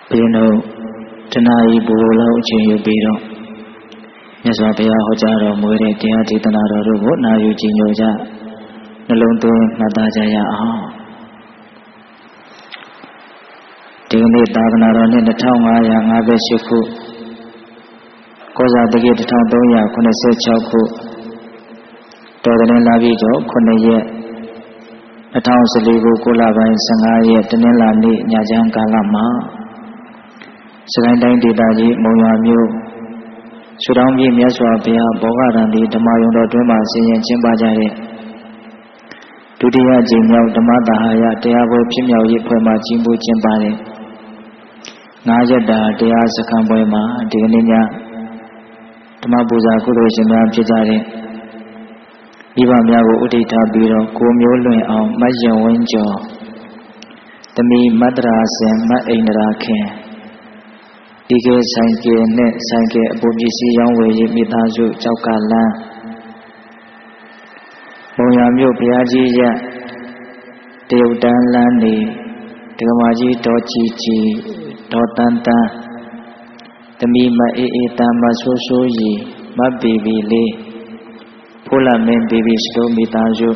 ဘုရင်တို့တဏှာကြီးဘူလောက်အချိန်ယူပြီးတော့မြတ်စွာဘုရားဟောကြားတော်မူတဲ့တရားဒေသနာတော်တို့ကိုနာယူကြည်ညိုကြနှလုံးသွင်းမှတ်သားကြရအောင်ဒီနေ့သာသနာတော်နှစ်2558ခုကောဇာတက္ကီ1386ခုတော်သင်္လာပြီကျော်9ရက်2014ခု9လပိုင်း15ရက်တနင်္လာနေ့ညချမ်းကာလမှာစကိုင်းတိုင်းဒေသကြီးမုံရွာမြို့ရှုထောင့်ပြည်မြတ်စွာဘုရားဘောဂရံတိဓမ္မယုံတော်တွင်မှဆင်ရင်ကျင်းပကြတဲ့ဒုတိယကြိမ်မြောက်ဓမ္မတာဟာယတရားပွဲဖြစ်မြောက်ရေးဖွဲ့မှကြီးမှုကျင်းပတဲ့9ရက်တာတရားစခန်းပွဲမှာဒီကနေ့ညဓမ္မပူဇာကုသိုလ်ရှင်များဖြစ်ကြတဲ့မိဘများကိုဥဒိဋ္ဌပြီးတော့ကိုမျိုးလွင်အောင်မတ်ရင်ဝင်းကျော်သမီးမတ္တရာစင်မတ်အိန္ဒရာခင်ဒီကဲဆိုင်ကဲနဲ့ဆိုင်ကဲအပူပစ္စည်းရောင်းဝယ်ရေးမိသားစုကြောက်ကလန်းမုံရွာမြို့ဘုရားကြီးရတရုတ်တန်းလန်းနေဒကမာကြီးဒေါ်ကြီးကြီးဒေါ်တန်းတန်းသမီးမအေးအေးတန်းမဆိုးဆိုးရီမဘီဘီလေးဖိုးလာမင်းဘီဘီစတိုးမိသားစု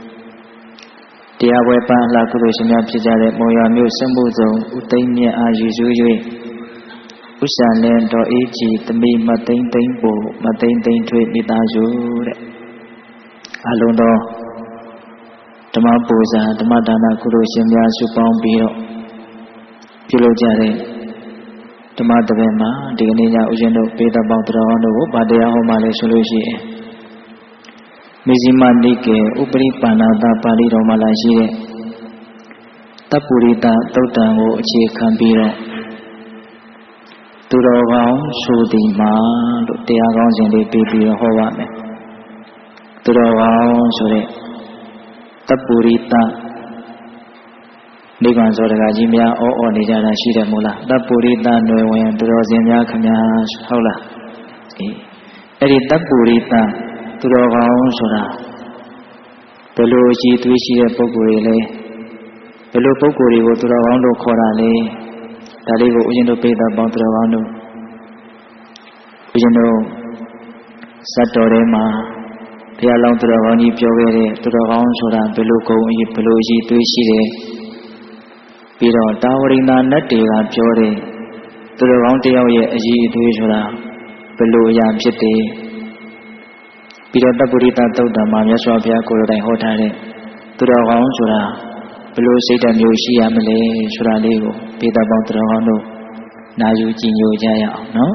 တရားပွဲပန်းလာကုသိုလ်ရှင်များဖြစ်ကြတဲ့မုံရွာမြို့စမှုဆောင်ဦးသိန်းမြတ်အားယူစု၍ဥစ္စာနဲ့တော်အေးကြီးသမီးမသိန်းသိန်းပူမသိန်းသိန်းထွေးမိသားစုတဲ့အလုံးတော်ဓမ္မပူဇာဓမ္မဒါနကုသိုလ်ရှင်များစုပေါင်းပြီးတော့ပြုလုပ်ကြတဲ့ဓမ္မတပည့်မှာဒီကနေ့ညဦးဇင်းတို့ပေတပေါင်းတော်တို့ကိုဗာတရားဟောမှလည်းဆိုလို့ရှိရင်မေဇိမနိကေဥပရိပန္နာတပါဠိတော်မှာလာရှိတဲ့တပ္ပုရိတသုတ်တံကိုအခြေခံပြီးတော့သူတော်ကောင်းဆိုသည်မှာလို့တရားကောင်းစဉ်လေးပြီးပြီးတော့ဟောပါမယ်သူတော်ကောင်းဆိုတဲ့တပ္ပုရိတနိဗ္ဗာန်ဆိုတကကြီးများအော်နေကြတာရှိတယ်မို့လားတပ္ပုရိတຫນွယ်ဝင်သူတော်စင်များခမညာဟုတ်လားအဲ့ဒီတပ္ပုရိတသူတော်ကောင်းဆိုတာဘယ်လိုကြည်သွေးရှိတဲ့ပုဂ္ဂိုလ်တွေလဲဘယ်လိုပုဂ္ဂိုလ်တွေကိုသူတော်ကောင်းလို့ခေါ်တာလဲဒါလေးကိုဦးဇင်းတို့ပိဋကပေါင်းသူတော်ကောင်းတို့ဦးဇင်းတို့ဇတ်တော်ထဲမှာဘုရားလောင်းသူတော်ကောင်းကြီးပြောခဲ့တဲ့သူတော်ကောင်းဆိုတာဘယ်လိုကုံဘယ်လိုကြည်သွေးရှိတယ်ပြီးတော့တာဝရိန္ဒနတ်တွေကပြောတယ်သူတော်ကောင်းတယောက်ရဲ့အည်အသွေးဆိုတာဘယ်လိုအရာဖြစ်တယ်ပြီးတော့တပ္ပုရိတသုတ်တံမှာမြတ်စွာဘုရားကိုယ်တိုင်ဟောထားတဲ့သူတော်ကောင်းဆိုတာဘယ်လိုစိတ်ဓာတ်မျိုးရှိရမလဲဆိုတာလေးကိုပိဋကပေါင်းသူတော်ကောင်းတို့နာယူကြည်ညိုကြရအောင်နော်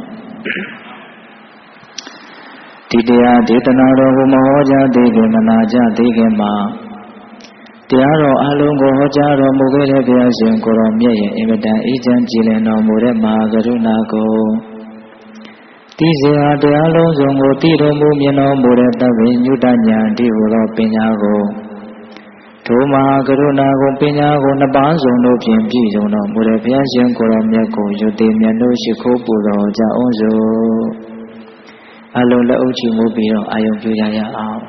ဒီတရားဒေသနာတော်ကိုမဟောကြားသေးခင်မနာကြသေးခင်မှာတရားတော်အလုံးကိုဟောကြားတော်မူခဲ့တဲ့ဘုရားရှင်ကိုရောမြတ်ရဲ့အင်မတန်အေးချမ်းကြည်လင်တော်မူတဲ့မဟာကရုဏာကိုတိစေဟာတရားလုံးစုံကိုတည်တော်မူမြင်တော်မူတဲ့သဗ္ဗညုတဉာဏ်တိဟူသောပညာကိုဒုမဟာကရုဏာကိုပညာကိုနှစ်ပါးစုံတို့ဖြင့်ပြည့်စုံတော်မူတဲ့ဘုရားရှင်ကိုရောမြတ်ကိုယုတိမြတ်တို့ရှိခိုးပူတော်ကြအောင်စို့အလုံးလက်အုပ်ချီမှုပြီးတော့အာယုံပြုကြရအောင်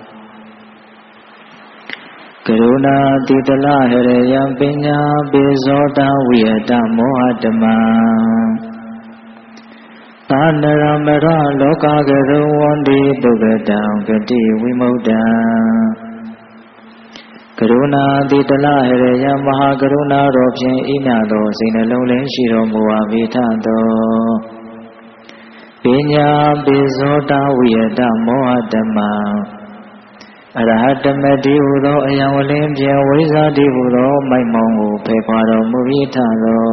ကရုဏာတိတလဟရယံပညာပိဇောတဝိယတမောဟတမံသာနရမရလောကကရုဝန္တိတုဂတံဂတိဝိမု ddံ ကရုဏာတိတလဟရယံမဟာကရုဏာတော်ဖြင့်ဤမြသောစိတ်နှလုံးလင်းရှိတော်မူပါ၏ထသောပညာပိဇောတဝိယတမောဟတမံအရဟတမတိဟူသောအယံဝလင်းဖြင့်ဝိဇ္ဇာတိဟူသောမိုက်မောင်ကိုဖယ်ခွာတော်မူ၏ထသော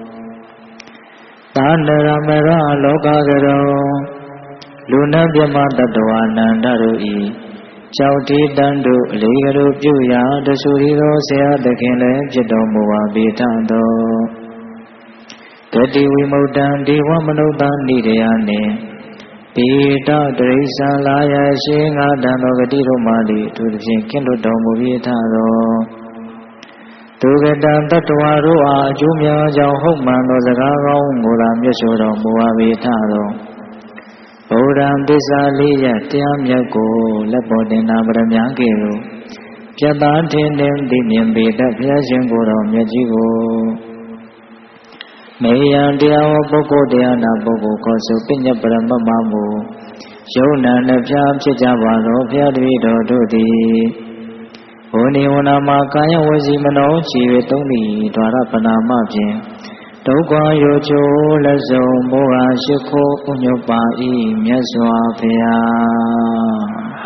သာနရမရလောကကရောလူနာမြမတတဝနန္တတို့ဤကြောက်တိတန်တို့အလေးကလေးပြုရာတဆူရီသောဆရာသခင်လည်းဖြစ်တော်မူပါ၏ထသောဂတိဝိမု ddံ ဒီဝမနုဿာနိဒယနှင့်ပေတတရိစ္ဆာလာယရှိငါတန်သောဂတိတို့မှသည်သူသဖြင့်ကင်းလွတ်တော်မူ၏ထသောသူကတံတတ္တဝါတို့အားအကျိုးများကြောင့်ဟုတ်မှန်သောစကားကောင်းကိုသာမြတ်ဆိုတော်မူပါ၏ထသောဗုဒ္ဓံသစ္စာလေးရတရားမြတ်ကိုလက်ပေါ်တင်နာပရမညာကေတို့ပြတ်သားထင်သိမြင်ပေတတ်ဘုရားရှင်ကိုယ်တော်မြတ်ကြီးကိုမေယံတရားဝပုဂ္ဂိုလ်တရားနာပုဂ္ဂိုလ်ခေါ်ဆိုပညပရမမမူယုံနာနှဖျားဖြစ်ကြပါသောဘုရားတပည့်တော်တို့သည်ဝဏိဝနာမှာကာယဝစီမနောချီ၍သုံးသည့်ဒွါရပနာမဖြင့်ဒုက္ခရောချိုးလက်စုံမောဟရှိခိုးဥညုပပါ၏မြတ်စွာဘုရား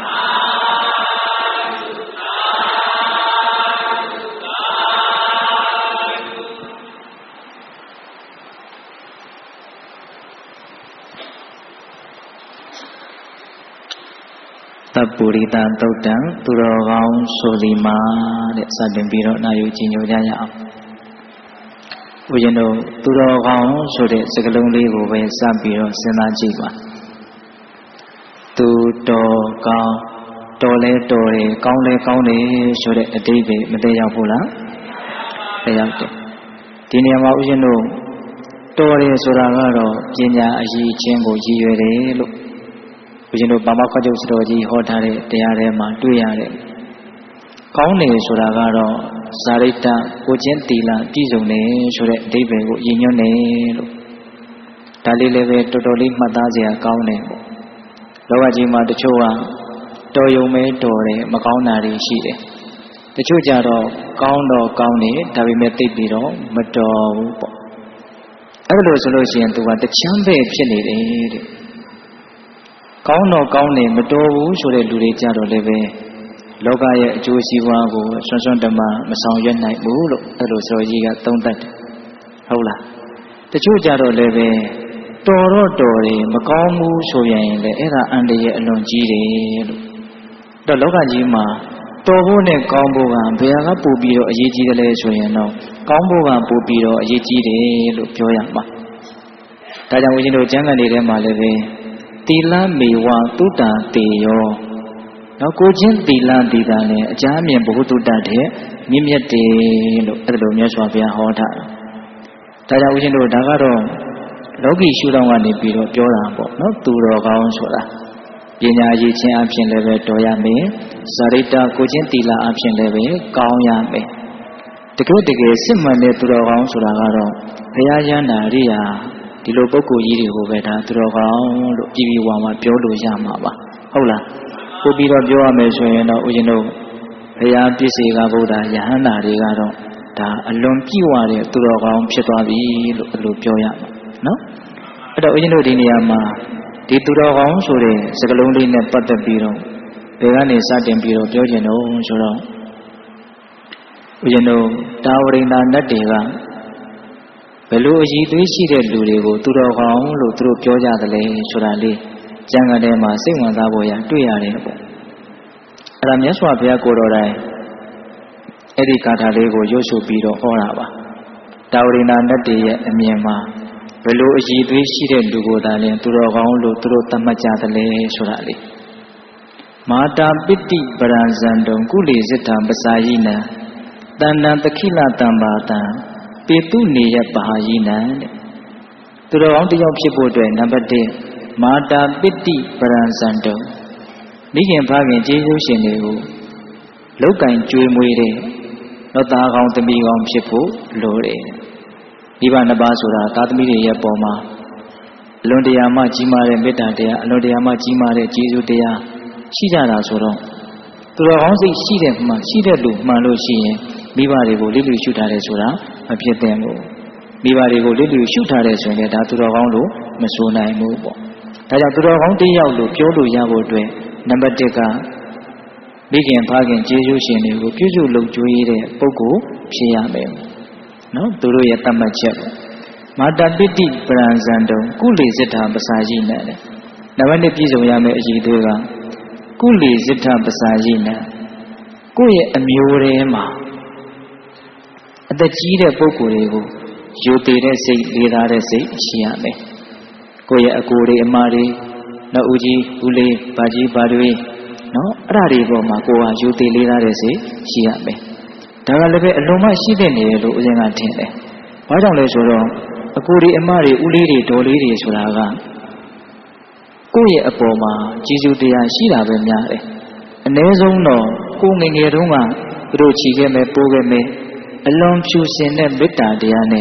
တပ္ပုရိတံသုတ်တံသူတော်ကောင်းဆိုဒီမှာတဲ့စတင်ပြီးတော့နာယူကြည်ညိုကြရအောင်ဦးဇင်းတို့သူတော်ကောင်းဆိုတဲ့စကားလုံးလေးကိုပဲစပြီးတော့စဉ်းစားကြည့်ပါသူတော်ကောင်းတော်လဲတော်တယ်ကောင်းလဲကောင်းတယ်ဆိုတဲ့အတိတ်ပဲမတည့်ရောက်ဘူးလားတည့်ရောက်တယ်ဒီနေရာမှာဦးဇင်းတို့တော်တယ်ဆိုတာကတော့ပညာအရည်အချင်းကိုရည်ရွယ်တယ်လို့ဦးဇင်းတို့ဗမာခွတ်ကျုပ်စတော်ကြီးဟောထားတဲ့တရားထဲမှာတွေ့ရတယ်။ကောင်းတယ်ဆိုတာကတော့ဇာရိတ္တကိုချင်းတီလာပြည့်စုံတယ်ဆိုတဲ့အဓိပ္ပာယ်ကိုရည်ညွှန်းတယ်လို့ဒါလေးလည်းပဲတော်တော်လေးမှတ်သားစရာကောင်းတယ်ပေါ့။လောကကြီးမှာတချို့ကတော်ယုံမဲတော်တယ်မကောင်းတာတွေရှိတယ်။တချို့ကြတော့ကောင်းတော့ကောင်းတယ်ဒါပေမဲ့သိပြီးတော့မတော်ဘူးပေါ့။အဲ့လိုဆိုလို့ရှိရင်သူကတချမ်းပဲဖြစ်နေတယ်တဲ့။ကောင်းတော့ကောင်းနေမတော်ဘူးဆိုတဲ့လူတွေကြတော့လည်းပဲလောကရဲ့အကျိုးစီးပွားကိုဆွမ်းဆွမ်းတမမဆောင်ရွက်နိုင်ဘူးလို့အဲ့လိုဆိုကြီးကသုံးသပ်တယ်ဟုတ်လားတချို့ကြတော့လည်းပဲတော်တော့တော်တယ်မကောင်းဘူးဆိုရင်လည်းအဲ့ဒါအန္တရာယ်အလွန်ကြီးတယ်လို့တော့လောကကြီးမှာတော်ဖို့နဲ့ကောင်းဖို့ကဘယ်ဟာကပိုပြီးတော့အရေးကြီးတယ်လဲဆိုရင်တော့ကောင်းဖို့ကပိုပြီးတော့အရေးကြီးတယ်လို့ပြောရမှာဒါကြောင့်ဦးဇင်းတို့ကျမ်းဂန်တွေထဲမှာလည်းပဲသီလမေဝသုတ္တတေယောနော်ကိုချင်းသီလတည်တာနဲ့အကြမ်းမြင်ဘုဟုတုတ္တတဲ့မြင့်မြတ်တယ်လို့အဲ့လိုမြတ်စွာဘုရားဟောထားတာဒါကြောင့်ဦးဇင်းတို့ဒါကတော့လောကီရှုထောင့်ကနေပြီးတော့ပြောတာပေါ့နော်သူတော်ကောင်းဆိုတာပညာရည်ချင်းအဖြစ်လည်းပဲတော်ရမယ်ဇာရိတ္တကိုချင်းသီလအဖြစ်လည်းပဲကောင်းရမယ်တကယ်စစ်မှန်တဲ့သူတော်ကောင်းဆိုတာကတော့ဘုရားယန္တာရိယာဒီလိုပုဂ္ဂိုလ်ကြီးတွေကိုပဲဒါသူတော်ကောင်းလို့ပြည်ပြီးဝါမှာပြောလို့ရမှာပါဟုတ်လားပို့ပြီးတော့ပြောရမယ်ဆိုရင်တော့ဦးဇင်းတို့ဘုရားပြည့်စေကဗုဒ္ဓယဟန္တာတွေကတော့ဒါအလွန်ပြည့်ဝတဲ့သူတော်ကောင်းဖြစ်သွားပြီလို့အဲ့လိုပြောရမှာနော်အဲ့တော့ဦးဇင်းတို့ဒီနေရာမှာဒီသူတော်ကောင်းဆိုတဲ့စကားလုံးလေးနဲ့ပတ်သက်ပြီးတော့ဘယ်ကနေစတင်ပြီးတော့ပြောချင်တော့ဆိုတော့ဦးဇင်းတို့တာဝရိန္ဒာနတ်တွေကဘယ်လိုအည်သွေးရှိတဲ့လူတွေကိုသူတော်ကောင်းလို့သူတို့ပြောကြတယ်လေဆိုတာလေးကျမ်းဂန်ထဲမှာစိတ်ဝင်စားဖို့ရတွေ့ရတယ်ပေါ့အဲ့ဒါမြတ်စွာဘုရားကိုယ်တော်တိုင်အဲ့ဒီကာထာလေးကိုရွတ်ဆိုပြီးတော့ဟောတာပါတာဝရိန္ဒာနတ်တွေရဲ့အမြင်မှာဘယ်လိုအည်သွေးရှိတဲ့လူကိုသာလျှင်သူတော်ကောင်းလို့သူတို့သတ်မှတ်ကြတယ်လေဆိုတာလေးမာတာပိတိပရံဇံတုံကုလေစိတ္တံပစာယိနံတန္တံတခိလတံပါတံပေတုနေယပါဟိနံတဲ့သူတော်ကောင်းတစ်ယောက်ဖြစ်ဖို့အတွက်နံပါတ်1မာတာပိတိပရံဇံတုံမိခင်ဖခင်ကျေးဇူးရှင်တွေကိုလောက်ကင်ကြွေးမွေးတဲ့တော့သားကောင်းသမီးကောင်းဖြစ်ဖို့လိုတယ်မိဘနှစ်ပါးဆိုတာသားသမီးတွေရဲ့ပုံမှာအလွန်တရာမှကြီးမားတဲ့မေတ္တာတရားအလွန်တရာမှကြီးမားတဲ့ကျေးဇူးတရားရှိကြတာဆိုတော့သူတော်ကောင်းစိတ်ရှိတဲ့မှရှိတဲ့လူမှန်လို့ရှိရင်မိဘတွေကိုလိလူရှုထားတယ်ဆိုတာမဖြစ်သင့်ဘူးမိဘတွေကိုလိလူရှုထားတယ်ဆိုရင်ဒါသူတော်ကောင်းလို့မဆိုနိုင်ဘူးပေါ့ဒါကြောင့်သူတော်ကောင်းတစ်ယောက်လို့ပြောလို့ရဖို့အတွက်နံပါတ်1ကမိခင်ဖခင်ကျေးဇူးရှင်တွေကိုပြုစုလုပ်ကြွေးတဲ့ပုဂ္ဂိုလ်ဖြစ်ရမယ်နော်သူတို့ရဲ့တတ်မှတ်ချက်ပေါ့မာတာပိတိပရံဇံတုံကုလေစိတ္တပစာယိနံတဲ့နံပါတ်2ပြည့်စုံရမယ့်အရေးတွေကကုလေစိတ္တပစာယိနံကိုယ့်ရဲ့အမျိုးထဲမှာအသက်ကြီးတဲ့ပုဂ္ဂိုလ်တွေကိုယူတည်တဲ့စိတ်လေးသားတဲ့စိတ်ရှိရမယ်ကိုယ့်ရဲ့အကိုတွေအမတွေနော်ဦးကြီးဦးလေးဘာကြီးဘာတွေနော်အဲ့ဒါတွေပေါ်မှာကိုယ်ဟာယူတည်လေးသားတဲ့စိတ်ရှိရမယ်ဒါကလည်းပဲအလုံးမရှိတဲ့နေလို့ဦးဇင်းကထင်တယ်ဘာကြောင့်လဲဆိုတော့အကိုတွေအမတွေဦးလေးတွေဒေါ်လေးတွေဆိုတာကကိုယ့်ရဲ့အပေါ်မှာကျေးဇူးတရားရှိတာပဲများတယ်အ ਨੇ ဆုံးတော့ကိုငယ်ငယ်တုန်းကသူတို့ချီခဲ့မယ်ပိုးခဲ့မယ်အလွန်ဖြူစင်တဲ့မေတ္တာတရားနဲ့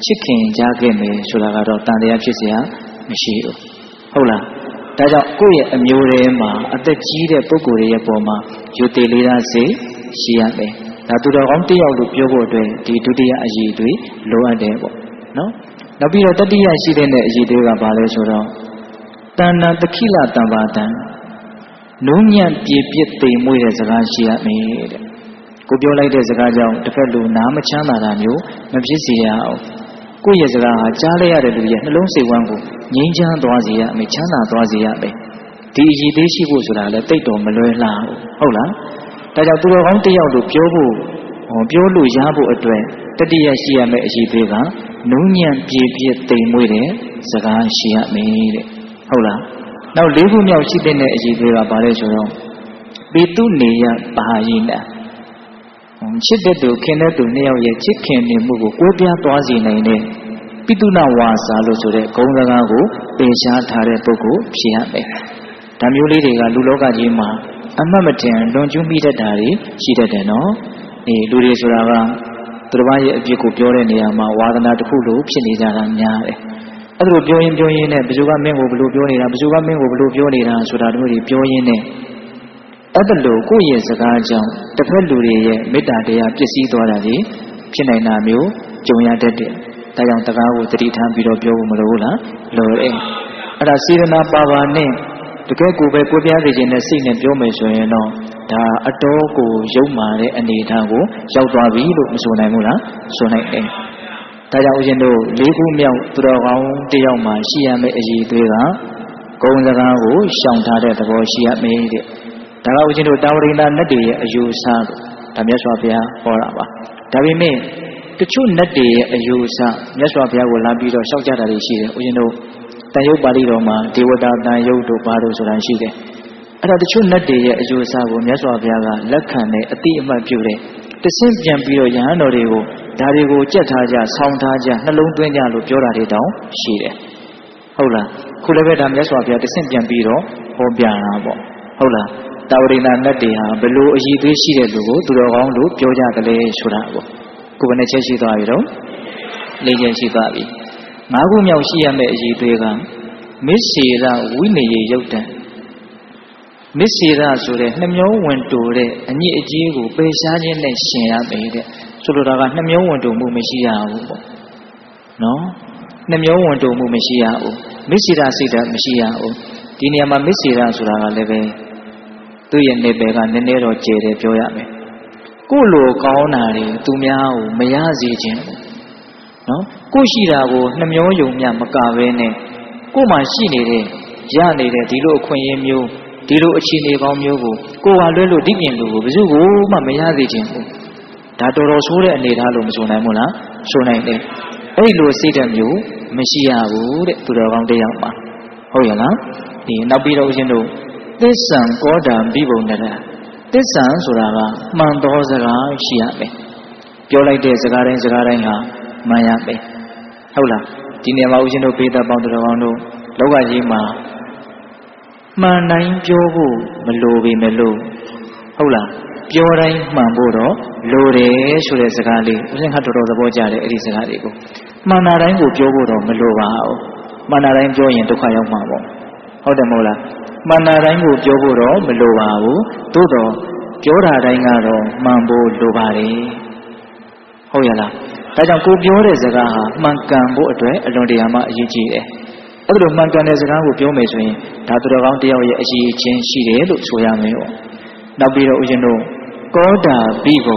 ချစ်ခင်ကြခဲ့မယ်ဆိုတာကတော့တန်တရားဖြစ်เสียမရှိဘူးဟုတ်လားဒါကြောင့်ကိုယ့်ရဲ့အမျိုးထဲမှာအသက်ကြီးတဲ့ပုဂ္ဂိုလ်တွေရဲ့ပုံမှာယူတည်လေးသားစိတ်ရှိရမယ်ဒါသူတော်ကောင်းတစ်ယောက်လို့ပြောဖို့အတွက်ဒီဒုတိယအရေးတွေလိုအပ်တယ်ပေါ့နော်နောက်ပြီးတော့တတိယရှိတဲ့အရေးတွေကဘာလဲဆိုတော့တဏ္ဍတခိလတံပါတံနုညံ့ပြေပြစ်သိမ်မွေ့တဲ့စကားရှိရမယ်တဲ့ကိုပြောလိုက်တဲ့စကားကြောင့်တစ်ဖက်လူနားမချမ်းသာတာမျိုးမဖြစ်စေရအောင်ကိုယ့်ရဲ့စကားဟာကြားလိုက်ရတဲ့လူရဲ့နှလုံးစိတ်ဝမ်းကိုငြိမ်းချမ်းသွားစေရမယ်ချမ်းသာသွားစေရမယ်ဒီအရေးသေးရှိဖို့ဆိုတာလည်းတိတ်တော်မလွယ်လှဘူးဟုတ်လားဒါကြောင့်သူတော်ကောင်းတစ်ယောက်လို့ပြောဖို့ပြောလို့ရဖို့အတွက်တတိယရှိရမယ့်အရေးသေးကနုညံ့ပြေပြစ်သိမ်မွေ့တဲ့စကားရှိရမယ်တဲ့ဟုတ်လားနောက်၄ခုမြောက်ရှိတဲ့အရေးသေးကဘာလဲဆိုတော့ပေတုနေယပါဟိနချစ်တဲ့သူခင်တဲ့သူနှစ်ယောက်ရဲ့ချစ်ခင်နေမှုကိုကိုးပြားသွားစေနိုင်တဲ့ပိတုနဝါစာလို့ဆိုတဲ့ဂုဏ်စကားကိုပယ်ရှားထားတဲ့ပုဂ္ဂိုလ်ဖြစ်ရမယ်။ဒါမျိုးလေးတွေကလူလောကကြီးမှာအမှတ်မတင်လွန်ကျူးမိတတ်တာတွေရှိတတ်တယ်နော်။လူတွေဆိုတာကသူတစ်ပါးရဲ့အပြစ်ကိုပြောတဲ့နေရာမှာဝါဒနာတစ်ခုလိုဖြစ်နေကြတာများတယ်။အဲ့ဒါလိုပြောရင်းနဲ့ဘယ်သူကမင်းကိုဘယ်လိုပြောနေတာဘယ်သူကမင်းကိုဘယ်လိုပြောနေတာဆိုတာတို့တွေပြောရင်းနဲ့အဲ့ဒါလို့ကိုယ့်ရဲ့စကားကြောင့်တစ်ဖက်လူတွေရဲ့မေတ္တာတရားပျက်စီးသွားတာကြီးဖြစ်နိုင်တာမျိုးကြုံရတတ်တယ်။ဒါကြောင့်တကားကိုတတိထားပြီးတော့ပြောဖို့မလိုဘူးလား။လိုတယ်။အဲ့ဒါစေတနာပါပါနဲ့တကယ်ကိုပဲကိုပြားစေခြင်းနဲ့စိတ်နဲ့ပြောမယ်ဆိုရင်တော့ဒါအတော်ကိုယုံမာတဲ့အနေအထားကိုရောက်သွားပြီလို့မဆိုနိုင်ဘူးလား။ဆိုနိုင်တယ်။ဒါကြောင့်ဦးဇင်းတို့၄ခုမြောက်သူတော်ကောင်းတစ်ယောက်မှာရှိရမယ့်အရေးတွေကဂုဏ်စကားကိုရှောင်ထားတဲ့သဘောရှိရမယ်တဲ့။ဒါကဦးဇင်းတို့တာဝရိန္ဒနတ်တွေရဲ့အယူအဆကိုဒါမြတ်စွာဘုရားဟောတာပါဒါပေမဲ့တချို့နတ်တွေရဲ့အယူအဆမြတ်စွာဘုရားကိုလာပြီးတော့ရှောက်ကြတာတွေရှိတယ်ဦးဇင်းတို့တန်ရုပ်ပါဠိတော်မှာဒေဝတာတန်ရုပ်တို့ဘာလို့ဆိုတာရှိတယ်အဲ့ဒါတချို့နတ်တွေရဲ့အယူအဆကိုမြတ်စွာဘုရားကလက်ခံတဲ့အတိအမှတ်ပြုတယ်တဆင့်ပြန်ပြီးတော့ယဟန်တော်တွေကိုဒါတွေကိုကြက်ထားကြဆောင်းထားကြနှလုံးသွင်းကြလို့ပြောတာတွေတောင်ရှိတယ်ဟုတ်လားခုလည်းပဲဒါမြတ်စွာဘုရားတဆင့်ပြန်ပြီးတော့ဟောပြတာပေါ့ဟုတ်လားတာဝရိန္ဒနတ်တွေဟာဘလို့အည်သွေးရှိတဲ့လူကိုသူတော်ကောင်းလို့ပြောကြတယ်လေဆိုတာကိုခုဘယ်နှချက်ရှိသွားပြီတော့၄ချက်ရှိသွားပြီ၅ခုမြောက်ရှိရမယ့်အည်သွေးကမစ္စေရဝိနည်းယုတ်တံမစ္စေရဆိုတဲ့နှမျိုးဝင်တူတဲ့အညစ်အကြေးကိုပယ်ရှားခြင်းနဲ့ရှင်ရမယ်တဲ့ဆိုလိုတာကနှမျိုးဝင်တူမှုမရှိရဘူးပေါ့နော်နှမျိုးဝင်တူမှုမရှိရဘူးမစ္စေရစိတ်ဓာတ်မရှိရဘူးဒီနေရာမှာမစ္စေရဆိုတာကလည်းပဲသူ့ရဲ့နေပယ်ကနည်းနည်းတော့ကျယ်တယ်ပြောရမယ်ကိုလိုကောင်းတာတွေသူများကိုမရစေခြင်းနော်ကိုရှိတာကိုနှမျိုးယုံမြမကဘဲနဲ့ကိုမှရှိနေတဲ့ရနေတဲ့ဒီလိုအခွင့်အရေးမျိုးဒီလိုအခြေအနေကောင်းမျိုးကိုဟာလွဲလို့ဒီပြင်လူကိုဘယ်သူကိုမှမရစေခြင်းဘူးဒါတော်တော်ဆိုးတဲ့အနေထားလို့မဆိုနိုင်ဘူးလားဆိုနိုင်တယ်အဲ့လိုစိတ်ဓာတ်မျိုးမရှိရဘူးတဲ့သူတော်ကောင်းတစ်ယောက်ပါဟုတ်ရဲ့လားဒီနောက်ပြီးတော့ဦးဇင်းတို့သစ္ဆံကောဓာပိဘုံတရသစ္ဆံဆိုတာကမှန်သောစကားရှိရမယ်ပြောလိုက်တဲ့စကားတိုင်းဟာမှန်ရမယ်ဟုတ်လားဒီနေရာမှာဦးဇင်းတို့ပေးသက်ပေါင်းတော်ကောင်းတို့လောကကြီးမှာမှန်တိုင်းပြောဖို့မလိုပေမဲ့လို့ဟုတ်လားပြောတိုင်းမှန်ဖို့တော့လိုတယ်ဆိုတဲ့စကားလေးဦးဇင်းကတော်တော်သဘောကျတယ်အဲ့ဒီစကားလေးကိုမှန်တာတိုင်းကိုပြောဖို့တော့မလိုပါဘူးမှန်တာတိုင်းပြောရင်ဒုက္ခရောက်မှာပေါ့ဟုတ်တယ်မဟုတ်လားမှန်တာတိုင်းကိုပြောဖို့တော့မလိုပါဘူးသို့တော့ပြောတာတိုင်းကတော့မှန်ဖို့လိုပါတယ်ဟုတ်ရဲ့လားဒါကြောင့်ကိုပြောတဲ့စကားဟာမှန်ကန်ဖို့အတွက်အလွန်တရာမှအရေးကြီးတယ်အဲ့လိုမှန်ကန်တဲ့စကားကိုပြောမယ်ဆိုရင်ဒါသူတော်ကောင်းတစ်ယောက်ရဲ့အရေးချင်းရှိတယ်လို့ဆိုရမယ်ပေါ့နောက်ပြီးတော့ဦးဇင်းတို့ကောဓာပိဘုံ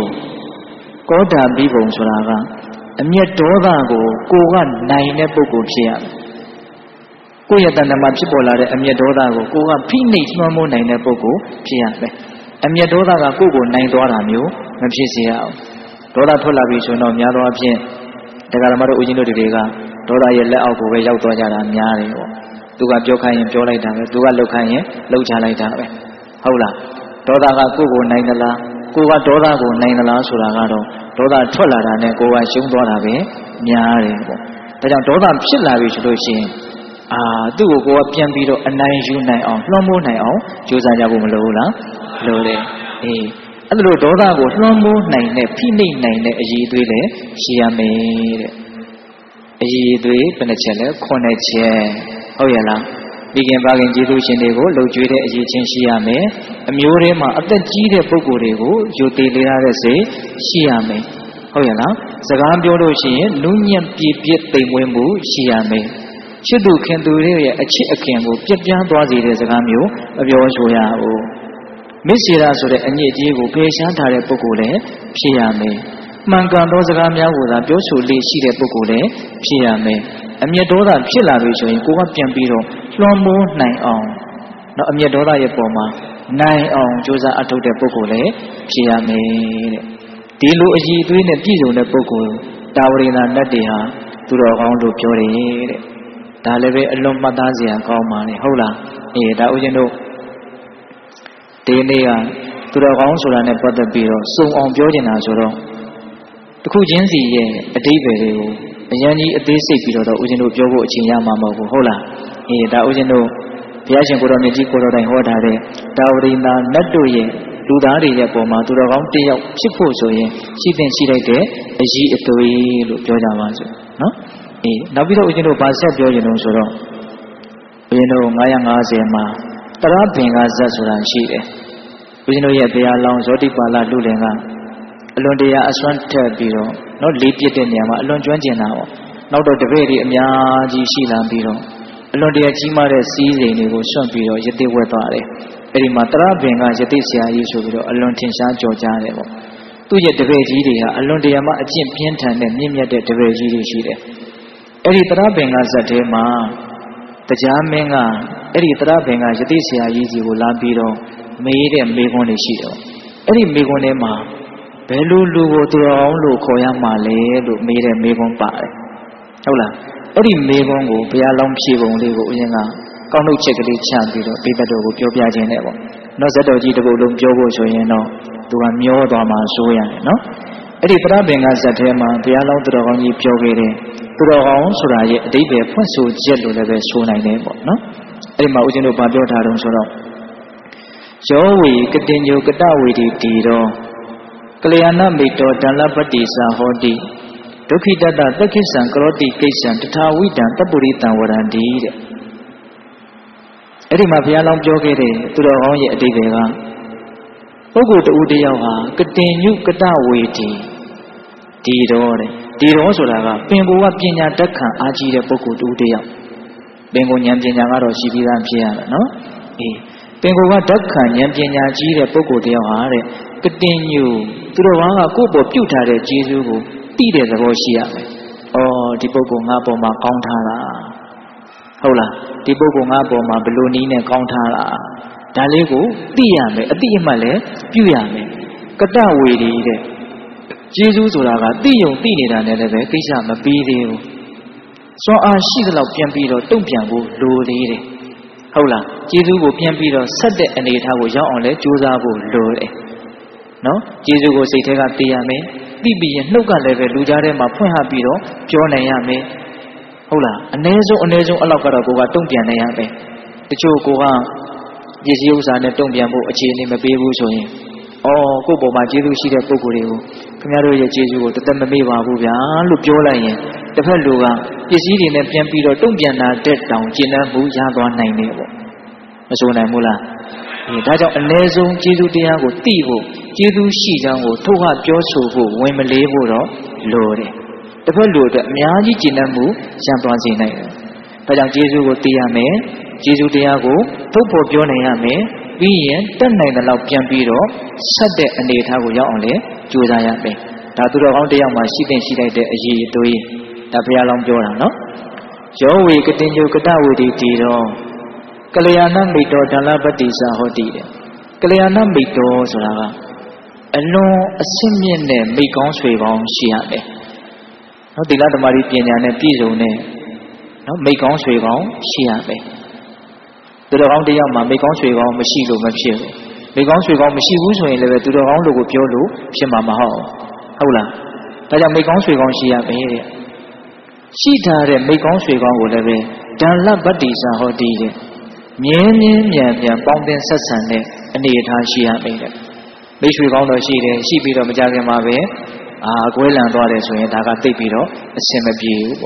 ဆိုတာကအမျက်ဒေါသကိုကနိုင်တဲ့ပုဂ္ဂိုလ်ဖြစ်ရမယ်ကိုယ့်ရဲ့တဏ္ဍာမှာဖြစ်ပေါ်လာတဲ့အမျက်ဒေါသကိုကဖိနှိပ်လွှမ်းမိုးနိုင်တဲ့ပုဂ္ဂိုလ်ဖြစ်ရမယ်အမျက်ဒေါသကကိုယ့်ကိုနိုင်သွားတာမျိုးမဖြစ်စေရအောင်ဒေါသထွက်လာပြီဆိုတော့များသောအားဖြင့်တရားဓမ္မတို့ဦးဇင်းတို့တွေကဒေါသရဲ့လက်အောက်ကိုပဲရောက်သွားကြတာများတယ်ပေါ့သူကပြောခိုင်းရင်ပြောလိုက်တာပဲသူကလှုပ်ခိုင်းရင်လှုပ်ချလိုက်တာပဲဟုတ်လားဒေါသကကိုယ့်ကိုနိုင်သလားကိုကဒေါသကိုနိုင်သလားဆိုတာကတော့ဒေါသထွက်လာတာနဲ့ကိုကရှုံးသွားတာပဲများတယ်ပေါ့ဒါကြောင့်ဒေါသဖြစ်လာပြီဆိုလို့ရှိရင်သူ့ကိုကပြန်ပြီးတော့အနိုင်ယူနိုင်အောင်လွှမ်းမိုးနိုင်အောင်ကြိုးစားကြဖို့မလိုဘူးလားလိုတယ်အဲ့လိုဒေါသကိုလွှမ်းမိုးနိုင်တဲ့ဖိနှိပ်နိုင်တဲ့အရေးသွေးလည်းရှိရမယ်တဲ့အည်သွေးဘယ်နှချက်လဲ9ချက်ဟုတ်ရဲ့လားမိခင်ပါခင်ကျေးဇူးရှင်တွေကိုလှုပ်ကြွေးတဲ့အရေးချင်းရှိရမယ်အမျိုးထဲမှာအသက်ကြီးတဲ့ပုဂ္ဂိုလ်တွေကိုယူသေးလေးရတဲ့စိတ်ရှိရမယ်ဟုတ်ရဲ့လားစကားပြောလို့ရှိရင်နုညံ့ပြည့်ပြည့်သိမ်မွေးမှုရှိရမယ်ချစ်သူခင်သူတွေရဲ့အချစ်အခင်ကိုပြပြန်းသွားစေတဲ့စကားမျိုးမပြောဆိုရဘူးမစ္ဆေရဆိုတဲ့အညစ်အကြေးကိုဖယ်ရှားထားတဲ့ပုဂ္ဂိုလ်လည်းဖြစ်ရမယ်မှန်ကန်သောစကားများကိုသာပြောဆိုလေးရှိတဲ့ပုဂ္ဂိုလ်လည်းဖြစ်ရမယ်အမျက်ဒေါသဖြစ်လာပြီဆိုရင်ကိုယ်ကပြန်ပြီးတော့လွှမ်းမိုးနိုင်အောင်နော်အမျက်ဒေါသရဲ့ပုံမှာနိုင်အောင်ကြိုးစားအထောက်တဲ့ပုဂ္ဂိုလ်လည်းဖြစ်ရမယ်တဲ့ဒီလိုအည်အသွေးနဲ့ပြည့်စုံတဲ့ပုဂ္ဂိုလ်တာဝရိနာနတ်တွေဟာသူတော်ကောင်းလို့ပြောတယ်တဲ့ဒါလည်းပဲအလွန်မှတ်သားစရာကောင်းပါလေဟုတ်လားဒါဦးဇင်းတို့ဒီနေ့ကသူတော်ကောင်းဆိုတာနဲ့ပတ်သက်ပြီးတော့စုံအောင်ပြောချင်တာဆိုတော့တစ်ခုချင်းစီရဲ့အတိတ်တွေကိုအရင်ကြီးအသေးစိတ်ပြီးတော့ဦးဇင်းတို့ပြောဖို့အချိန်ရမှာမဟုတ်ဘူးဟုတ်လားဒါဦးဇင်းတို့ဘုရားရှင်ကိုတော်မြတ်ကြီးကိုတော်တိုင်ဟောထားတဲ့တာဝရိနာနတ်တို့ရဲ့လူသားတွေရဲ့ပုံမှာသူတော်ကောင်းတစ်ယောက်ဖြစ်ဖို့ဆိုရင်ရှိသင့်ရှိလိုက်တဲ့အရေးအသွေးလို့ပြောကြပါစို့နော်နောက်ပြီးတော့ဦးဇင်းတို့ဗာဆက်ပြောရင်တော့ဆိုတော့ဦးဇင်းတို့950မှာတရဘင်္ဂဇတ်ဆိုတာရှိတယ်ဦးဇင်းတို့ရဲ့ဘုရားလောင်းဇောတိပါဠလူလင်ကအလွန်တရာအစွမ်းထက်ပြီးတော့နော်လေးပြစ်တဲ့နေရာမှာအလွန်ကျွမ်းကျင်တာပေါ့နောက်တော့တပည့်တွေအများကြီးရှိလာပြီးတော့အလွန်တရာကြီးမားတဲ့စီးစိမ်တွေကိုစွန့်ပြီးတော့ယတိဝဲသွားတယ်အဲ့ဒီမှာတရဘင်္ဂယတိဆရာကြီးဆိုပြီးတော့အလွန်ထင်ရှားကြော်ကြားတယ်ပေါ့သူ့ရဲ့တပည့်ကြီးတွေဟာအလွန်တရာမှအကျင့်ပြင်းထန်တဲ့မြင့်မြတ်တဲ့တပည့်ကြီးတွေရှိတယ်အဲ့ဒီတရဘင်္ဂဇတ်ထဲမှာတရားမင်းကအဲ့ဒီတရဘင်္ဂယတိဆရာကြီးကိုလာပြီးတော့မေးတဲ့မေးခွန်းတွေရှိတယ်အဲ့ဒီမေးခွန်းထဲမှာဘယ်လိုလူကိုသူတော်အောင်လို့ခေါ်ရမှာလဲလို့မေးတဲ့မေးခွန်းပါတယ်ဟုတ်လားအဲ့ဒီမေးခွန်းကိုဘုရားလောင်းဖြေပုံလေးကိုဦးဇင်းကကောင်းနှုတ်ချက်ကလေးချပြီးတော့ပိဋကတော်ကိုပြောပြခြင်းနဲ့ပေါ့နောက်ဇတ်တော်ကြီးတစ်ပုဒ်လုံးပြောဖို့ဆိုရင်တော့သူကမျောသွားမှဆိုရတယ်နော်အဲ့ဒီပရပင်ကဇတ်ထဲမှာဘုရားလောင်းသူတော်ကောင်းကြီးပြောခဲ့တဲ့သူတော်ကောင်းဆိုတာရဲ့အဓိပ္ပာယ်ဖွင့်ဆိုချက်လို့လည်းပဲဆိုနိုင်တယ်ပေါ့နော်အဲ့ဒီမှာဦးဇင်းတို့ဗာပြောထားတော့ဆိုတော့ယောဝေကတိညုကတဝေတိတီတော်ကလျာဏမိတောဒလပတ္တိသာဟောတိဒုက္ခိတတသက္ခိစံကရောတိကိစ္စံတထာဝိတံတပုရိတံဝရန္တိတဲ့အဲ့ဒီမှာဘုရားလောင်းပြောခဲ့တဲ့သူတော်ကောင်းရဲ့အဓိပ္ပာယ်ကပုဂ္ဂိုလ်တူတယောက်ဟာကတိညုကတဝေတိဒီတော်တဲ့ဒီတော်ဆိုတာကပင်ကိုယ်ကပညာတတ်ခံအားကြီးတဲ့ပုဂ္ဂိုလ်တူတယောက်ပင်ကိုယ်ဉာဏ်ပညာကတော့ရှိပြီးသားဖြစ်ရမယ်နော်ပင်ကိုယ်ကတတ်ခံဉာဏ်ပညာကြီးတဲ့ပုဂ္ဂိုလ်တယောက်ဟာတဲ့ကတိညုသူတော်ကောင်းကကိုယ့်ပေါ်ပြုတ်ထားတဲ့ကျေးဇူးကိုသိတဲ့သဘောရှိရမယ်ဒီပုဂ္ဂိုလ်ငါ့ပေါ်မှာကောင်းထားတာဟုတ်လားဒီပုဂ္ဂိုလ်ငါ့ပေါ်မှာဘလို့နည်းနဲ့ကောင်းထားတာဒါလေးကိုသိရမယ်အတိအမှတ်လည်းပြုရမယ်ကတဝေဒီတဲ့ကျေးဇူးဆိုတာကသိယုံသိနေတာနဲ့လည်းပဲကိစ္စမပြီးသေးဘူးစွမ်းအားရှိသလောက်ပြန်ပြီးတော့တုံ့ပြန်ဖို့လိုသေးတယ်ဟုတ်လားကျေးဇူးကိုပြန်ပြီးတော့ဆက်တဲ့အနေအထားကိုရောက်အောင်လဲကြိုးစားဖို့လိုတယ်နော်ကျေးဇူးကိုစိတ်ထဲကသိရမယ်သိပြီးရင်နှုတ်ကလည်းပဲလူကြားထဲမှာဖွင့်ဟပြီးတော့ပြောနိုင်ရမယ်ဟုတ်လားအ ਨੇ ဆုံးအလောက်ကတော့ကိုကတုံ့ပြန်နိုင်ရမယ်တချို့ကိုကပစ္စည်းဥစ္စာနဲ့တုံ့ပြန်ဖို့အခြေအနေမပေးဘူးဆိုရင်ကိုယ့်ပေါ်မှာကျေးဇူးရှိတဲ့ပုဂ္ဂိုလ်တွေကိုခင်ဗျားတို့ရဲ့ကျေးဇူးကိုတသက်မမေ့ပါဘူးဗျာလို့ပြောလိုက်ရင်တစ်ဖက်လူကပစ္စည်းတွေနဲ့ပြန်ပြီးတော့တုံ့ပြန်တာတဲ့တောင်ကျင့်တတ်မှုရသွားနိုင်တယ်ပေါ့မဆိုနိုင်ဘူးလားဒါကြောင့်အ ਨੇ ဆုံးကျေးဇူးတရားကိုသိဖို့ကျေးဇူးရှိကြောင်းကိုထုတ်ဟပြောဆိုဖို့ဝင်မလေးဖို့တော့လိုတယ်တစ်ဖက်လူအတွက်အများကြီးကျင့်တတ်မှုရသွားစေနိုင်တယ်ဒါကြောင့်ကျေးဇူးကိုသိရမယ်ကျေးဇူးတရားကိုထုတ်ဖို့ပြောနိုင်ရမယ်ပြီးရင်တက်နိုင်တဲ့လောက်ပြန်ပြီးတော့ဆက်တဲ့အနေအထားကိုရောက်အောင်လေကြိုးစားရမယ်ဒါသူတော်ကောင်းတစ်ယောက်မှာရှိတဲ့ရှိလိုက်တဲ့အရေးအသွေးဒါဘုရားလောင်းပြောတာနော်ယောဝေကတိညုကတဝေတိတီတော်ကလျာဏမိတောဒလပတ္တိသာဟောတိတဲ့ကလျာဏမိတောဆိုတာကအလွန်အစင်းမြင့်တဲ့မိကောင်းဆွေကောင်းရှိရတယ်နော်သီလဓမ္မပညာနဲ့ပြည့်စုံတဲ့နော်မိကောင်းဆွေကောင်းရှိရမယ်သူတော်ကောင်းတစ်ယောက်မှာမိကောင်းဆွေကောင်းမရှိလို့မဖြစ်ဘူးမိကောင်းဆွေကောင်းမရှိဘူးဆိုရင်လည်းသူတော်ကောင်းလို့ကိုပြောလို့ဖြစ်မှာမဟုတ်လားဒါကြောင့်မိကောင်းဆွေကောင်းရှိရမယ်တဲ့ရှိထားတဲ့မိကောင်းဆွေကောင်းကိုလည်းပဲဒလပတ္တိသာဟောတိတဲ့မြင်းမြန်ပေါင်းသင်ဆက်ဆံတဲ့အနေအထားရှိရမယ်တဲ့မိတ်ဆွေကောင်းတော့ရှိတယ်ရှိပြီးတော့မကြခင်မှာပဲအကွဲလန်သွားတယ်ဆိုရင်ဒါကသိပြီးတော့အဆင်မပြေဘူးပေါ့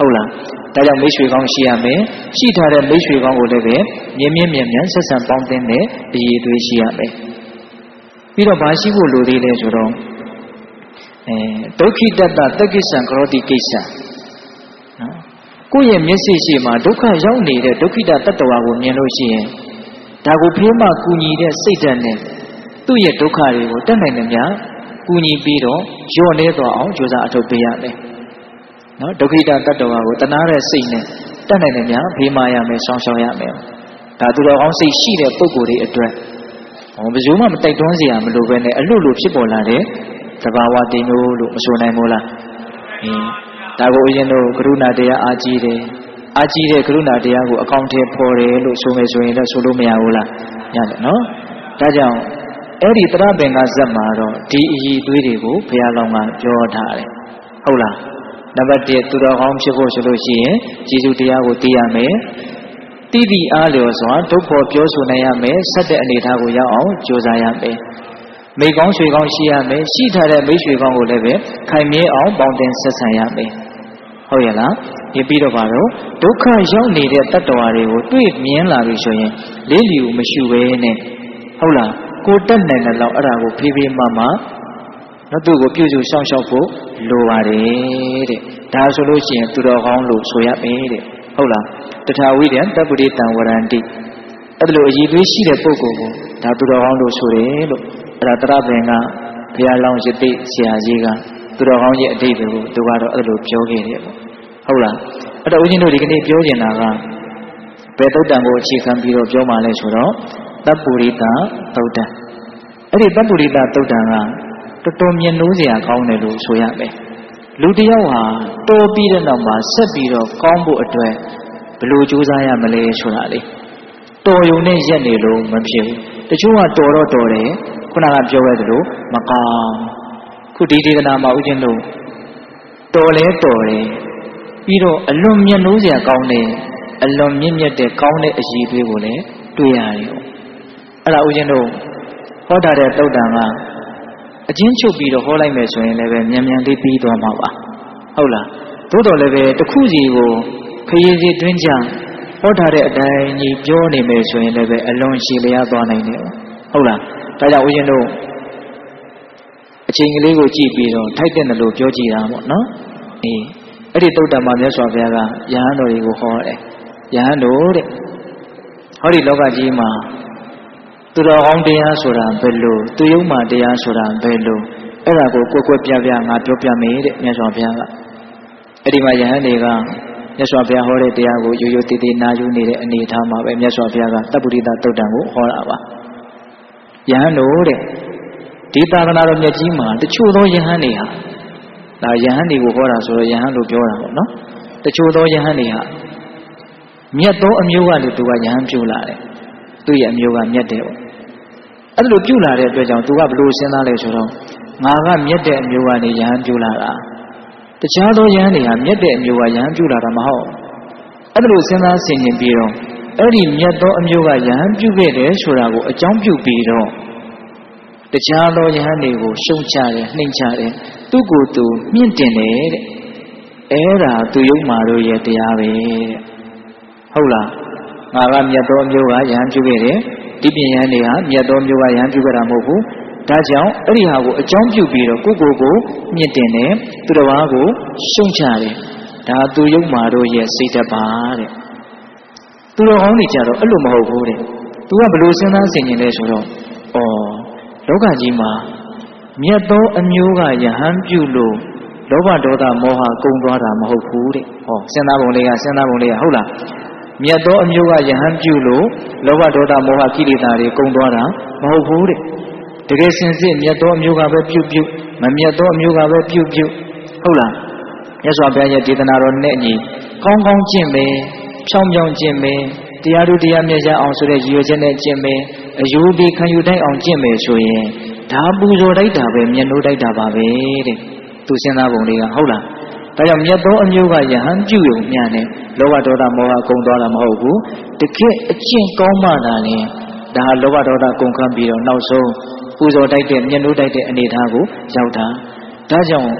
ဟုတ်လားဒါကြောင့်မိတ်ဆွေကောင်းရှိရမယ်ရှိထားတဲ့မိတ်ဆွေကောင်းကိုလည်းပဲမြင်းမြန်ဆက်ဆံပေါင်းသင်းတဲ့အရေးအသွေးရှိရမယ်ပြီးတော့ဘာရှိဖို့လိုသေးလဲဆိုတော့ဒုက္ခိတတသက္ကိစ္စံကရောတိကိစ္စနော်ကိုယ့်ရဲ့မျက်စိရှိမှဒုက္ခရောက်နေတဲ့ဒုက္ခိတတတ္တဝါကိုမြင်လို့ရှိရင်ဒါကိုဖေးမှကူညီတဲ့စိတ်ဓာတ်နဲ့သူ့ရဲ့ဒုက္ခတွေကိုတတ်နိုင်တယ်များကူညီပြီးတော့လျော့နေသွားအောင်ကြိုးစားအထောက်ပေးရမယ်နော်ဒုက္ခိတတတ္တဝါကိုတနာတဲ့စိတ်နဲ့တတ်နိုင်တယ်များဖေးမှရမယ်ဆောင်းရှောင်းရမယ်ဒါသူတော်ကောင်းစိတ်ရှိတဲ့ပုဂ္ဂိုလ်တွေအတွက်ဘယ်သူမှမတိုက်တွန်းစေရမလို့ပဲနဲ့အလွတ်လို့ဖြစ်ပေါ်လာတဲ့သဘာဝတည်မျိုးလို့မဆိုနိုင်ဘူးလားဒါကိုဦးဇင်းတို့ကရုဏာတရားအားကြီးတယ်အားကြီးတဲ့ကရုဏာတရားကိုအကောင့်ထဲပေါ်တယ်လို့ဆိုမယ်ဆိုရင်လည်းဆိုလို့မရဘူးလားရတယ်နော်ဒါကြောင့်အဲ့ဒီတရပင်ကဇက်မှာတော့ဒီအည်သွေးတွေကိုဘုရားလောင်းကပြောထားတယ်ဟုတ်လားနံပါတ်1သူတော်ကောင်းဖြစ်ဖို့ဆိုလို့ရှိရင်ကျေးဇူးတရားကိုသိရမယ်တိတိအားလျော်စွာဒုက္ခပြောဆိုနိုင်ရမယ်ဆက်တဲ့အနေအထားကိုရောက်အောင်ကြိုးစားရမယ်မိကောင်းဆွေကောင်းရှိရမယ်ရှိထားတဲ့မိတ်ဆွေကောင်းကိုလည်းပဲခိုင်မြဲအောင်ပေါင်းတင်ဆက်ဆံရမယ်ဟုတ်ရဲ့လားပြီးတော့ပါတော့ဒုက္ခရောက်နေတဲ့တတ္တဝါတွေကိုတွေ့မြင်လာပြီဆိုရင်လေးလျူမရှိဘဲနဲ့ဟုတ်လားကိုတက်နိုင်တဲ့လောက်အဲ့ဒါကိုဖေးဖေးမမနော်သူ့ကိုပြုစုရှောင်ရှောက်ဖို့လိုပါတယ်တဲ့ဒါဆိုလို့ရှိရင်သူတော်ကောင်းလို့ဆိုရမယ်တဲ့ဟုတ်လားတထာဝိတံတပ္ပုရိတံဝရန္တိအဲ့ဒါလိုအည်သွေးရှိတဲ့ပုဂ္ဂိုလ်ကိုဒါသူတော်ကောင်းလို့ဆိုတယ်လို့အဲ့ဒါတရပင်ကဘုရားလောင်းရတိဆရာကြီးကသူတော်ကောင်းရဲ့အတိတ်ကိုသူကတော့အဲ့လိုပြောခဲ့တယ်ပေါ့ဟုတ်လားအဲ့တော့ဦးဇင်းတို့ဒီကနေ့ပြောနေတာကဘယ်သုတ်တံကိုအခြေခံပြီးတော့ပြောမှလဲဆိုတော့တပ္ပုရိတသုတ်တံအဲ့ဒီတပ္ပုရိတသုတ်တံကတော်တော်မြင်လို့စရာကောင်းတယ်လို့ဆိုရမယ်လူတစ်ယောက်ဟာတော်ပြီးတဲ့နောက်မှာဆက်ပြီးတော့ကောင်းဖို့အတွက်ဘယ်လိုကြိုးစားရမလဲဆိုတာလေတော်ရုံနဲ့ရက်နေလို့မဖြစ်ဘူးတချို့ကတော်တော့တော်တယ်ခုနကပြောခဲ့သလိုမကောင်းခုဒီဒေသနာမှာဦးဇင်းတို့တော်လဲတော်တယ်ပြီးတော့အလွန်မြတ်လို့စရာကောင်းတယ်အလွန်မြင့်မြတ်တဲ့ကောင်းတဲ့အရည်အသွေးကိုလည်းတွေ့ရတယ်အဲ့ဒါဦးဇင်းတို့ဟောတာတဲ့သုတ်တံကအချင်းချုပ်ပြီးတော့ဟောလိုက်မယ်ဆိုရင်လည်းပဲမြန်မြန်လေးပြီးသွားမှာပါဟုတ်လားသို့တော်လည်းပဲတစ်ခုစီကိုခရီးစီတွင်းကြဟောထားတဲ့အတိုင်းကြီးပြောနေမယ်ဆိုရင်လည်းပဲအလွန်ရှည်လျားသွားနိုင်တယ်ဟုတ်လားဒါကြောင့်ဦးဇင်းတို့အချိန်ကလေးကိုကြည့်ပြီးတော့ထိုက်တဲ့လို့ပြောကြည့်တာပေါ့နော်အဲ့ဒီသုတ်တံမှာမြတ်စွာဘုရားကယဟန်တော်တွေကိုဟောတယ်ယဟန်တော်တဲ့ဟောဒီလောကကြီးမှာသူတော်ကောင်းတရားဆိုတာဘယ်လိုသူယုံမှတရားဆိုတာဘယ်လိုအဲ့ဒါကိုကိုယ်ပြပြငါပြောပြမယ်တဲ့မြတ်စွာဘုရားကအဲ့ဒီမှာယဟန်တွေကမြတ်စွာဘုရားဟောတဲ့တရားကိုရိုးရိုးတည်တည်နာယူနေတဲ့အနေအထားမှာပဲမြတ်စွာဘုရားကတပ္ပုရိတသုတ်တံကိုဟောတာပါယဟန်တို့တဲ့ဒီသာသနာတော်မြတ်ကြီးမှာတချို့သောယဟန်တွေဟာဒါယဟန်တွေကိုဟောတာဆိုတော့ယဟန်လို့ပြောတာပေါ့နော်တချို့သောယဟန်တွေဟာမြတ်သောအမျိုးကလည်းသူကယဟန်ပြုလာတယ်သူ့ရဲ့အမျိုးကမြတ်တယ်ပေါ့အဲ့လိုပြုလာတဲ့အတွက်ကြောင့်သူကဘယ်လိုစဉ်းစားလဲဆိုတော့ငါကမြတ်တဲ့အမျိုးကနေယဟန်ပြုလာတာတခြားသောယဟန်တွေဟာမြတ်တဲ့အမျိုးကယဟန်ပြုလာတာမဟုတ်အဲ့လိုစဉ်းစားဆင်ခြင်ပြီးတော့အဲ့ဒီမြတ်သောအမျိုးကယဟန်ပြုခဲ့တယ်ဆိုတာကိုအကြောင်းပြုပြီးတော့တခြားသောယဟန်တွေကိုရှုံချတယ်နှိမ့်ချတယ်သူ့ကိုယ်သူမြင့်တင်တယ်တဲ့အဲ့ဒါသူယုံမာတို့ရဲ့တရားပဲတဲ့ဟုတ်လားငါကမြတ်သောအမျိုးကယဟန်ပြုခဲ့တယ်ဒီပြင်ယဟန်တွေဟာမြတ်သောမျိုးကယဟန်ပြုခဲ့တာမဟုတ်ဘူးဒါကြောင့်အဲ့ဒီဟာကိုအကြောင်းပြုပြီးတော့ကိုယ့်ကိုယ်မြင့်တင်တယ်သူတစ်ပါးကိုရှုံချတယ်ဒါသူယုံမာတို့ရဲ့စိတ်ဓာတ်ပါတဲ့သူတော်ကောင်းတွေကြတော့အဲ့လိုမဟုတ်ဘူးတဲ့သူကဘယ်လိုစဉ်းစားဆင်ခြင်လဲဆိုတော့လောကကြီးမှာမြတ်သောအမျိုးကယဟန်ပြုလို့လောဘဒေါသမောဟကုန်သွားတာမဟုတ်ဘူးတဲ့စဉ်းစားပုံလေးကဟုတ်လားမြတ်သောအမျိုးကယဟန်ပြုလို့လောဘဒေါသမောဟကိလေသာတွေကုန်သွားတာမဟုတ်ဘူးတဲ့တကယ်စင်စစ်မြတ်သောအမျိုးကပဲပြုမမြတ်သောအမျိုးကပဲပြုဟုတ်လားမြတ်စွာဘုရားရဲ့ဒေသနာတော်နဲ့အညီကောင်းကောင်းကျင့်မယ်ဖြောင်းကျင့်မယ်တရားတို့တရားမြတ်ရအောင်ဆိုတဲ့ရည်ရွယ်ချက်နဲ့ကျင့်မယ်အယူဒီခံယူတိုက်အောင်ကျင့်မယ်ဆိုရင်ဒါပူဇော်တိုက်တာပဲမျက်နှိုးတိုက်တာပါပဲတဲ့သူစဉ်းစားပုံလေးကဟုတ်လားဒါကြောင့်မြတ်သောအမျိုးကယဟန်ပြုုံမျှနဲ့လောဘဒေါသမောဟကုန်သွားတာမဟုတ်ဘူးတကယ်အကျင့်ကောင်းမှသာလေဒါဟာလောဘဒေါသကုန်ခန်းပြီးတော့နောက်ဆုံးပူဇော်တိုက်တဲ့မျက်နှိုးတိုက်တဲ့အနေအထားကိုရောက်တာဒါကြောင့်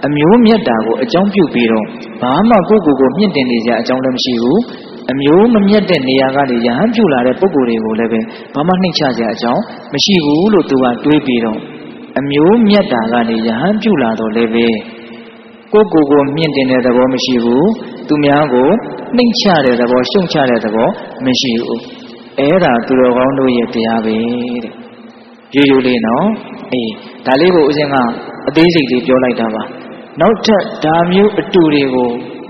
အမျိုးမြတ်တာကိုအကြောင်းပြုပြီးတော့ဘာမှကိုယ့်ကိုယ်မြင့်တင်နေကြအကြောင်းလည်းမရှိဘူးအမျိုးမမြတ်တဲ့နေရာကနေယဟန်ပြုလာတဲ့ပုဂ္ဂိုလ်တွေကိုလည်းပဲဘာမှနှိမ့်ချကြအကြောင်းမရှိဘူးလို့သူကတွေးပြီးတော့အမျိုးမြတ်တာကနေယဟန်ပြုလာတော့လည်းပဲကိုယ့်ကိုယ်မြင့်တင်တဲ့သဘောမရှိဘူးသူများကိုနှိမ့်ချတဲ့သဘောရှုံချတဲ့သဘောမရှိဘူးအဲ့ဒါသူတော်ကောင်းတို့ရဲ့တရားပဲတဲ့ရိုးရိုးလေးနော်အေးဒါလေးကိုဦးဇင်းကအသေးစိတ်လေးပြောလိုက်တာပါနောက်ထပ်ဒါမျိုးအတူတွေကို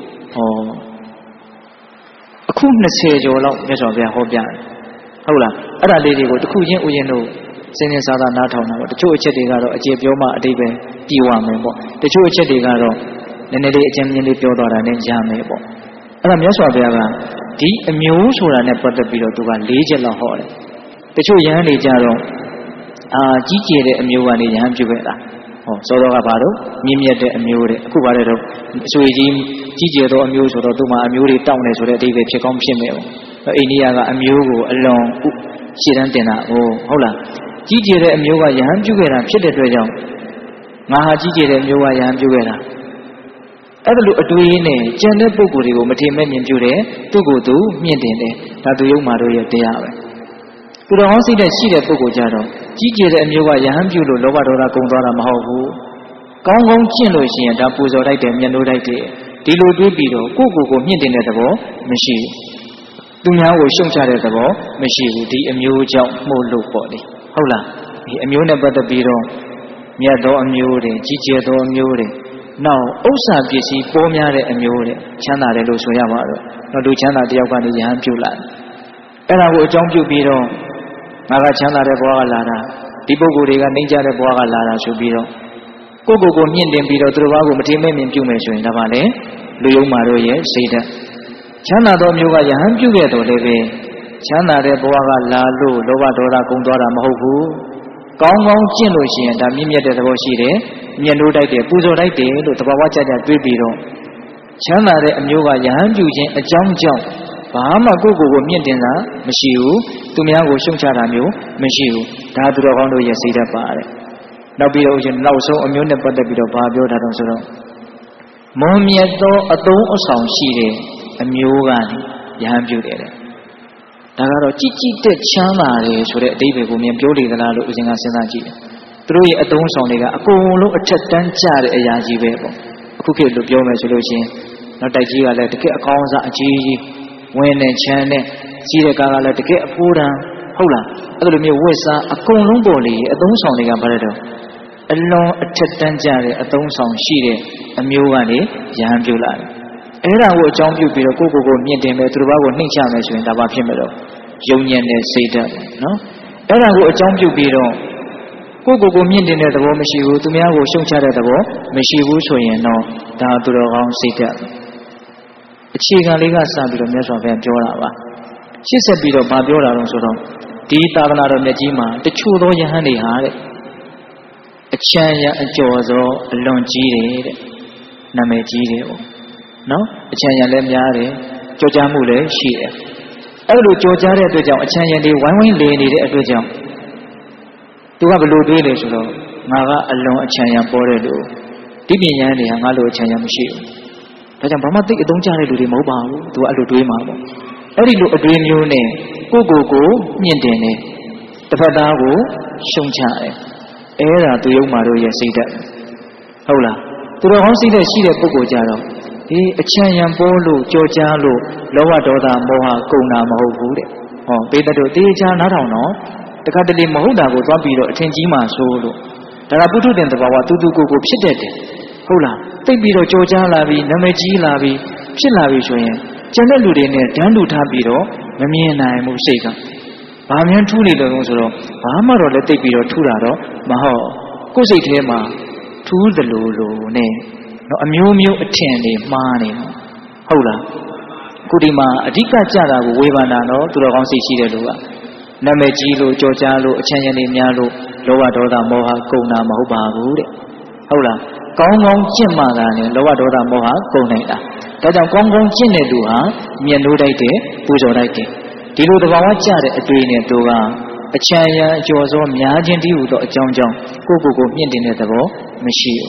အခု20ကျော်လောက်မြတ်စွာဘုရားဟောပြတယ်ဟုတ်လားအဲ့ဒါလေးတွေကိုတစ်ခုချင်းဦးဇင်းတို့စဉ်းစားနားထောင်တာပေါ့တချို့အချက်တွေကတော့အကျေပြောမှအတိတ်ပဲပြီးသွားမယ်ပေါ့တချို့အချက်တွေကတော့နည်းနည်းလေးအကျဉ်းချင်းလေးပြောသွားတာနဲ့ရမယ်ပေါ့အဲ့ဒါမြတ်စွာဘုရားကဒီအမျိုးဆိုတာနဲ့ပတ်သက်ပြီးတော့သူက4ချက်လောက်ဟောတယ်တချို့ယဟန်တွေကြတော့ကြီးကျယ်တဲ့အမျိုးကနေယဟန်ပြုခဲ့တာစောစောကဘာလို့မြင့်မြတ်တဲ့အမျိုးတဲ့အခုဘာလဲတော့အဆွေကြီးကျယ်သောအမျိုးဆိုတော့သူ့မှာအမျိုးတွေတောင်းနေဆိုတဲ့အဓိပ္ပာယ်ဖြစ်ကောင်းဖြစ်မယ်ပေါ့အိန္ဒိယကအမျိုးကိုအလွန်ရှေ့တန်းတင်တာဟုတ်လားကြီးကျယ်တဲ့အမျိုးကယဟန်ပြုခဲ့တာဖြစ်တဲ့အတွက်ကြောင့်ငါဟာကြီးကျယ်တဲ့အမျိုးကယဟန်ပြုခဲ့တာအဲ့ဒါလိုအတွေးနဲ့ကျန်တဲ့ပုဂ္ဂိုလ်တွေကိုမထင်မဲ့မြင်ပြုတယ်သူ့ကိုယ်သူမြင့်တင်တယ်ဒါသူယုံမာတို့ရဲ့တရားပဲသူတော်ကောင်းစိတ်နဲ့ရှိတဲ့ပုဂ္ဂိုလ်ကြတော့ကြီးကျယ်တဲ့အမျိုးကယဟန်ပြုလို့လောဘဒေါသကုန်သွားတာမဟုတ်ဘူးကောင်းကောင်းကျင့်လို့ရှိရင်ဒါပူဇော်လိုက်တယ်မြတ်လို့လိုက်တယ်ဒီလိုတွေးပြီးတော့ကိုယ့်ကိုယ်ကိုမြင့်တင်တဲ့သဘောမရှိဘူးသူများကိုရှုံချတဲ့သဘောမရှိဘူးဒီအမျိုးကြောင့်မှုလို့ပေါ့လေဟုတ်လားဒီအမျိုးနဲ့ပတ်သက်ပြီးတော့မြတ်သောအမျိုးတွေကြီးကျယ်သောအမျိုးတွေနောက်ဥစ္စာပစ္စည်းပေါ်များတဲ့အမျိုးတဲ့ချမ်းသာတယ်လို့ဆိုရပါတော့နောက်လူချမ်းသာတယောက်ကနေယဟန်ပြုလာတယ်အဲ့ဒါကိုအကြောင်းပြုပြီးတော့ငါကချမ်းသာတဲ့ဘဝကလာတာဒီပုဂ္ဂိုလ်တွေကနှိမ့်ကြတဲ့ဘဝကလာတာဆိုပြီးတော့ကိုယ့်ကိုယ်မြင့်တင်ပြီးတော့သူတို့ဘာကိုမထင်မဲ့မြင်ပြုမယ်ဆိုရင်ဒါပါလေလူယုံမာတို့ရဲ့စိတ်ဓာတ်ချမ်းသာသောမျိုးကယဟန်ပြုခဲ့တော်လည်းပဲချမ်းသာတဲ့ဘဝကလာလို့လောဘဒေါသကုန်သွားတာမဟုတ်ဘူးကောင်းကောင်းကျင့်လို့ရှိရင်ဒါမြင့်မြတ်တဲ့သဘောရှိတယ်မြတ်လို့တိုက်တယ်ပူဇော်တိုက်တယ်လို့တဘာဝကြကြတွေးပြီးတော့ချမ်းသာတဲ့အမျိုးကယဟန်ပြုခြင်းအကြောင်းကြောင့်ဘာမှကိုယ့်ကိုယ်ကိုမြင့်တင်တာမရှိဘူးသူများကိုရှုံချတာမျိုးမရှိဘူးဒါသူတော်ကောင်းတို့ရဲ့စိတ်ဓာတ်ပါတဲ့နောက်ပြီးတော့ဦးဇင်းနောက်ဆုံးအမျိုးနဲ့ပတ်သက်ပြီးတော့ဘာပြောတာတော့ဆိုတော့မွန်မြတ်သောအသုံးအဆောင်ရှိတဲ့အမျိုးကနေယဟန်ပြုတယ်တဲ့ဒါကတော့ကြည်ကြည်တက်ချမ်းသာတယ်ဆိုတဲ့အဓိပ္ပာယ်ကိုမြင်ပြောလေသလားလို့ဦးဇင်းကစဉ်းစားကြည့်တယ်သူတို့ရဲ့အသုံးဆောင်တွေကအကုန်လုံးအထက်တန်းကျတဲ့အရာကြီးပဲပေါ့အခုခေတ်လို့ပြောမယ်ဆိုလို့ချင်းနောက်တိုက်ကြီးကလည်းတကယ်အကောင်းစားအကြီးကြီးဝင်နေချမ်းနဲ့ကြီးတဲ့ကားကလည်းတကယ်အဖိုးတန်ဟုတ်လားအဲ့လိုမျိုးဝတ်စားအကုန်လုံးပေါ်လေအသုံးဆောင်တွေကဘာလဲတော့အလွန်အထက်တန်းကျတဲ့အသုံးဆောင်ရှိတဲ့အမျိုးကနေယဟန်ပြုလာတယ်အဲ့ဒါကိုအကြောင်းပြုပြီးတော့ကိုယ့်ကိုယ်ကိုမြင့်တင်မယ်သူတို့ဘာကိုနှိမ့်ချမယ်ဆိုရင်ဒါဘာဖြစ်မလို့ယုံညံ့တဲ့စိတ်ဓာတ်နော်အဲ့ဒါကိုအကြောင်းပြုပြီးတော့ကိုယ့်ကိုယ်ကိုမြင့်တင်တဲ့သဘောမရှိဘူးသူများကိုရှုံချတဲ့သဘောမရှိဘူးဆိုရင်တော့ဒါသူတော်ကောင်းစိတ်ဓာတ်အခြေခံလေးကစပြီးတော့မြတ်စွာဘုရားပြောတာပါရှင်းဆက်ပြီးတော့ဗာပြောတာတော့ဆိုတော့ဒီသာသနာတော်မြတ်ကြီးမှာတချို့သောယဟန်တွေဟာတဲ့အချမ်းရအကျော်သောအလွန်ကြီးတယ်တဲ့နာမည်ကြီးတယ်ပေါ့နော်အချမ်းရလည်းများတယ်ကြော်ကြားမှုလည်းရှိတယ်အဲ့လိုကြော်ကြားတဲ့အတွက်ကြောင့်အချမ်းရတွေဝိုင်းဝန်းလေနေတဲ့အတွက်ကြောင့်သူကဘလို့တွေးလဲဆိုတော့ငါကအလွန်အချမ်းရပေါ်တဲ့လူဒီပညာတွေဟာငါလိုအချမ်းရမရှိဘူးဒါကြောင့်ဘာမှသိအသုံးကျတဲ့လူတွေမဟုတ်ပါဘူးသူကအဲ့လိုတွေးမှာပေါ့အဲ့ဒီလိုအတွေးမျိုးနဲ့ကိုယ့်ကိုယ်မြင့်တင်တယ်တစ်ဖက်သားကိုရှုံချတယ်အဲ့ဒါသူယုံမာတို့ရဲ့စိတ်ဓာတ်ဟုတ်လားသူတော်ကောင်းစိတ်ဓာတ်ရှိတဲ့ပုဂ္ဂိုလ်ကြတော့ဒီအချမ်းရံပေါ်လို့ကြော်ကြားလို့လောဘဒေါသမောဟကုန်တာမဟုတ်ဘူးတဲ့ဟောပေတတ်တို့တေချာနားထောင်တော့တခါတလေမဟုတ်တာကိုသွားပြီးတော့အထင်ကြီးမှဆိုလို့ဒါကပုထုတင်တဘာဝသူကိုဖြစ်တတ်တယ်ဟုတ်လားသိပြီးတော့ကြော်ကြားလာပြီးနာမည်ကြီးလာပြီးဖြစ်လာပြီဆိုရင်ကျန်တဲ့လူတွေနဲ့တန်းတူထားပြီးတော့မမြင်နိုင်ဘူးစိတ်ကဘာမှန်းထူးနေလို့ဆိုတော့ဘာမှတော့လည်းသိပြီးတော့ထူတာတော့မဟုတ်ကိုယ်စိတ်ထဲမှာထူးသလိုလိုနဲ့နော်အမျိုးမျိုးအထင်တွေမှားနေဟုတ်လားခုဒီမှာအဓိကကြတာကိုဝေဖန်တာနော်သူတော်ကောင်းစိတ်ရှိတဲ့လူကနာမည်ကြီးလို့ကြော်ကြားလို့အချမ်းရံနေများလို့လောဘဒေါသမောဟကုန်တာမဟုတ်ပါဘူးတဲ့ဟုတ်လားကောင်းကောင်းကျင့်မှသာလေလောဘဒေါသမောဟကုန်နိုင်တာဒါကြောင့်ကောင်းကောင်းကျင့်တဲ့လူဟာမြတ်လို့တိုက်တယ်ပူဇော်တိုက်တယ်ဒီလိုတဘာဝကြတဲ့အတွေ့နဲ့သူကအချမ်းရံအကျော်စောများခြင်းတည်းဟူသောအကြောင်းကြောင့်ကိုယ့်ကိုယ်ကိုမြင့်တင်တဲ့သဘောမရှိဘူး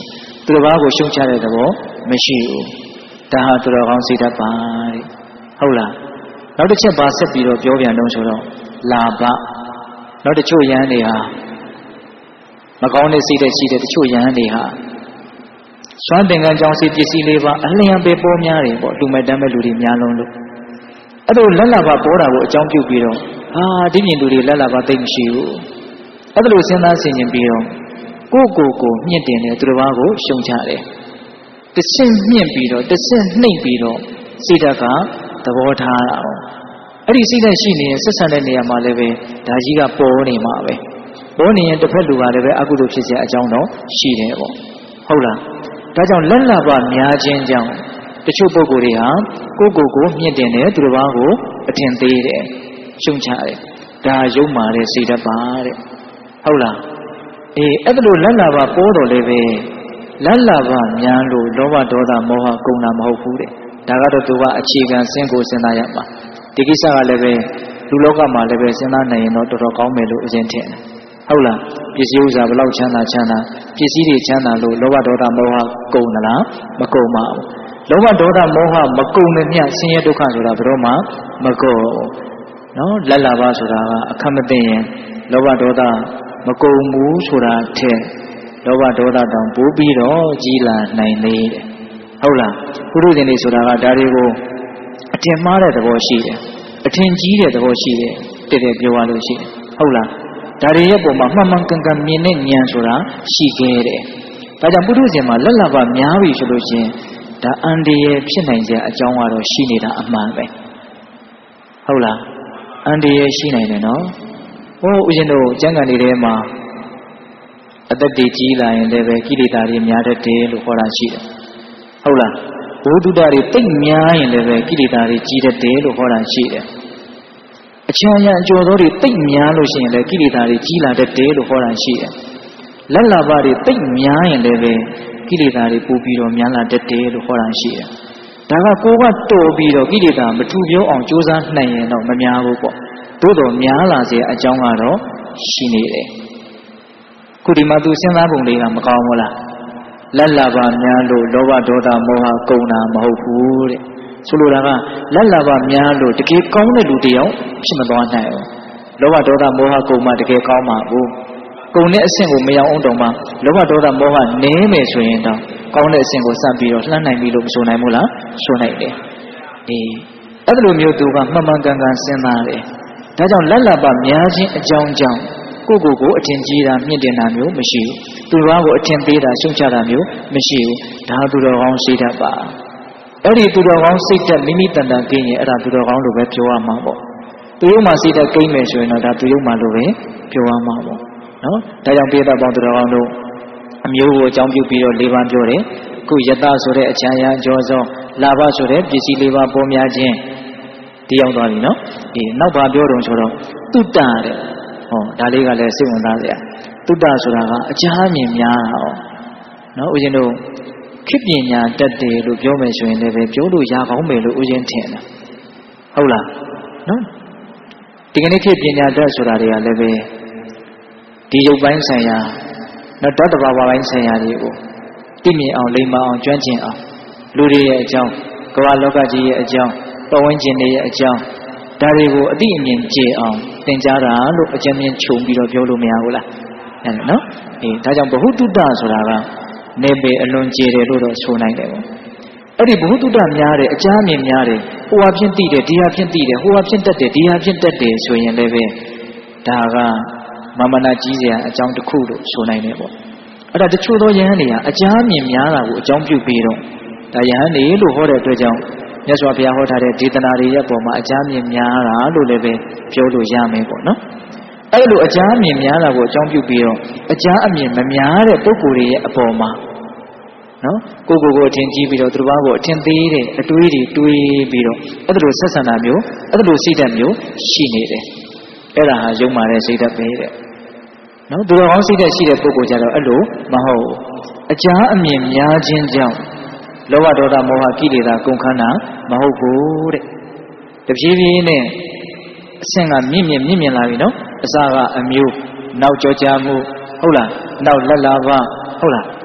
သူတစ်ပါးကိုရှုံချတဲ့သဘောမရှိဘူးဒါဟာသူတော်ကောင်းစိတ်ဓာတ်ပါတဲ့ဟုတ်လားနောက်တစ်ချက်ပါဆက်ပြီးတော့ပြောပြန်တော့ဆိုတော့လာဘနောက်တချို့ယဟန်တွေဟာမကောင်းတဲ့စိတ်တွေရှိတဲ့တချို့ယဟန်တွေဟာစွမ်းသင်္ကန်းကြောင့်စိတ်ပစ္စည်းလေးပါအလျံပဲပေါ်များတယ်ပေါ့လူမဲ့တမ်းမဲ့လူတွေများလုံးလို့အဲ့လိုလက်လာပါပေါ်တာကိုအကြောင်းပြုပြီးတော့ဒီပြင်လူတွေလက်လာပါသိမရှိဘူးအဲ့လိုစဉ်းစားဆင်ခြင်ပြီးတော့ကိုမြင့်တင်တယ်သူတစ်ပါးကိုရှုံချတယ်တဆင့်မြင့်ပြီးတော့တဆင့်နှိမ့်ပြီးတော့စိတ်ဓာတ်ကသဘောထားတာအဲ့ဒီစိတ်ဓာတ်ရှိနေရင်ဆက်ဆံတဲ့နေရာမှာလည်းပဲဒါကြီးကပေါ်နေမှာပဲပေါ်နေရင်တစ်ဖက်လူကလည်းပဲအကုသိုလ်ဖြစ်เสียအကြောင်းတော့ရှိတယ်ပေါ့ဟုတ်လားဒါကြောင့်လက်လာပါများခြင်းကြောင့်တချို့ပုဂ္ဂိုလ်တွေဟာကိုမြင့်တင်တယ်သူတစ်ပါးကိုအထင်သေးတယ်ရှုံချတယ်ဒါယုံမာတဲ့စိတ်ဓာတ်ပါတဲ့ဟုတ်လားအဲ့ဒါလိုလက်လာပါပေါ်တော်လည်းပဲလက်လာပါများလို့လောဘဒေါသမောဟကုန်တာမဟုတ်ဘူးတဲ့ဒါကတော့သူကအခြေခံစင်ကိုစဉ်းစားရမှာဒီကိစ္စကလည်းပဲလူလောကမှာလည်းပဲစဉ်းစားနိုင်ရင်တော့တော်တော်ကောင်းမယ်လို့အရင်ထင်တယ်ဟုတ်လားပစ္စည်းဥစ္စာဘယ်လောက်ချမ်းသာပစ္စည်းတွေချမ်းသာလို့လောဘဒေါသမောဟကုန်သလားမကုန်ပါဘူးလောဘဒေါသမောဟမကုန်တဲ့မြတ်ဆင်းရဲဒုက္ခဆိုတာဘယ်တော့မှမကုန်နော်လက်လာပါဆိုတာကအခက်မသိရင်လောဘဒေါသမကုန်ဘူးဆိုတာထက်လောဘဒေါသတောင်ပိုးပြီးတော့ကြီးလာနိုင်သေးတယ်ဟုတ်လားပုရုဇဉ်တွေဆိုတာကဒါတွေကိုအထင်မှားတဲ့သဘောရှိတယ်အထင်ကြီးတဲ့သဘောရှိတယ်တဲ့ပြောရလို့ရှိတယ်ဟုတ်လားဒါတွေရဲ့ပုံမှာမှန်မှန်ကန်ကန်မြင်တဲ့ဉာဏ်ဆိုတာရှိခဲ့တယ်ဒါကြောင့်ပုရုဇဉ်မှာလက်လာပါများပြီဆိုလို့ရှိရင်ဒါအန္တရာယ်ဖြစ်နိုင်ကြအကြောင်းကတော့ရှိနေတာအမှန်ပဲဟုတ်လားအန္တရာယ်ရှိနိုင်တယ်နော်ဦးဇင်းတို့ကျမ်းဂန်တွေထဲမှာအသက်တွေကြီးလာရင်လည်းပဲကိလေသာတွေများတတ်တယ်လို့ခေါ်တာရှိတယ်ဟုတ်လားဘုဒ္ဓတွေတိတ်များရင်လည်းပဲကိလေသာတွေကြီးတတ်တယ်လို့ခေါ်တာရှိတယ်အချမ်းရအကျော်သောတွေတိတ်များလို့ရှိရင်လည်းကိလေသာတွေကြီးလာတတ်တယ်လို့ခေါ်တာရှိတယ်လက်လာပါတွေတိတ်များရင်လည်းပဲကိလေသာတွေပိုပြီးတော့များလာတတ်တယ်လို့ခေါ်တာရှိတယ်ဒါကကိုကတော်ပြီးတော့ကိလေသာမထူပြောအောင်ကြိုးစားနိုင်ရင်တော့မများဘူးပေါ့သို့တော်များလာစေအကြောင်းကတော့ရှိနေတယ်ခုဒီမှာသူစဉ်းစားပုံလေးကမကောင်းဘူးလားလက်လာပါများလို့လောဘဒေါသမောဟကုန်တာမဟုတ်ဘူးတဲ့ဆိုလိုတာကလက်လာပါများလို့တကယ်ကောင်းတဲ့လူတယောက်ဖြစ်မသွားနိုင်ဘူးလောဘဒေါသမောဟကုန်မှတကယ်ကောင်းမှာဘူးကုန်တဲ့အဆင့်ကိုမရောက်အောင်တော့မှလောဘဒေါသမောဟနည်းမယ်ဆိုရင်တော့ကောင်းတဲ့အဆင့်ကိုစပ်ပြီးတော့လှမ်းနိုင်ပြီလို့မဆိုနိုင်ဘူးလားဆိုနိုင်တယ်အဲ့လိုမျိုးသူကမှန်မှန်ကန်ကန်စဉ်းစားတယ်ဒါကြောင့်လက်လာပါများခြင်းအကြောင်းကြောင့်ကိုအထင်ကြီးတာမြင့်တင်တာမျိုးမရှိဘူးသူတော်ကိုအထင်သေးတာရှုံချတာမျိုးမရှိဘူးဒါသူတော်ကောင်းစိတ်ဓာတ်ပါအဲ့ဒီသူတော်ကောင်းစိတ်ဓာတ်မိမိတန်တန်ကိရင်အဲ့ဒါသူတော်ကောင်းလို့ပဲပြောရမှာပေါ့သူရုံမှာစိတ်ဓာတ်ကိမယ်ဆိုရင်တော့ဒါသူရုံမှာလို့ပဲပြောရမှာပေါ့နော်ဒါကြောင့်ပိဋကပေါင်းသူတော်ကောင်းတို့အမျိုးကိုအကြောင်းပြုပြီးတော့၄ပါးပြောတယ်ခုယတဆိုတဲ့အချမ်းရအကျော်စောလာဘဆိုတဲ့ပစ္စည်း၄ပါးပေါ်များခြင်းဒီရောက်သွားပြီနော်နောက်ပါပြောတော့ဆိုတော့တုတ္တတဲ့ဒါလေးကလည်းစိတ်ဝင်စားစရာတုတ္တဆိုတာကအချမ်းမြင်များတာနော်ဦးဇင်းတို့ခေပညာတတ်တယ်လို့ပြောမယ်ဆိုရင်လည်းပဲပြောလို့ရကောင်းမယ်လို့ဦးဇင်းထင်တယ်ဟုတ်လားနော်ဒီကနေ့ခေပညာတတ်ဆိုတာတွေကလည်းပဲဒီရုပ်ပိုင်းဆိုင်ရာနော်တတ္တဘာဝပိုင်းဆိုင်ရာတွေကိုသိမြင်အောင်လိမ္မာအောင်ကျွမ်းကျင်အောင်လူတွေရဲ့အကြောင်းကမ္ဘာလောကကြီးရဲ့အကြောင်းပတ်ဝန်းကျင်တွေရဲ့အကြောင်းဒါတွေကိုအသိအမြင်ကျေအောင်သင်ကြားတာလို့အကျဉ်းချင်းခြုံပြီးတော့ပြောလို့မရဘူးလားအဲ့နော်ဒါကြောင့်ဘ ഹു တုတ္တဆိုတာကနေပေအလွန်ကျေတယ်လို့တော့ဆိုနိုင်တယ်ပေါ့အဲ့ဒီဘ ഹു တုတ္တများတယ်အကြမ်းမြင်များတယ်ဟိုဟာဖြင့်သိတယ်ဒီဟာဖြင့်သိတယ်ဟိုဟာဖြင့်တတ်တယ်ဒီဟာဖြင့်တတ်တယ်ဆိုရင်လည်းပဲဒါကမမနာကြီးစရာအကြောင်းတစ်ခုလို့ဆိုနိုင်တယ်ပေါ့အဲ့ဒါတချို့သောယဟန်တွေကအကြမ်းမြင်များတာကိုအကြောင်းပြုပြီးတော့ဒါယဟန်တွေလို့ဟောတဲ့အတွက်ကြောင့်မြတ်စွာဘုရားဟောထားတဲ့ဒေသနာတွေရဲ့ပုံမှာအကြမ်းမြင်များတာလို့လည်းပဲပြောလို့ရမယ်ပေါ့နော်အဲ့လိုအကြမ်းမြင်များတာကိုအကြောင်းပြုပြီးတော့အကြမ်းအမြင်မများတဲ့ပုဂ္ဂိုလ်တွေရဲ့အပေါ်မှာနော်ကိုအထင်ကြီးပြီးတော့သူတစ်ပါးကိုအထင်သေးတဲ့အတွေးတွေတွေးပြီးတော့အဲ့လိုဆက်ဆံတာမျိုးအဲ့လိုစိတ်ဓာတ်မျိုးရှိနေတယ်အဲ့ဒါဟာယုံမာတဲ့စိတ်ဓာတ်ပဲတဲ့နော်သူတော်ကောင်းစိတ်ဓာတ်ရှိတဲ့ပုဂ္ဂိုလ်ကြတော့အဲ့လိုမဟုတ်အကြမ်းအမြင်များခြင်းကြောင့်လောဘဒေါသမောဟကိလေသာကုန်ခန်းတာမဟုတ်ဘူးတဲ့တဖြည်းဖြည်းနဲ့အဆင့်ကမြင့်မြင့်လာပြီနော်အစကအမျိုးနောက်ကြောကြမှုဟုတ်လားနောက်လက်လာပါဟုတ်လား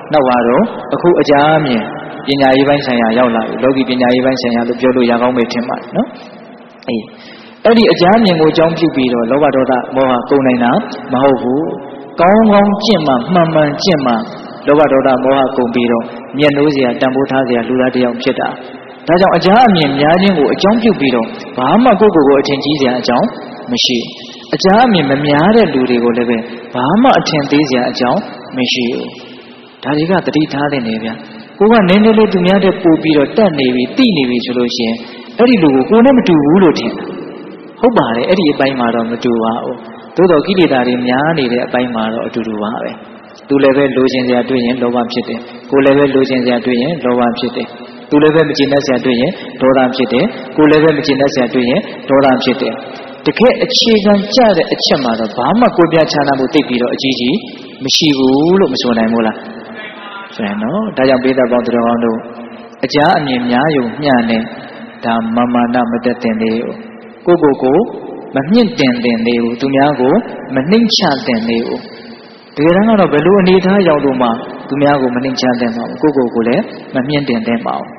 နောက်ပါတော့အခုအကြမ်းမြင်ပညာရေးပိုင်းဆိုင်ရာရောက်လာပြီလောကီပညာရေးပိုင်းဆိုင်ရာလို့ပြောလို့ရကောင်းမယ်ထင်ပါတယ်နော်အဲ့ဒီအကြမ်းမြင်ကိုအကြောင်းပြုပြီးတော့လောဘဒေါသမောဟကုန်နိုင်တာမဟုတ်ဘူးကောင်းကောင်းကျင့်မှမှန်မှန်ကျင့်မှလောဘဒေါသမောဟကုန်ပြီးတော့မျက်နှိုးစရာတန်ဖိုးထားစရာလူသားတစ်ယောက်ဖြစ်တာဒါကြောင့်အကြမ်းအမြင်များခြင်းကိုအကြောင်းပြုပြီးတော့ဘာမှကိုယ့်ကိုယ်ကိုအထင်ကြီးစရာအကြောင်းမရှိအကြမ်းအမြင်မများတဲ့လူတွေကိုလည်းပဲဘာမှအထင်သေးစရာအကြောင်းမရှိဘူးဒါတွေကသတိထားတဲ့နေဗျကိုကနည်းနည်းလေးသူများတဲ့ပို့ပြီးတော့တက်နေပြီတိနေပြီဆိုလို့ရှိရင်အဲ့ဒီလူကိုကိုယ်နဲ့မတူဘူးလို့ထင်တာဟုတ်ပါတယ်အဲ့ဒီအပိုင်းမှာတော့မတူပါဘူးသို့တော်ကိလေသာတွေများနေတဲ့အပိုင်းမှာတော့အတူတူပါပဲသူလည်းပဲလိုချင်စရာတွေ့ရင်လောဘဖြစ်တယ်ကိုယ်လည်းပဲလိုချင်စရာတွေ့ရင်လောဘဖြစ်တယ်သူလည်းပဲမကျေနပ်စရာတွေ့ရင်ဒေါသဖြစ်တယ်ကိုယ်လည်းပဲမကျေနပ်စရာတွေ့ရင်ဒေါသဖြစ်တယ်တကယ်အခြေခံကြတဲ့အချက်မှာတော့ဘာမှကိုယ်ပြခြားနာမှုသိပြီးတော့အကြီးကြီးမရှိဘူးလို့မဆိုနိုင်ဘူးလားဆိုရင်နော်ဒါကြောင့်ပိဋကပေါင်းသူတော်ကောင်းတို့အကြအမြင်များယုံမျှနဲ့ဒါမာနမတက်တင်သေးဘူးကိုမမြင့်တင်သေးဘူးသူများကိုမနှိမ့်ချတင်သေးဘူးတကယ်တမ်းကတော့ဘယ်လိုအနေထားရောက်လို့မှသူများကိုမနှိမ့်ချတင်မှာကိုလည်းမမြင့်တင်တင်ပါဘူး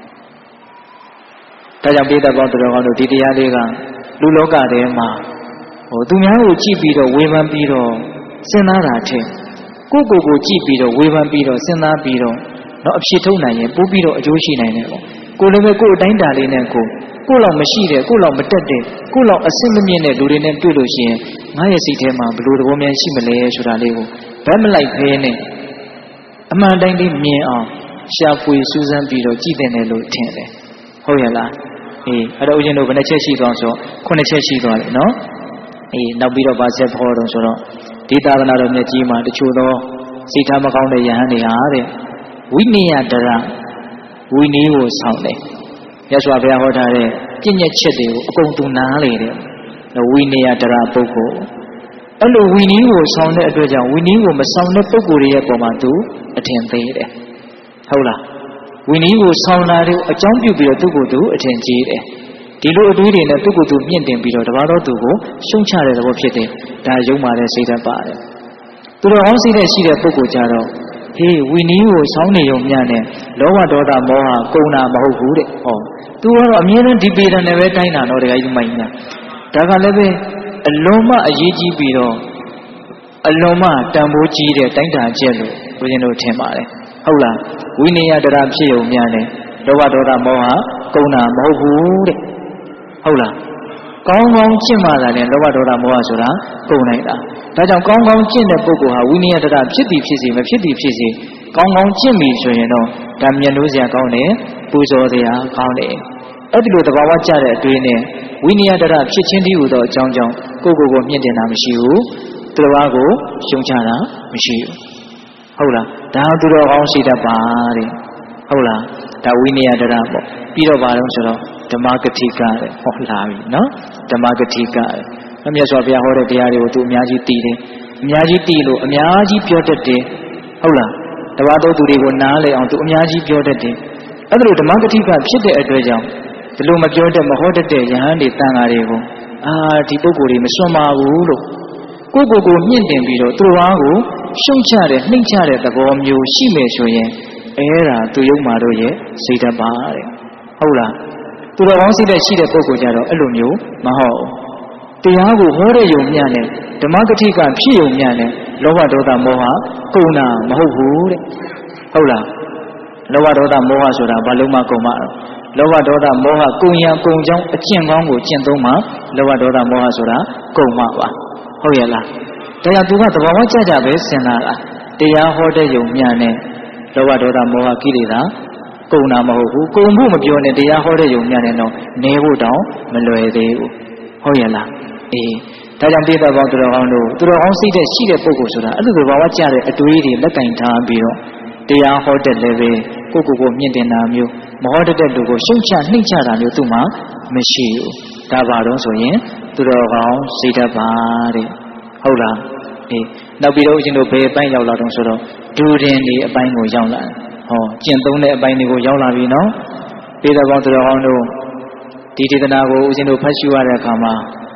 ဒါကြောင့်ပိဋကပေါင်းသူတော်ကောင်းတို့ဒီတရားလေးကလူလောကထဲမှာသူများကိုကြည့်ပြီးတော့ဝေဖန်ပြီးတော့စဉ်းစားတာထက်ကိုကြည့်ပြီးတော့ဝေဖန်ပြီးတော့စဉ်းစားပြီးတော့အဖြစ်ထုတ်နိုင်ရင်ပို့ပြီးတော့အကျိုးရှိနိုင်တယ်ပေါ့ကိုလည်းပဲကိုအတိုင်းတာလေးနဲ့ကိုလောက်မရှိတဲ့ကိုလောက်မတက်တဲ့ကိုလောက်အဆင့်မမြင့်တဲ့လူတွေနဲ့တွေ့လို့ရှိရင်ငါရဲ့စိတ်ထဲမှာဘယ်လိုသဘောများရှိမလဲဆိုတာလေးကိုဘက်မလိုက်ဖဲနဲ့အမှန်တိုင်းလေးမြင်အောင်ရှာဖွေစူးစမ်းပြီးတော့ကြည့်တဲ့လို့ထင်တယ်ဟုတ်ရဲ့လားအဲ့တော့ဦးဇင်းတို့ဘယ်နှချက်ရှိသွားဆို9ချက်ရှိသွားတယ်နော်နောက်ပြီးတော့ဗာဆက်ဖော်တော့ဆိုတော့ဒီသာသနာတော်မြတ်ကြီးမှာတချို့သောစိတ်ထားမကောင်းတဲ့ယဟန်တွေဟာတဲ့ဝိနည်းတရဝိနည်းကိုဆောင်တယ်မြတ်စွာဘုရားဟောထားတဲ့ပြည့်ညက်ချက်တွေကိုအကုန်သူနားလေတယ်ဝိနည်းတရပုဂ္ဂိုလ်အဲ့လိုဝိနည်းကိုဆောင်တဲ့အတွက်ကြောင့်ဝိနည်းကိုမဆောင်တဲ့ပုဂ္ဂိုလ်ရဲ့ပုံမှာသူအထင်သေးတယ်ဟုတ်လားဝိနည်းကိုဆောင်တာတွေအကြောင်းပြုပြီးတော့သူ့ကိုယ်သူအထင်ကြီးတယ်ဒီလိုအတွေးတွေနဲ့သူ့ကိုယ်သူမြင့်တင်ပြီးတော့တပါးတော်သူကိုရှုံချတဲ့သဘောဖြစ်တယ်ဒါယုံပါတဲ့စိတ်ဓာတ်ပါတယ်သူတော်ကောင်းစိတ်နဲ့ရှိတဲ့ပုဂ္ဂိုလ်ကြတော့ဟေးဝိနည်းကိုဆောင်းနေုံမျှနဲ့လောဘဒေါသမောဟကုန်တာမဟုတ်ဘူးတဲ့ဟောသူကတော့အမြဲတမ်းဒီပေတံနဲ့ပဲတိုင်းတာတော့တခါကြီးမိုင်းညာဒါကလည်းပဲအလွန်မှအရေးကြီးပြီးတော့အလွန်မှတန်ဖိုးကြီးတဲ့တိုင်းတာချက်လို့ဘုရင်တို့ထင်ပါတယ်ဟုတ်လားဝိနည်းတရဖြစ်ုံမျှနဲ့လောဘဒေါသမောဟကုန်တာမဟုတ်ဘူးတဲ့ဟုတ်လားကောင်းကောင်းကျင့်မှသာလေလောဘဒေါသမောဟဆိုတာကုန်နိုင်တာဒါကြောင့်ကောင်းကောင်းကျင့်တဲ့ပုဂ္ဂိုလ်ဟာဝိနည်းတရဖြစ်သည်ဖြစ်စေမဖြစ်သည်ဖြစ်စေကောင်းကောင်းကျင့်ပြီဆိုရင်တော့ဒါမျက်နှိုးစရာကောင်းတယ်ပူဇော်စရာကောင်းတယ်အဲ့ဒီလိုသဘာဝကျတဲ့အတွေးနဲ့ဝိနည်းတရဖြစ်ခြင်းတည်းဟူသောအကြောင်းကြောင့်ကိုမြင့်တင်တာမရှိဘူးသူတော်ဘာကိုရှုံချတာမရှိဘူးဟုတ်လားဒါသူတော်ကောင်းစိတ်ဓာတ်ပါတဲ့ဟုတ်လားဒါဝိနည်းတရပေါ့ပြီးတော့ဘာလို့ဆိုတော့ဓမ္မဂတိကတဲ့ဟောလာပြီနော်ဓမ္မဂတိကတဲ့မြတ်စွာဘုရားဟောတဲ့တရားတွေကိုသူအများကြီးသိတယ်အများကြီးသိလို့အများကြီးပြောတတ်တယ်ဟုတ်လားတပါးသောသူတွေကိုနားလည်အောင်သူအများကြီးပြောတတ်တယ်အဲ့ဒါလိုဓမ္မဂတိကဖြစ်တဲ့အတွက်ကြောင့်ဒီလိုမပြောတတ်မဟောတတ်တဲ့ယဟန်တွေတန်ဃာတွေကိုဒီပုဂ္ဂိုလ်တွေမစွန့်ပါဘူးလို့ကိုမြင့်တင်ပြီးတော့သူတော်ကိုရှုံချတဲ့နှိမ့်ချတဲ့သဘောမျိုးရှိမယ်ဆိုရင်အဲ့ဒါသူယုံမာတို့ရဲ့စိတ်ဓာတ်ပါတဲ့ဟုတ်လားသူတော်ကောင်းစိတ်နဲ့ရှိတဲ့ပုဂ္ဂိုလ်ကြတော့အဲ့လိုမျိုးမဟုတ်တရားကိုဟောတဲ့ယုံမျှနဲ့ဓမ္မဂတိကဖြစ်ယုံမျှနဲ့လောဘဒေါသမောဟကုန်တာမဟုတ်ဘူးတဲ့ဟုတ်လားလောဘဒေါသမောဟဆိုတာဘာလို့မှကုန်မှာလောဘဒေါသမောဟကုန်ရန်ကုန်ကြောင်းအကျင့်ကောင်းကိုကျင့်သုံးမှလောဘဒေါသမောဟဆိုတာကုန်မှာပါဟုတ်ရဲ့လားဒါကြောင့်သူကသဘာဝကျပဲစဉ်းစားတာတရားဟောတဲ့ယုံမျှနဲ့လောဘဒေါသမောဟကိလေသာကုန်တာမဟုတ်ဘူးကုန်ဖို့မပြောနဲ့တရားဟောတဲ့ယုံမျှနဲ့တော့နေဖို့တောင်မလွယ်သေးဘူးဟုတ်ရဲ့လားဒါကြောင့်ပိဋကပေါင်းသူတော်ကောင်းတို့သူတော်ကောင်းစိတ်တဲ့ရှိတဲ့ပုဂ္ဂိုလ်ဆိုတာအဲ့လိုသဘာဝကျတဲ့အတွေးတွေလက်ကင်ထားပြီးတော့တရားဟောတဲ့လည်းပဲကိုမြင့်တင်တာမျိုးမဟောတတ်တဲ့လူကိုရှုံချနှိမ့်ချတာမျိုးသူ့မှာမရှိဘူးဒါပါတော့ဆိုရင်သူတော်ကောင်းစိတ်ဓာတ်ပါတဲ့ဟုတ်လားနောက်ပြီးတော့ဦးဇင်းတို့ဘယ်အပိုင်းရောက်လာတော့ဆိုတော့ဒူရင်ဒီအပိုင်းကိုရောက်လာဟောကျင့်သုံးတဲ့အပိုင်းတွေကိုရောက်လာပြီနော်ပိဋကပေါင်းသူတော်ကောင်းတို့ဒီဒေသနာကိုဦးဇင်းတို့ဖတ်ရှုရတဲ့အခါမှာ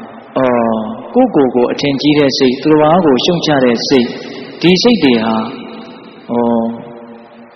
ကိုအထင်ကြီးတဲ့စိတ်သူတော်ဘာကိုရှုံချတဲ့စိတ်ဒီစိတ်တွေဟာ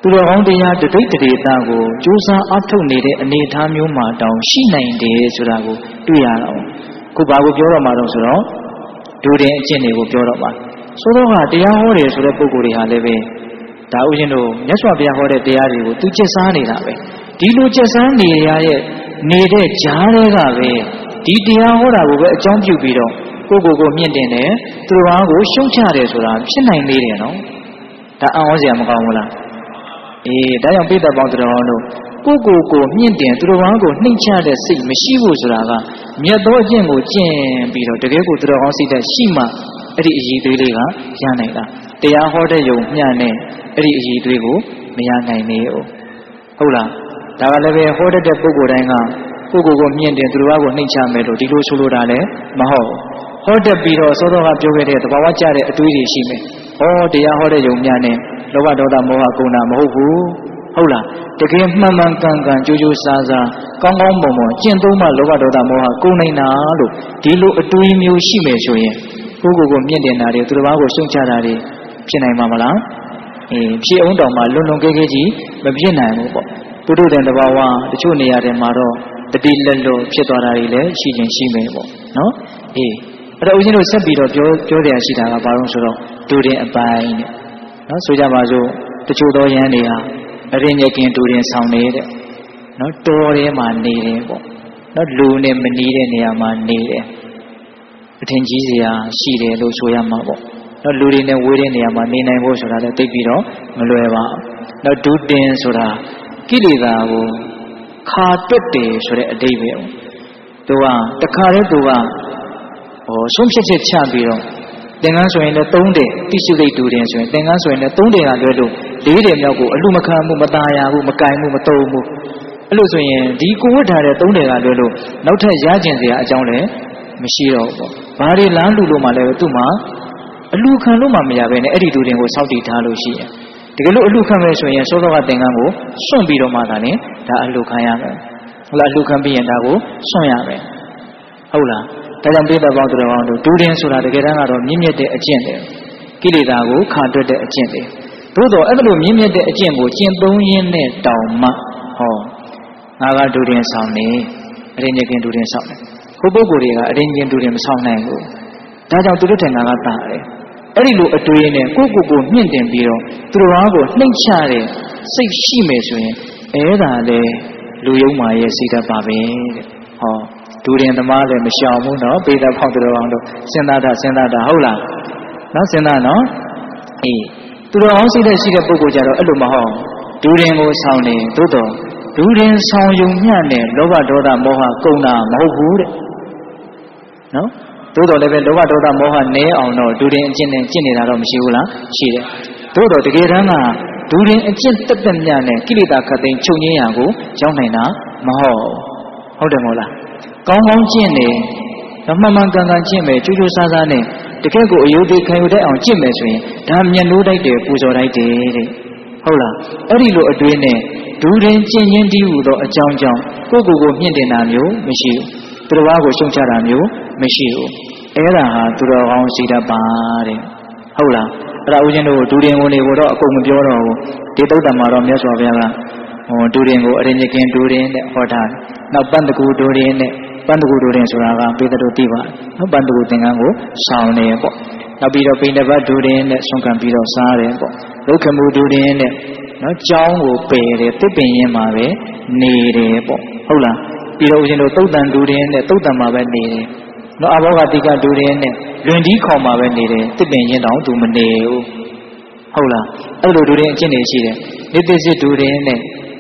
သူတော်ကောင်းတရားတတိတ်တေတာကိုကြိုးစားအထုတ်နေတဲ့အနေအထားမျိုးမှာတောင်ရှိနိုင်တယ်ဆိုတာကိုတွေ့ရတော့ခုဘာကိုပြောတော့မှာတော့ဆိုတော့ဒူတင်အကျင့်တွေကိုပြောတော့မှာဆိုတော့ဟာတရားဟောတယ်ဆိုတဲ့ပုဂ္ဂိုလ်တွေဟာလည်းပဲဒါဥရှင်တို့မြတ်စွာဘုရားဟောတဲ့တရားတွေကိုသူကျက်စားနေတာပဲဒီလိုကျက်စားနေရတဲ့နေတဲ့ကြားတွေကပဲဒီတရားဟောတာကိုပဲအကြောင်းပြုပြီးတော့ကိုမြင့်တင်တယ်သူတော်ဘာကိုရှုံချတယ်ဆိုတာဖြစ်နိုင်သေးတယ်နော်ဒါအံ့ဩစရာမကောင်းဘူးလားအေးဒါကြောင့်ပိဋကပေါင်းသူတော်ကောင်းတို့ကိုမြင့်တင်သူတော်ဘာကိုနှိမ့်ချတဲ့စိတ်မရှိဘူးဆိုတာကမြတ်သောအကျင့်ကိုကျင့်ပြီးတော့တကယ်ကိုသူတော်ကောင်းစိတ်ဓာတ်ရှိမှအဲ့ဒီအည်သွေးလေးကရနိုင်တာတရားဟောတဲ့ယုံမျှနဲ့အဲ့ဒီအည်သွေးကိုမရနိုင်သေးဘူးဟုတ်လားဒါကလည်းပဲဟောတတ်တဲ့ပုဂ္ဂိုလ်တိုင်းကကိုမြင့်တင်သူတော်ဘာကိုနှိမ့်ချမယ်လို့ဒီလိုဆိုလိုတာလည်းမဟုတ်ဟောတတ်ပြီးတော့သောတော်ကပြောခဲ့တဲ့သဘာဝကျတဲ့အတွေးတွေရှိမယ်ဟောတရားဟောတဲ့ယုံမျှနဲ့လောဘဒေါသမောဟကုန်တာမဟုတ်ဘူးဟုတ်လားတကယ်မှန်ကန်ကြိုးကြိုးစားစားကောင်းမွန်ကျင့်သုံးမှလောဘဒေါသမောဟကုန်နိုင်တာလို့ဒီလိုအတွေးမျိုးရှိမယ်ဆိုရင်ကိုမြင့်တင်တာတွေသူတစ်ပါးကိုရှုံချတာတွေဖြစ်နိုင်မှာမလားဖြစ်အောင်တောင်မှလွန်ကဲကြီးမဖြစ်နိုင်ဘူးပေါ့ပုထုဇဉ်တစ်ပါးဝတချို့နေရာတွေမှာတော့တတိလက်လွတ်ဖြစ်သွားတာတွေလည်းရှိခြင်းရှိမယ်ပေါ့နော်အဲ့တော့ဦးဇင်းတို့ဆက်ပြီးတော့ပြောရရှိတာကဘာလို့ဆိုတော့ဒူတင်အပိုင်းတဲ့နော်ဆိုကြပါစို့တချို့သောယန်းတွေဟာအရင်းညကင်ဒူတင်ဆောင်နေတဲ့နော်တောထဲမှာနေတယ်ပေါ့နော်လူနဲ့မနီးတဲ့နေရာမှာနေတယ်အထင်ကြီးစရာရှိတယ်လို့ဆိုရမှာပေါ့နော်လူတွေနဲ့ဝေးတဲ့နေရာမှာနေနိုင်ဖို့ဆိုတာလည်းသိပြီးတော့မလွယ်ပါဘူးနော်ဒူတင်ဆိုတာကိလေသာကိုခါတွက်တယ်ဆိုတဲ့အဓိပ္ပာယ်သူကတခါတည်းသူကဆုံးဖြတ်ချက်ချပြီးတော့သင်္ကန်းဆိုရင်လည်း3တယ်တိစုလိတ်တူတယ်ဆိုရင်သင်္ကန်းဆိုရင်လည်း3တယ်ကလွဲလို့4တယ်မြောက်ကိုအလူမခံမှုမตาရဘူးမကင်မှုမတုံမှုအဲ့လိုဆိုရင်ဒီကိုဝတ်ထားတဲ့3တယ်ကလွဲလို့နောက်ထပ်ရကျင်စရာအကြောင်းလည်းမရှိတော့ဘူးပေါ့ဘာတွေလမ်းလူလို့မှလည်းသူ့မှာအလူခံလို့မှမရဘဲနဲ့အဲ့ဒီတူတင်ကိုစောင့်တည်ထားလို့ရှိရင်တကယ်လို့အလူခံမယ်ဆိုရင်စောစောကသင်္ကန်းကိုစွန့်ပြီးတော့မှသာလေဒါအလူခံရမယ်ဟုတ်လားအလူခံပြီးရင်ဒါကိုစွန့်ရမယ်ဟုတ်လားဒါကြောင့်ပိဋကပေါင်းသူတော်ကောင်းတို့ဒူတင်ဆိုတာတကယ်တမ်းကတော့မြင့်မြတ်တဲ့အကျင့်တွေကိလေသာကိုခါတွက်တဲ့အကျင့်တွေသို့တော့အဲ့လိုမြင့်မြတ်တဲ့အကျင့်ကိုကျင့်သုံးရင်းနဲ့တောင်မှငါကဒူတင်ဆောင်နေအရင်းညကင်ဒူတင်ဆောင်တယ်ခုပုဂ္ဂိုလ်တွေကအရင်းညကင်ဒူတင်မဆောင်နိုင်ဘူးဒါကြောင့်သူတို့ထင်တာကတာတယ်အဲ့ဒီလိုအတွေးနဲ့ကိုမြင့်တင်ပြီးတော့သူတော်ဘာကိုနှိမ့်ချတဲ့စိတ်ရှိမယ်ဆိုရင်အဲ့ဒါလေလူယုံမာရဲ့စိတ်ဓာတ်ပါပဲတဲ့ဒူတင်သမားလည်းမရှောင်ဘူးနော်ပေတဖောက်တော်အောင်တို့စဉ်းစားတာဟုတ်လားနော်စဉ်းစားနော်သူတော်အောင်စိတ်ဓာတ်ရှိတဲ့ပုဂ္ဂိုလ်ကြတော့အဲ့လိုမဟုတ်ဒူတင်ကိုဆောင်နေသို့တော့ဒူတင်ဆောင်ယုံမျှနဲ့လောဘဒေါသမောဟကုန်တာမဟုတ်ဘူးတဲ့နော်သို့တော်လည်းပဲလောဘဒေါသမောဟနည်းအောင်တော့ဒူတင်အကျင့်နဲ့ကျင့်နေတာတော့မရှိဘူးလားရှိတယ်သို့တော်တကယ်တမ်းကဒူတင်အကျင့်တက်မြနဲ့ကိလေသာခတ်သိမ်းချုပ်ငြိမ်းရာကိုရောက်နိုင်တာမဟုတ်တယ်မဟုတ်လားကောင်းကျင့်နေတော့မှန်ကန်ကျင့်မယ်ကြိုးကြိုးစားစားနဲ့တကယ်ကိုအယုဒ္ဓေခံယူတတ်အောင်ကျင့်မယ်ဆိုရင်ဒါမျက်နှိုးတိုက်တယ်ပူဇော်တိုက်တယ်တဲ့ဟုတ်လားအဲ့ဒီလိုအတွေးနဲ့ဒူရင်ကျင့်ရင်းတည်းဟူသောအကြောင်းကြောင့်ကိုမြင့်တင်တာမျိုးမရှိဘူးသူတော်ဘာကိုရှုံချတာမျိုးမရှိဘူးအဲ့ဒါဟာသူတော်ကောင်းစိတ်ဓာတ်ပါတဲ့ဟုတ်လားအဲ့ဒါဦးဇင်းတို့ဒူရင်ကိုနေတော့အကုန်မပြောတော့ဘူးဒီသုတ္တမှာတော့မြတ်စွာဘုရားကဒူရင်ကိုအရင်းညကင်ဒူရင်နဲ့ဟောထားတယ်နောက်ပန္တကူဒူရင်နဲ့ပန္တကူဒူရင်ဆိုတာကပေတတို့သိပါနော်ပန္တကူသင်္ကန်းကိုဆောင်နေပေါ့နောက်ပြီးတော့ပိဋကဘတ်ဒူရင်နဲ့ဆုံးခံပြီးတော့စားတယ်ပေါ့ဒုက္ခမူဒူရင်နဲ့နော်ကြောင်းကိုပယ်တယ်တစ်ပင်ရင်းမှာပဲနေတယ်ပေါ့ဟုတ်လားပြီးတော့ဦးဇင်းတို့သုတ်တန်ဒူရင်နဲ့သုတ်တန်မှာပဲနေတယ်နော်အဘောဂတိကဒူရင်နဲ့လွင်ဒီခေါမှာပဲနေတယ်တစ်ပင်ရင်းတောင်သူမနေဘူးဟုတ်လားအဲ့လိုဒူရင်အကျင့်တွေရှိတယ်နိတိစစ်ဒူရင်နဲ့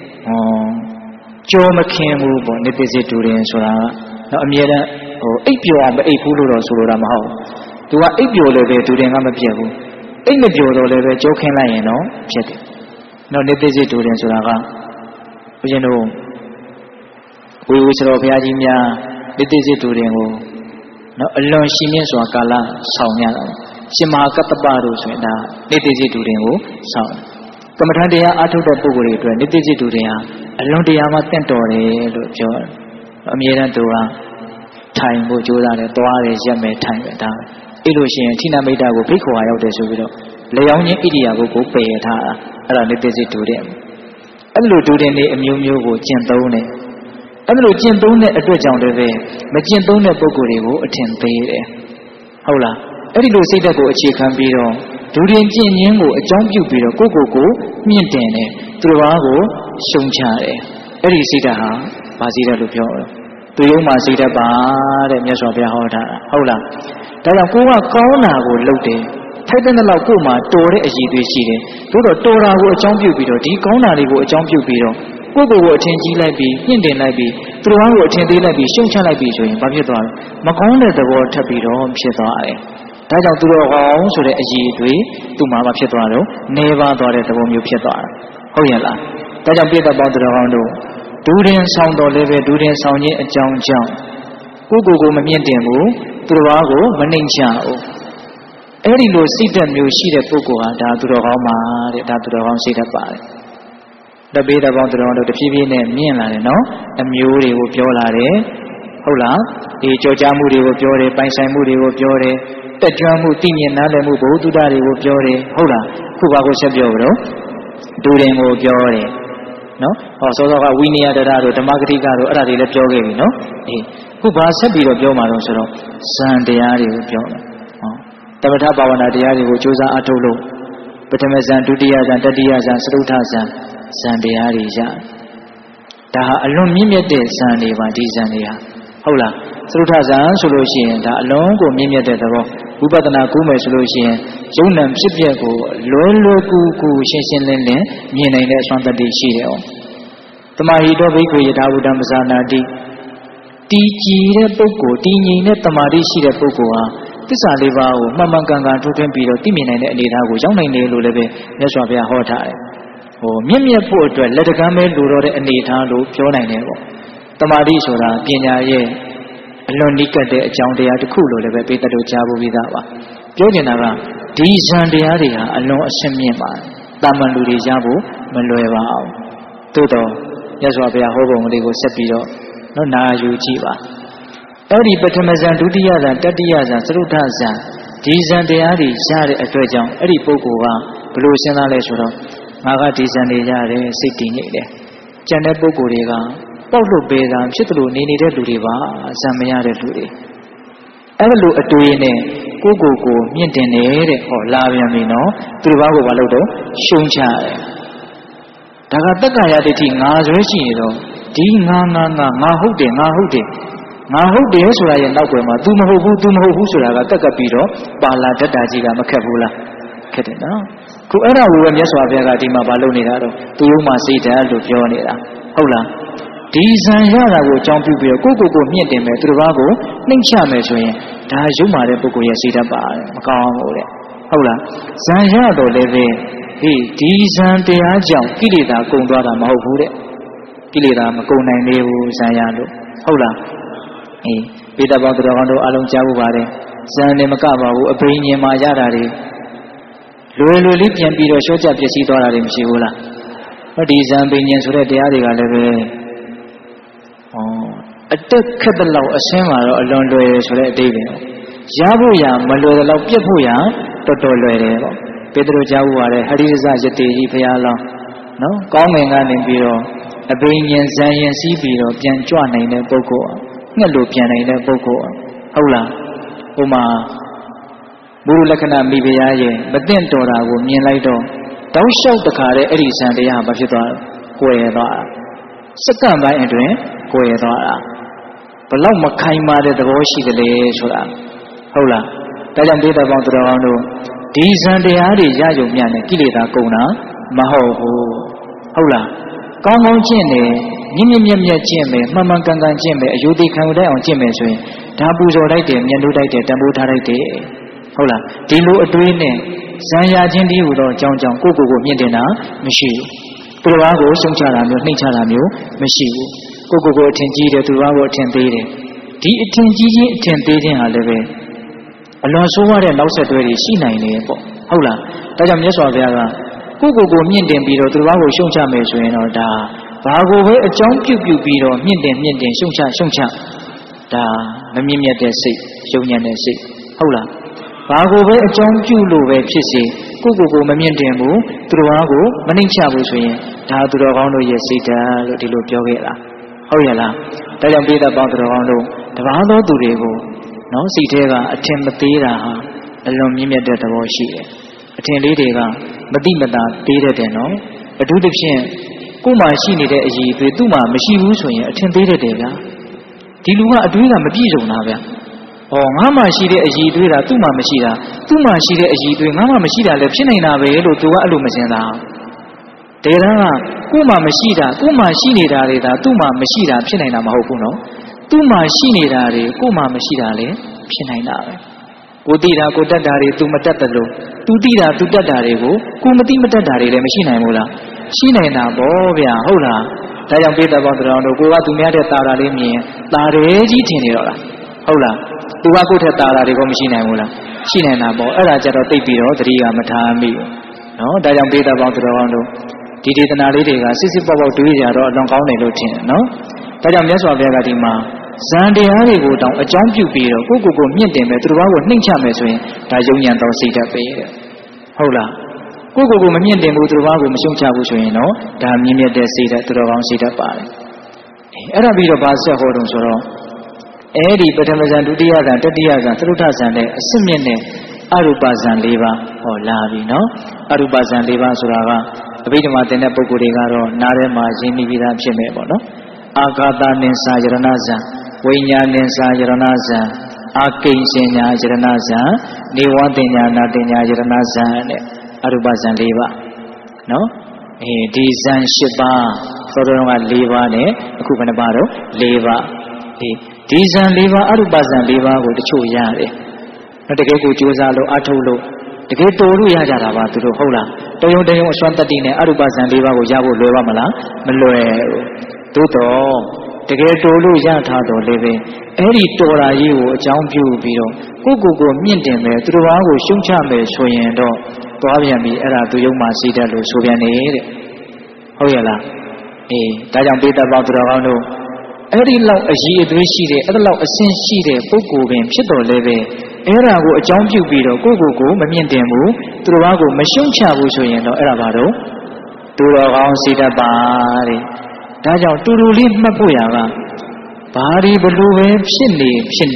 ကြောမခင်ဘူးပေါ့နိတိစစ်ဒူရင်ဆိုတာကတော့အမြဲတမ်းအိပ်ပျော်အောင်မအိပ်ဘူးလို့တော့ဆိုလိုတာမဟုတ်ဘူးသူကအိပ်ပျော်လို့ပဲဒူရင်ကမပြတ်ဘူးအိပ်မပျော်တော့လည်းပဲကြောခင်းလိုက်ရင်တော့ဖြစ်တယ်နော်နိတိစစ်ဒူရင်ဆိုတာကဦးဇင်းတို့ဝေဝဆရာဘုရားကြီးများနိတိစစ်ဒူရင်ကိုနော်အလွန်ရှင်မြင့်စွာကာလဆောင်ရတာရှင်မဟာကတ္တပတို့ဆိုရင်ဒါနိတိစစ်ဒူရင်ကိုဆောင်ကမ္မထံတရားအားထုတ်တဲ့ပုဂ္ဂိုလ်တွေအတွက်နိတိစစ်ဒူရင်ဟာအလွန်တရာမှတင့်တော်တယ်လို့ပြောတယ်အမြဲတမ်းသူကထိုင်ဖို့ကြိုးစားတယ်သွားတယ်ရက်မယ်ထိုင်ပဲဒါအဲ့လိုရှိရင်ဌိနမိတ်တာကိုဖိတ်ခေါ်ရရောက်တယ်ဆိုပြီးတော့လေယောင်းချင်းဣရိယာပုကိုပယ်ထားတာအဲ့ဒါနေသိစိတ်ဒုတဲ့အဲ့လိုဒုတဲ့နေအမျိုးမျိုးကိုကျင့်သုံးတယ်အဲ့လိုကျင့်သုံးတဲ့အတွက်ကြောင့်လည်းပဲမကျင့်သုံးတဲ့ပုဂ္ဂိုလ်တွေကိုအထင်သေးတယ်ဟုတ်လားအဲ့ဒီလိုစိတ်ဓာတ်ကိုအခြေခံပြီးတော့ဒုရင်ကျင့်ရင်းကိုအကြောင်းပြုပြီးတော့ကိုမြင့်တင်တယ်သူတစ်ပါးကိုရှုံချတယ်အဲ့ဒီစိတ်ဓာတ်ဟာဘာစိတ်ဓာတ်လို့ပြောလဲသူယုံမှာစိတ်ဓာတ်ပါတဲ့မြတ်စွာဘုရားဟောထားတာဟုတ်လားဒါကြောင့်ကိုကကောင်းတာကိုလုပ်တယ်ထိုက်တဲ့လောက်ကိုမှတော်တဲ့အရည်အသွေးရှိတယ်သို့တော့တော်တာကိုအကြောင်းပြုပြီးတော့ဒီကောင်းတာတွေကိုအကြောင်းပြုပြီးတော့ကိုအထင်ကြီးလိုက်ပြီးညှင့်တင်လိုက်ပြီးသူတော်ကိုအထင်သေးလိုက်ပြီးရှုံချလိုက်ပြီးဆိုရင်ဘာဖြစ်သွားလဲမကောင်းတဲ့သဘောထပ်ပြီးတော့ဖြစ်သွားတယ်ဒါကြောင့်သူတော်ကောင်းဆိုတဲ့အရည်အသွေးသူ့မှာဖြစ်သွားတော့နေပါသွားတဲ့သဘောမျိုးဖြစ်သွားတာဟုတ်ရဲ့လားဒါကြောင့်ပြည့်တဲ့ပေါင်းသူတော်ကောင်းတို့ဒူရင်ဆောင်တော်လည်းပဲဒူရင်ဆောင်ခြင်းအကြောင်းကြောင့်ကိုမမြင့်တင်ဘူးသူတော်ကိုမနှိမ်ချဘူးအဲ့ဒီလိုစိတ်ဓာတ်မျိုးရှိတဲ့ပုဂ္ဂိုလ်ဟာဒါသူတော်ကောင်းပါတဲ့ဒါသူတော်ကောင်းစိတ်ဓာတ်ပါတယ်တပိတပေါင်းသူတော်ကောင်းတို့တဖြည်းဖြည်းနဲ့မြင့်လာတယ်နော်အမျိုးတွေကိုပြောလာတယ်ဟုတ်လားကြောကြားမှုတွေကိုပြောတယ်ပိုင်ဆိုင်မှုတွေကိုပြောတယ်တက်ကြွမှုသိမြင်နားလည်မှုဘုသူတ္တတွေကိုပြောတယ်ဟုတ်လားခုပါကိုဆက်ပြောကြတော့ဒူရင်ကိုပြောတယ်နော်ဟောစောစောကဝိနည်းတရတို့ဓမ္မဂတိကတို့အဲ့ဒါတွေလည်းပြောခဲ့ပြီနော်ခုပါဆက်ပြီးတော့ပြောမှာတော့ဆိုတော့ဇန်တရားတွေကိုပြောတယ်ဟောတမထဘာဝနာတရားတွေကိုကြိုးစားအားထုတ်လို့ပထမဇန်ဒုတိယဇန်တတိယဇန်စတုထဇန်ဇန်တရားတွေရဒါဟာအလွန်မြင့်မြတ်တဲ့ဇန်တွေပါဒီဇန်တွေဟာဟုတ်လားစတုထဇန်ဆိုလို့ရှိရင်ဒါအလွန်ကိုမြင့်မြတ်တဲ့သဘောဝိပဿနာကူးမယ်ဆိုလို့ရှိရင်ယုံနံဖြစ်ပျက်ကိုလွယ်ကူရှင်းရှင်းလင်းလင်းမြင်နိုင်တဲ့အစွမ်းတတ္တိရှိတယ်။တမဟိတောဘိက္ခုယထာဝုဒ္ဓမဇာနာတိတည်ကြည်တဲ့ပုဂ္ဂိုလ်တည်ငြိမ်တဲ့တမာတိရှိတဲ့ပုဂ္ဂိုလ်ဟာသစ္စာလေးပါးကိုမှန်မှန်ကန်ကန်ထုတ်ထွင်းပြီးတော့သိမြင်နိုင်တဲ့အနေအထားကိုရောက်နိုင်တယ်လို့လည်းပဲမြတ်စွာဘုရားဟောထားတယ်။မြင့်မြတ်ဖို့အတွက်လက်တကမ်းပဲလိုတော့တဲ့အနေအထားလို့ပြောနိုင်တယ်ပေါ့။တမာတိဆိုတာပညာရဲ့အလွန်နိကတ်တဲ့အကြောင်းတရားတစ်ခုလို့လည်းပဲပိဋကတို့ကြားဖို့ပြီးသားပါပြောနေတာကဒီဇန်တရားတွေဟာအလွန်အရှင်းမြင့်ပါတယ်တာမန်လူတွေရဖို့မလွယ်ပါဘူးသို့တော့မြတ်စွာဘုရားဟောပုံလေးကိုဆက်ပြီးတော့နာယူကြည့်ပါအဲ့ဒီပထမဇန်ဒုတိယဇန်တတိယဇန်သရုဒ္ဓဇန်ဒီဇန်တရားတွေရတဲ့အတွက်ကြောင့်အဲ့ဒီပုဂ္ဂိုလ်ကဘလို့စဉ်းစားလဲဆိုတော့ငါကဒီဇန်တွေရတယ်စိတ်တည်ငြိမ်တယ်ကျန်တဲ့ပုဂ္ဂိုလ်တွေကပေါက်လို့ပေးတာဖြစ်တယ်လို့နေတဲ့လူတွေပါဇံမရတဲ့လူတွေအဲ့လိုအတွေ့နဲ့ကိုမြင့်တင်နေတဲ့ဟောလာပြန်ပြီနော်သူတစ်ပါးကိုမလုပ်တော့ရှုံချတယ်ဒါကတက္ကရာဒိဋ္ဌိငါဆွဲရှိနေတော့ဒီငါဟုတ်တယ်ဆိုတာရဲ့နောက်ွယ်မှာ तू မဟုတ်ဘူးဆိုတာကတက်ကပ်ပြီးတော့ပါလာတတ်တာကြီးကမခက်ဘူးလားခက်တယ်နော်ခုအဲ့ဒါကိုပဲမြတ်စွာဘုရားကဒီမှာမလုပ်နေတာတော့သူယုံမှာစိတ်ဓာတ်လို့ပြောနေတာဟုတ်လားဒီဇံရတာကိုအကြောင်းပြုပြီးတော့ကိုမြင့်တင်မယ်သူတစ်ပါးကိုနှိမ့်ချမယ်ဆိုရင်ဒါရုံမာတဲ့ပုဂ္ဂိုလ်ရဲ့စိတ်ဓာတ်ပါတယ်မကောင်းဘူးတဲ့ဟုတ်လားဇံရတော့လည်းပဲဒီဇံတရားကြောင့်ကိလေသာကုန်သွားတာမဟုတ်ဘူးတဲ့ကိလေသာမကုန်နိုင်သေးဘူးဇံရလို့ဟုတ်လားပိဋကပေါင်းသူတော်ကောင်းတို့အားလုံးကြားဖို့ပါတယ်ဇံနဲ့မကပါဘူးအဘိညာဉ်မှာရတာတွေလွယ်လေးပြန်ပြီးတော့ရှော့ချပျက်စီးသွားတာတွေမရှိဘူးလားဒီဇံဘိညာဉ်ဆိုတဲ့တရားတွေကလည်းပဲအတက်ခက်တဲ့လောက်အဆင်းမှာတော့အလွန်လွယ်တယ်ဆိုတဲ့အတိတ်ပဲရဖို့ရမလွယ်တဲ့လောက်ပြတ်ဖို့ရတော်တော်လွယ်တယ်ပေါ့ပေတရုကြားဖို့ရတယ်ဟရိရဇယတိကြီးဘုရားလောင်းနော်ကောင်းငင်ကနေပြီးတော့အဘိညာဉ်ဇံရင်စီးပြီးတော့ပြန်ကြွနိုင်တဲ့ပုဂ္ဂိုလ်ငှက်လို့ပြန်နိုင်တဲ့ပုဂ္ဂိုလ်ဟုတ်လားဟိုမှာဘုရုလက္ခဏာမိဖုရားရဲ့မသိတော်တာကိုမြင်လိုက်တော့တောက်လျှောက်တခါတဲ့အဲ့ဒီဇံတရားဘာဖြစ်သွားကွယ်သွားစက္ကန့်ပိုင်းအတွင်းကွယ်သွားတာဘလောက်မခိုင်မာတဲ့သဘောရှိတယ်လေဆိုတာဟုတ်လားဒါကြောင့်ဒေသပေါင်းသူတော်ကောင်းတို့ဒီဇံတရားတွေရယုံမြနဲ့ကိလေသာကုန်တာမဟုတ်ဘူးဟုတ်လားကောင်းကျင့်တယ်မြင့်ကျင့်မယ်မှန်ကန်ကန်ကျင့်မယ်အယုဒိခံယူတတ်အောင်ကျင့်မယ်ဆိုရင်ဒါပူဇော်လိုက်တယ်မြတ်လို့တိုက်တယ်တန်ဖိုးထားလိုက်တယ်ဟုတ်လားဒီလိုအတွေးနဲ့ဇံရခြင်းဒီဟူသောအကြောင်းကိုမြင့်တင်တာမရှိဘူးသူတစ်ပါးကိုရှုံချတာမျိုးနှိမ့်ချတာမျိုးမရှိဘူးကိုအထင်ကြီးတယ်သူတစ်ပါးကိုအထင်သေးတယ်ဒီအထင်ကြီးခြင်းအထင်သေးခြင်းဟာလည်းပဲအလွန်ဆိုးဝါးတဲ့နောက်ဆက်တွဲတွေရှိနိုင်တယ်ပေါ့ဟုတ်လားဒါကြောင့်မြတ်စွာဘုရားကကိုမြင့်တင်ပြီးတော့သူတစ်ပါးကိုရှုံချမယ်ဆိုရင်တော့ဒါဘာကိုပဲအကြောင်းပြုပြီးတော့မြင့်တင်ရှုံချဒါမမြင့်မြတ်တဲ့စိတ်ယုံညံ့တဲ့စိတ်ဟုတ်လားဘာကိုပဲအကြောင်းပြုလို့ပဲဖြစ်စေကိုမမြင့်တင်ဘူးသူတော်ဘာကိုမနှိမ့်ချဘူးဆိုရင်ဒါသူတော်ကောင်းတို့ရဲ့စိတ်ဓာတ်လို့ဒီလိုပြောခဲ့တာဟုတ်ရဲ့လားဒါကြောင့်ပိဋကပေါင်းသူတော်ကောင်းတို့တပါးသောသူတွေကိုနော်စိတ်ထဲကအထင်မသေးတာဟာအလွန်မြင့်မြတ်တဲ့သဘောရှိတယ်အထင်လေးတွေကမတိမတာသေးတတ်တယ်နော်အထူးသဖြင့်ကိုယ်မှရှိနေတဲ့အရေးတွေသူ့မှာမရှိဘူးဆိုရင်အထင်သေးတတ်တယ်ဗျာဒီလူကအတွေးကမပြည့်စုံတာဗျာငါမှရှိတဲ့အရေးတွေးတာသူ့မှာမရှိတာသူ့မှာရှိတဲ့အရေးတွေးငါမှမရှိတာလည်းဖြစ်နေတာပဲလို့သူကအဲ့လိုမစင်တာတကယ်တမ်းကကိုယ်မှမရှိတာကိုယ်မှရှိနေတာတွေဒါသူ့မှာမရှိတာဖြစ်နိုင်တာမဟုတ်ဘူးနော်သူ့မှာရှိနေတာတွေကိုယ်မှမရှိတာလည်းဖြစ်နိုင်တာပဲကိုသိတာကိုတတ်တာတွေသူမတတ်တယ်လို့သူသိတာသူတတ်တာတွေကိုကိုမသိမတတ်တာတွေလည်းမရှိနိုင်ဘူးလားရှိနိုင်တာပေါ့ဗျာဟုတ်လားဒါကြောင့်ပိဋကပေါင်းတော်တို့ကိုကသူများတဲ့တာတာလေးမြင်တာတယ်ကြီးထင်နေတော့လားဟုတ်လားသူကကိုယ့်ထက်တာတာတွေကမရှိနိုင်ဘူးလားရှိနိုင်တာပေါ့အဲ့ဒါကြတော့သိပြီးတော့သတိကမထားမိဘူးနော်ဒါကြောင့်ပိဋကပေါင်းတော်တို့ဒီဒေသနာလေးတွေကစစ်စစ်ပေါက်ပေါက်တွေးကြတော့အလွန်ကောင်းတယ်လို့ထင်တယ်နော်ဒါကြောင့်မြတ်စွာဘုရားကဒီမှာဇန်တရားတွေကိုတောင်အကြောင်းပြုပြီးတော့ကိုမြင့်တင်မယ်သူတော်ဘာကိုနှိမ့်ချမယ်ဆိုရင်ဒါယုံညံတော်စိတ်ဓာတ်ပဲတဲ့ဟုတ်လားကိုမမြင့်တင်ဘူးသူတော်ဘာကိုမရှုံချဘူးဆိုရင်တော့ဒါမြင့်မြတ်တဲ့စိတ်ဓာတ်သူတော်ကောင်းစိတ်ဓာတ်ပါတယ်အဲ့ဒါပြီးတော့ဘာဆက်ဟောတုံဆိုတော့အဲ့ဒီပထမဇန်ဒုတိယဇန်တတိယဇန်သရုဋ္ဌဇန်နဲ့အစစ်မြင့်နဲ့အရူပဇန်၄ပါးဟောလာပြီနော်အရူပဇန်၄ပါးဆိုတာကအဘိဓမ္မာသင်တဲ့ပုဂ္ဂိုလ်တွေကတော့နားထဲမှာရင်းနှီးပြီးသားဖြစ်မယ်ပေါ့နော်အာဂါတနိစ္စယရဏဇံဝိညာနိစ္စယရဏဇံအာကိဉ္စဉ္ညာယရဏဇံနေဝတင်ညာနာတင်ညာယရဏဇံနဲ့အရူပဇံ၄ပါးနော်ဒီဇံ၈ပါးသောတော်က၄ပါးနဲ့အခုဘယ်နှပါတော့၄ပါးဒီဇံ၄ပါးအရူပဇံ၄ပါးကိုတချို့ရတယ်တကယ်ကိုကြိုးစားလို့အထုတ်လို့တကယ်တော်လို့ရကြတာပါသူတို့ဟုတ်လားတယုံအစွမ်းတတ္တိနဲ့အရူပဇံ၄ပါးကိုရဖို့လွယ်ပါမလားမလွယ်ဘူးသို့တော့တကယ်တော်လို့ရထားတော်လည်းပဲအဲ့ဒီတော်ရာကြီးကိုအကြောင်းပြုပြီးတော့ကိုမြင့်တင်မယ်သူတော်ဘာကိုရှုံချမယ်ဆိုရင်တော့သွားပြန်ပြီအဲ့ဒါသူယုံမှစိတ်ဓာတ်လို့ဆိုပြန်နေတဲ့ဟုတ်ရဲ့လားဒါကြောင့်ပိဋကပေါင်းသူတော်ကောင်းတို့အဲ့ဒီလောက်အရေးအသွေးရှိတဲ့အဲ့ဒီလောက်အဆင့်ရှိတဲ့ပုဂ္ဂိုလ်ပင်ဖြစ်တော်လည်းပဲအဲ့ဒါကိုအကြောင်းပြုပြီးတော့ကိုမမြင့်တင်ဘူးသူတော်ဘာကိုမရှုံချဘူးဆိုရင်တော့အဲ့ဒါဘာတော့သူတော်ကောင်းစိတ်ဓာတ်ပါတဲ့ဒါကြောင့်တူတူလေးမှတ်ဖို့ရကဘာဒီဘလို့ပဲဖြစ်နေ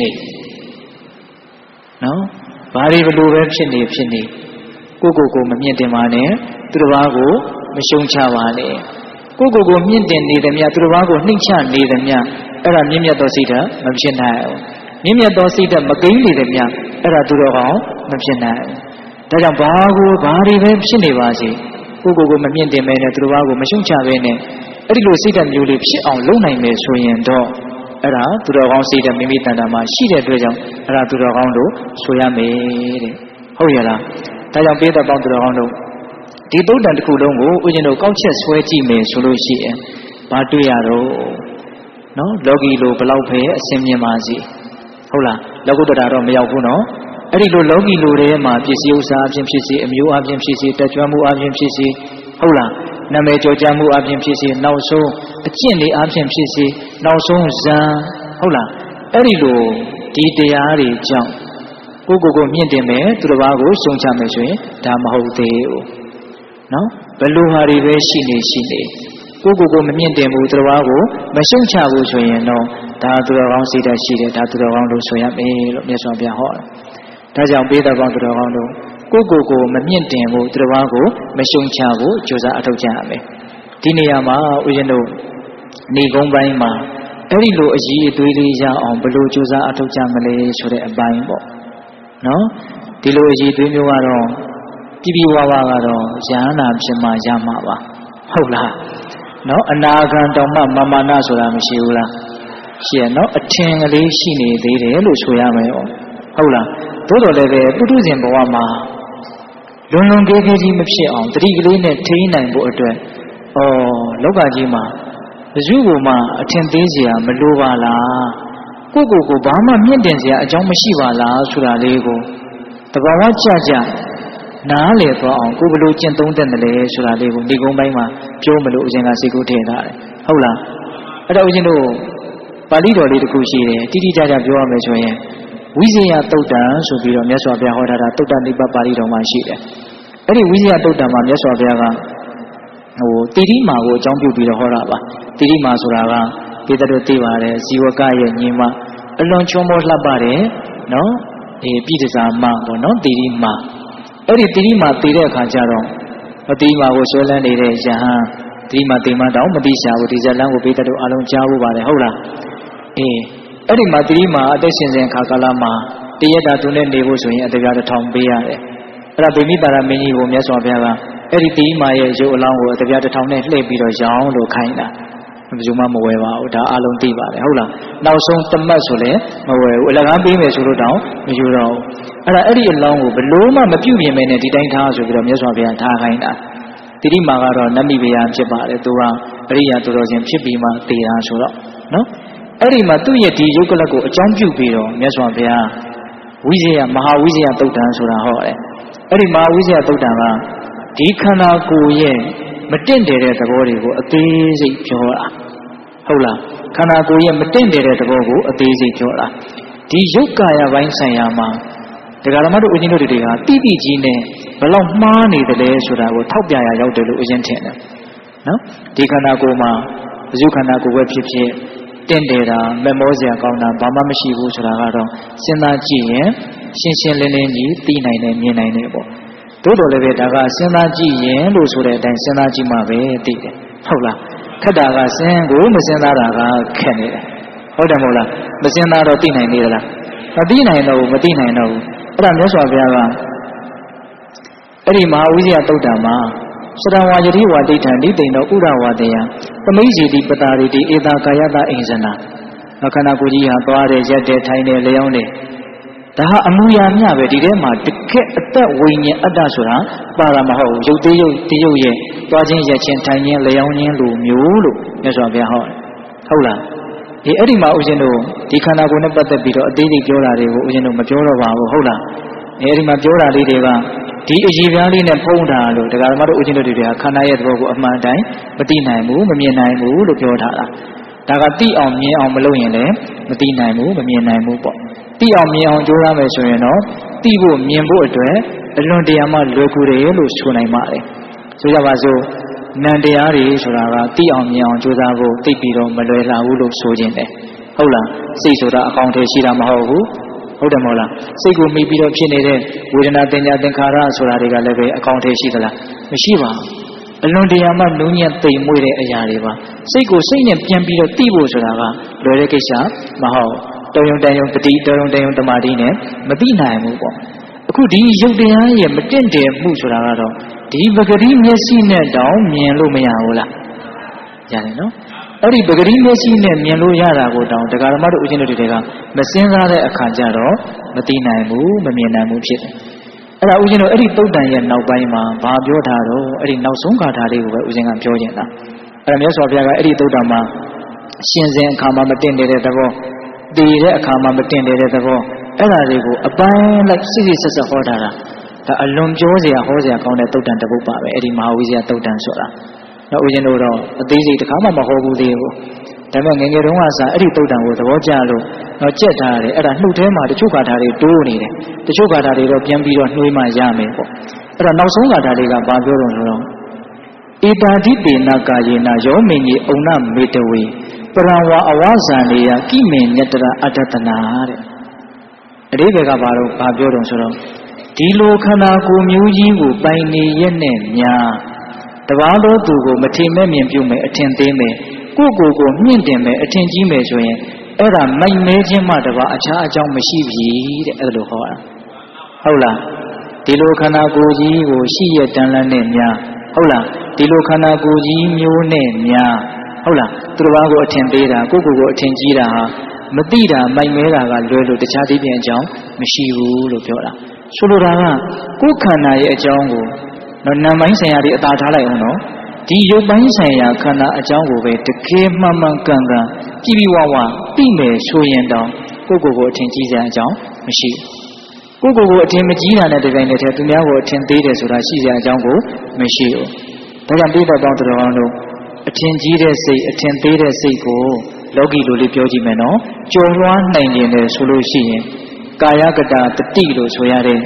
နော်ဘာဒီဘလို့ပဲဖြစ်နေကိုမမြင့်တင်ပါနဲ့သူတော်ဘာကိုမရှုံချပါနဲ့ကိုမြင့်တင်နေသည်မြတ်သူတော်ဘာကိုနှိမ့်ချနေသည်မြတ်အဲ့ဒါမြင့်မြတ်သောစိတ်ဓာတ်မဖြစ်နိုင်ဘူးမြင့်မြတ်သောစိတ်ဓာတ်မကိန်းနေသည်မြတ်အဲ့ဒါသူတော်ကောင်းမဖြစ်နိုင်ဘူးဒါကြောင့်ဘာဒီပဲဖြစ်နေပါစေကိုမမြင့်တင်မဲနဲ့သူတော်ဘာကိုမရှုံချဘဲနဲ့အဲ့ဒီလိုစိတ်ဓာတ်မျိုးလေးဖြစ်အောင်လုပ်နိုင်မယ်ဆိုရင်တော့အဲ့ဒါသူတော်ကောင်းစိတ်ဓာတ်မိမိတန်တာမှာရှိတဲ့အတွက်ကြောင့်အဲ့ဒါသူတော်ကောင်းတို့ဆိုရမယ်တဲ့ဟုတ်ရဲ့လားဒါကြောင့်ပိဋကပေါင်းသူတော်ကောင်းတို့ဒီသုတ်တန်တစ်ခုလုံးကိုဦးဇင်းတို့ကောက်ချက်ဆွဲကြည့်မယ်ဆိုလို့ရှိရင်ဘာတွေ့ရတော့နော်လောကီလိုဘလောက်ပဲအစင်မြင်ပါစေဟုတ်လားလောကုတ္တရာတော့မရောက်ဘူးနော်အဲ့ဒီလိုလောကီလိုထဲမှာပစ္စည်းဥစ္စာအပြင်ဖြစ်စေအမျိုးအပြင်ဖြစ်စေတက်ကြွမှုအပြင်ဖြစ်စေဟုတ်လားနာမည်ကျော်ကြားမှုအပြင်ဖြစ်စေနောက်ဆုံးအကျင့်တွေအပြင်ဖြစ်စေနောက်ဆုံးဇံဟုတ်လားအဲ့ဒီလိုဒီတရားတွေကြောင့်ကိုမြင့်တင်မယ်သူတစ်ပါးကိုရှုံချမယ်ဆိုရင်ဒါမဟုတ်သေးဘူးနော်ဘယ်လိုဟာတွေပဲရှိနေကိုမမြင့်တင်ဘူးသူတစ်ပါးကိုမရှုံချဘူးဆိုရင်တော့ဒါသူတော်ကောင်းစိတ်ဓာတ်ရှိတယ်ဒါသူတော်ကောင်းလို့ဆိုရမယ်လို့မြတ်စွာဘုရားဟောတယ်ဒါကြောင့်ပိဋကပေါင်းသူတော်ကောင်းတို့ကိုမမြင့်တင်ဘူးသူတစ်ပါးကိုမရှုံချဘူးကြိုးစားအထောက်ကြရမယ်ဒီနေရာမှာဦးဇင်းတို့နေကုန်းပိုင်းမှာအဲ့ဒီလိုအကြီးအသေးလေးရအောင်ဘယ်လိုကြိုးစားအထောက်ကြမလဲဆိုတဲ့အပိုင်းပေါ့နော်ဒီလိုအကြီးအသေးမျိုးကတော့ပြဝကတော့ယဟနာဖြစ်မှရမှာပါဟုတ်လားနော်အနာဂံတောင်မှမာနဆိုတာမရှိဘူးလားရှိရနော်အထင်ကလေးရှိနေသေးတယ်လို့ဆိုရမယ်ဟုတ်လားသို့တော်လည်းပဲပုထုဇဉ်ဘဝမှာလွန်ကြီးမဖြစ်အောင်တတိကလေးနဲ့ထိန်းနိုင်ဖို့အတွက်လောကကြီးမှာဘယ်သူ့ကိုမှအထင်သေးစရာမလိုပါလားကိုဘာမှမြင့်တင်စရာအကြောင်းမရှိပါလားဆိုတာလေးကိုတဘာဝကြနားလေသွားအောင်ကိုဘလို့ကျင့်သုံးတဲ့တယ်ဆိုတာလေးကိုဒီကုန်းပိုင်းမှာပြောမလို့အရင်ကစိတ်ကူးထည့်ထားတယ်ဟုတ်လားအဲ့တော့ဦးဇင်းတို့ပါဠိတော်လေးတစ်ခုရှိတယ်တိတိကျကျပြောရမယ်ဆိုရင်ဝိဇေယသုတ်တံဆိုပြီးတော့မြတ်စွာဘုရားဟောထားတာသုတ်တနိဗ္ဗာန်ပါဠိတော်မှာရှိတယ်အဲ့ဒီဝိဇ္ဇာတုတ်တံမှာမြတ်စွာဘုရားကတိရိမာကိုအကြောင်းပြုပြီးတော့ဟောတာပါတိရိမာဆိုတာကပိဿတို့သိပါတယ်ဇီဝကရဲ့ညီမအလွန်ချွန်းမောလှပတယ်နော်ပြည်တစားမပေါ့နော်တိရိမာအဲ့ဒီတိရိမာသိတဲ့အခါကျတော့တိရိမာကိုဆွဲလန်းနေတဲ့ယဟန်တိရိမာတိမတောင်မတိရှာဘူးဒီဇလန်းကိုပိဿတို့အလုံးကြားဖို့ပါတယ်ဟုတ်လားအဲ့ဒီမှာတိရိမာအသက်ရှင်စဉ်ခါကာလမှာတရက်တာသူနဲ့နေဖို့ဆိုရင်အတရားတစ်ထောင်ပေးရတယ်အဲ့ဒါဗိမိတာရမင်းကြီးကိုမြတ်စွာဘုရားကအဲ့ဒီတိရိမာရဲ့ရုပ်အလောင်းကိုအတရားတစ်ထောင်နဲ့လှည့်ပြီးတော့ရောင်းလို့ခိုင်းတာဘယ်သူမှမဝယ်ပါဘူးဒါအလုံးသိပါတယ်ဟုတ်လားနောက်ဆုံးတမတ်ဆိုလည်းမဝယ်ဘူးအလကားပေးမယ်ဆိုလို့တောင်မယူတော့ဘူးအဲ့ဒီအလောင်းကိုဘလို့မှမပြုတ်ပြင်မဲနဲ့ဒီတိုင်းထားဆိုပြီးတော့မြတ်စွာဘုရားထားခိုင်းတာတိရိမာကတော့နတ်မိဖုရားဖြစ်ပါတယ်သူကအရိယာသူတော်စင်ဖြစ်ပြီးမှတည်တာဆိုတော့နော်အဲ့ဒီမှာသူ့ရဲ့ဒီယုတ်ကလကိုအကြောင်းပြုပြီးတော့မြတ်စွာဘုရားဝိဇ္ဇာမဟာဝိဇ္ဇာတုတ်တံဆိုတာဟောတယ်အဲ့ဒီမဟာဝိဇ္ဇာတုတ်တံကဒီခန္ဓာကိုယ်ရဲ့မတင့်တယ်တဲ့သဘောတွေကိုအသေးစိတ်ပြောတာဟုတ်လားခန္ဓာကိုယ်ရဲ့မတင့်တယ်တဲ့သဘောကိုအသေးစိတ်ပြောတာဒီယုတ်ကာယပိုင်းဆိုင်ရာမှာတရားဓမ္မတို့ဦးဇင်းတို့တွေကတိတိကြီးနဲ့ဘယ်လောက်မှားနေတယ်လဲဆိုတာကိုထောက်ပြရရောက်တယ်လို့ဦးဇင်းထင်တယ်နော်ဒီခန္ဓာကိုယ်မှာဘုဇုခန္ဓာကိုယ်ပဲဖြစ်ဖြစ်တင့်တယ်တာမမောစရာကောင်းတာဘာမှမရှိဘူးဆိုတာကတော့စဉ်းစားကြည့်ရင်ရှင်းရှင်းလင်းလင်းကြီးသိနိုင်တယ်မြင်နိုင်တယ်ပေါ့သို့တော်လည်းပဲဒါကစဉ်းစားကြည့်ရင်လို့ဆိုတဲ့အတိုင်းစဉ်းစားကြည့်မှပဲသိတယ်ဟုတ်လားခက်တာကစဉ်းကိုမစဉ်းစားတာကခက်နေတယ်ဟုတ်တယ်မဟုတ်လားမစဉ်းစားတော့သိနိုင်သေးသလားမသိနိုင်တော့ဘူးမသိနိုင်တော့ဘူးအဲ့ဒါမြတ်စွာဘုရားကအဲ့ဒီမဟာဝိဇ္ဇာတုတ်တံမှာစရဝါယတိဝါဒိဋ္ဌံဒီတိန်တော်ဥရဝါတေယသမိစီတိပတာရိတိဧတာကာယတအိဉ္စနာခန္ဓာကိုယ်ကြီးဟာသွားတယ်ရက်တယ်ထိုင်တယ်လျောင်းတယ်ဒါဟာအမှုရာမျှပဲဒီထဲမှာတကယ့်အသက်ဝိညာဉ်အတ္တဆိုတာပါတာမဟုတ်ဘူးရုပ်သေးရုပ်တရုပ်ရဲ့သွားခြင်းရက်ခြင်းထိုင်ခြင်းလျောင်းခြင်းလိုမျိုးလို့မြတ်စွာဘုရားဟောတယ်ဟုတ်လားဒီအဲ့ဒီမှာဦးဇင်းတို့ဒီခန္ဓာကိုယ်နဲ့ပတ်သက်ပြီးတော့အသေးစိတ်ပြောတာတွေကိုဦးဇင်းတို့မပြောတော့ပါဘူးဟုတ်လားအဲ့ဒီမှာပြောတာလေးတွေကဒီအရေးပြားလေးနဲ့ဖုံးတာလို့တရားဓမ္မတို့ဦးဇင်းတို့တွေကခန္ဓာရဲ့သဘောကိုအမှန်တိုင်းမသိနိုင်ဘူးမမြင်နိုင်ဘူးလို့ပြောထားတာဒါကသိအောင်မြင်အောင်မလုပ်ရင်လည်းမသိနိုင်ဘူးမမြင်နိုင်ဘူးပေါ့သိအောင်မြင်အောင်ကြိုးစားမယ်ဆိုရင်တော့သိဖို့မြင်ဖို့အတွက်အလွန်တရာမှလွယ်ကူတယ်လို့ဆိုနိုင်ပါတယ်ဆိုကြပါစို့နံတရားတွေဆိုတာကသိအောင်မြင်အောင်ကြိုးစားဖို့သိပြီးတော့မလွယ်လာဘူးလို့ဆိုခြင်းတယ်ဟုတ်လားစိတ်ဆိုတာအကောင်ထဲရှိတာမဟုတ်ဘူးဟုတ်တယ်မဟုတ်လားစိတ်ကိုမိပြီးတော့ဖြစ်နေတဲ့ဝေဒနာတင်ညာသင်္ခါရဆိုတာတွေကလည်းပဲအကောင်ထဲရှိသလားမရှိပါဘူးအလွန်တရာမှနုညံ့သိမ်မွေ့တဲ့အရာတွေပါစိတ်ကိုစိတ်နဲ့ပြန်ပြီးတော့သိဖို့ဆိုတာကလွယ်တဲ့ကိစ္စမဟုတ်တုံယုံတန်ယုံတတိတုံယုံတန်ယုံတမာတိနဲ့မသိနိုင်ဘူးပေါ့အခုဒီယုတ်တရားရဲ့မတင့်တယ်မှုဆိုတာကတော့ဒီပဂတိမျက်စိနဲ့တောင်မြင်လို့မရဘူးလားရတယ်နော်အဲ့ဒီပဂတိမျက်စိနဲ့မြင်လို့ရတာကိုတောင်တရားဓမ္မတို့ဦးဇင်းတို့တွေကမစင်စားတဲ့အခါကျတော့မသိနိုင်ဘူးမမြင်နိုင်ဘူးဖြစ်တယ်အဲ့ဒါဦးဇင်းတို့အဲ့ဒီတုတ်တန်ရဲ့နောက်ပိုင်းမှာဘာပြောထားတော့အဲ့ဒီနောက်ဆုံးဂါထာလေးကိုပဲဦးဇင်းကပြောနေတာအဲ့ဒါမြတ်စွာဘုရားကအဲ့ဒီတုတ်တန်မှာရှင်စဉ်အခါမှာမတင့်တယ်တဲ့သဘောတည်တဲ့အခါမှာမတင့်တယ်တဲ့သဘောအဲ့ဒါတွေကိုအပိုင်းလိုက်စိစိဆက်ဆက်ဟောထားတာဒါအလွန်ပြောစရာဟောစရာကောင်းတဲ့တုတ်တန်တစ်ပုဒ်ပါပဲအဲ့ဒီမဟာဝိဇ္ဇာတုတ်တန်ဆိုတာတော့ဦးဇင်းတို့တော့အသေးစိတ်တစ်ခါမှမဟောဘူးသေးဘူးဒါပေမဲ့ငယ်ငယ်တုန်းကစအဲ့ဒီတုတ်တန်ကိုသဘောကျလို့တော့ကြက်ထားတယ်အဲ့ဒါနှုတ်ထဲမှာတချို့ဂါထာတွေတိုးနေတယ်တချို့ဂါထာတွေတော့ပြန်ပြီးတော့နှွေးမှရမယ်ပေါ့အဲ့တော့နောက်ဆုံးဂါထာတွေကဘာပြောတော့ဆိုတော့ဧတာတိတေနကာယေနယောမင်ကြီးအုံနမေတဝေပရံဝါအဝဇာနေယကိမေညတရအတ္တတနာတဲ့အဓိပ္ပာယ်ကဘာလို့ဘာပြောတော့ဆိုတော့ဒီလိုခန္ဓာကိုယ်မျိုးကြီးကိုပိုင်နေရက်နဲ့များတပါးသောသူကိုမထင်မဲ့မြင်ပြုမယ်အထင်သေးမယ်ကိုကိုမြင့်တင်မယ်အထင်ကြီးမယ်ဆိုရင်အဲ့ဒါမိုက်မဲခြင်းမှတပါးအခြားအကြောင်းမရှိပြီတဲ့အဲ့လိုဟောတာဟုတ်လားဒီလိုခန္ဓာကိုယ်ကြီးကိုရှိရတန်လန်းနဲ့များဟုတ်လားဒီလိုခန္ဓာကိုယ်ကြီးမျိုးနဲ့များဟုတ်လားသူတစ်ပါးကိုအထင်သေးတာကိုအထင်ကြီးတာဟာမသိတာမိုက်မဲတာကလွယ်လို့တခြားသိပြန်အကြောင်းမရှိဘူးလို့ပြောတာဆိုလိုတာကကိုယ်ခန္ဓာရဲ့အကြောင်းကိုနာမ်ပိုင်းဆိုင်ရာတွေအသာထားလိုက်အောင်နော်ဒီရုပ်ပိုင်းဆိုင်ရာခန္ဓာအကြောင်းကိုပဲတကယ်မှန်မှန်ကန်ကန်ကြည်ပြီးဝသိမယ်ဆိုရင်တောင်ကိုအထင်ကြီးစရာအကြောင်းမရှိဘူးကိုအထင်မကြီးတာနဲ့တပြိုင်တည်းသူများကိုအထင်သေးတယ်ဆိုတာရှိစရာအကြောင်းကိုမရှိဘူးဒါကြောင့်တိတ္တပေါင်းတော်တို့အထင်ကြီးတဲ့စိတ်အထင်သေးတဲ့စိတ်ကိုလောကီလိုလေးပြောကြည့်မယ်နော်ကြုံလွှားနိုင်ခြင်းတယ်ဆိုလို့ရှိရင်ကာယကတတတိလို့ဆိုရတဲ့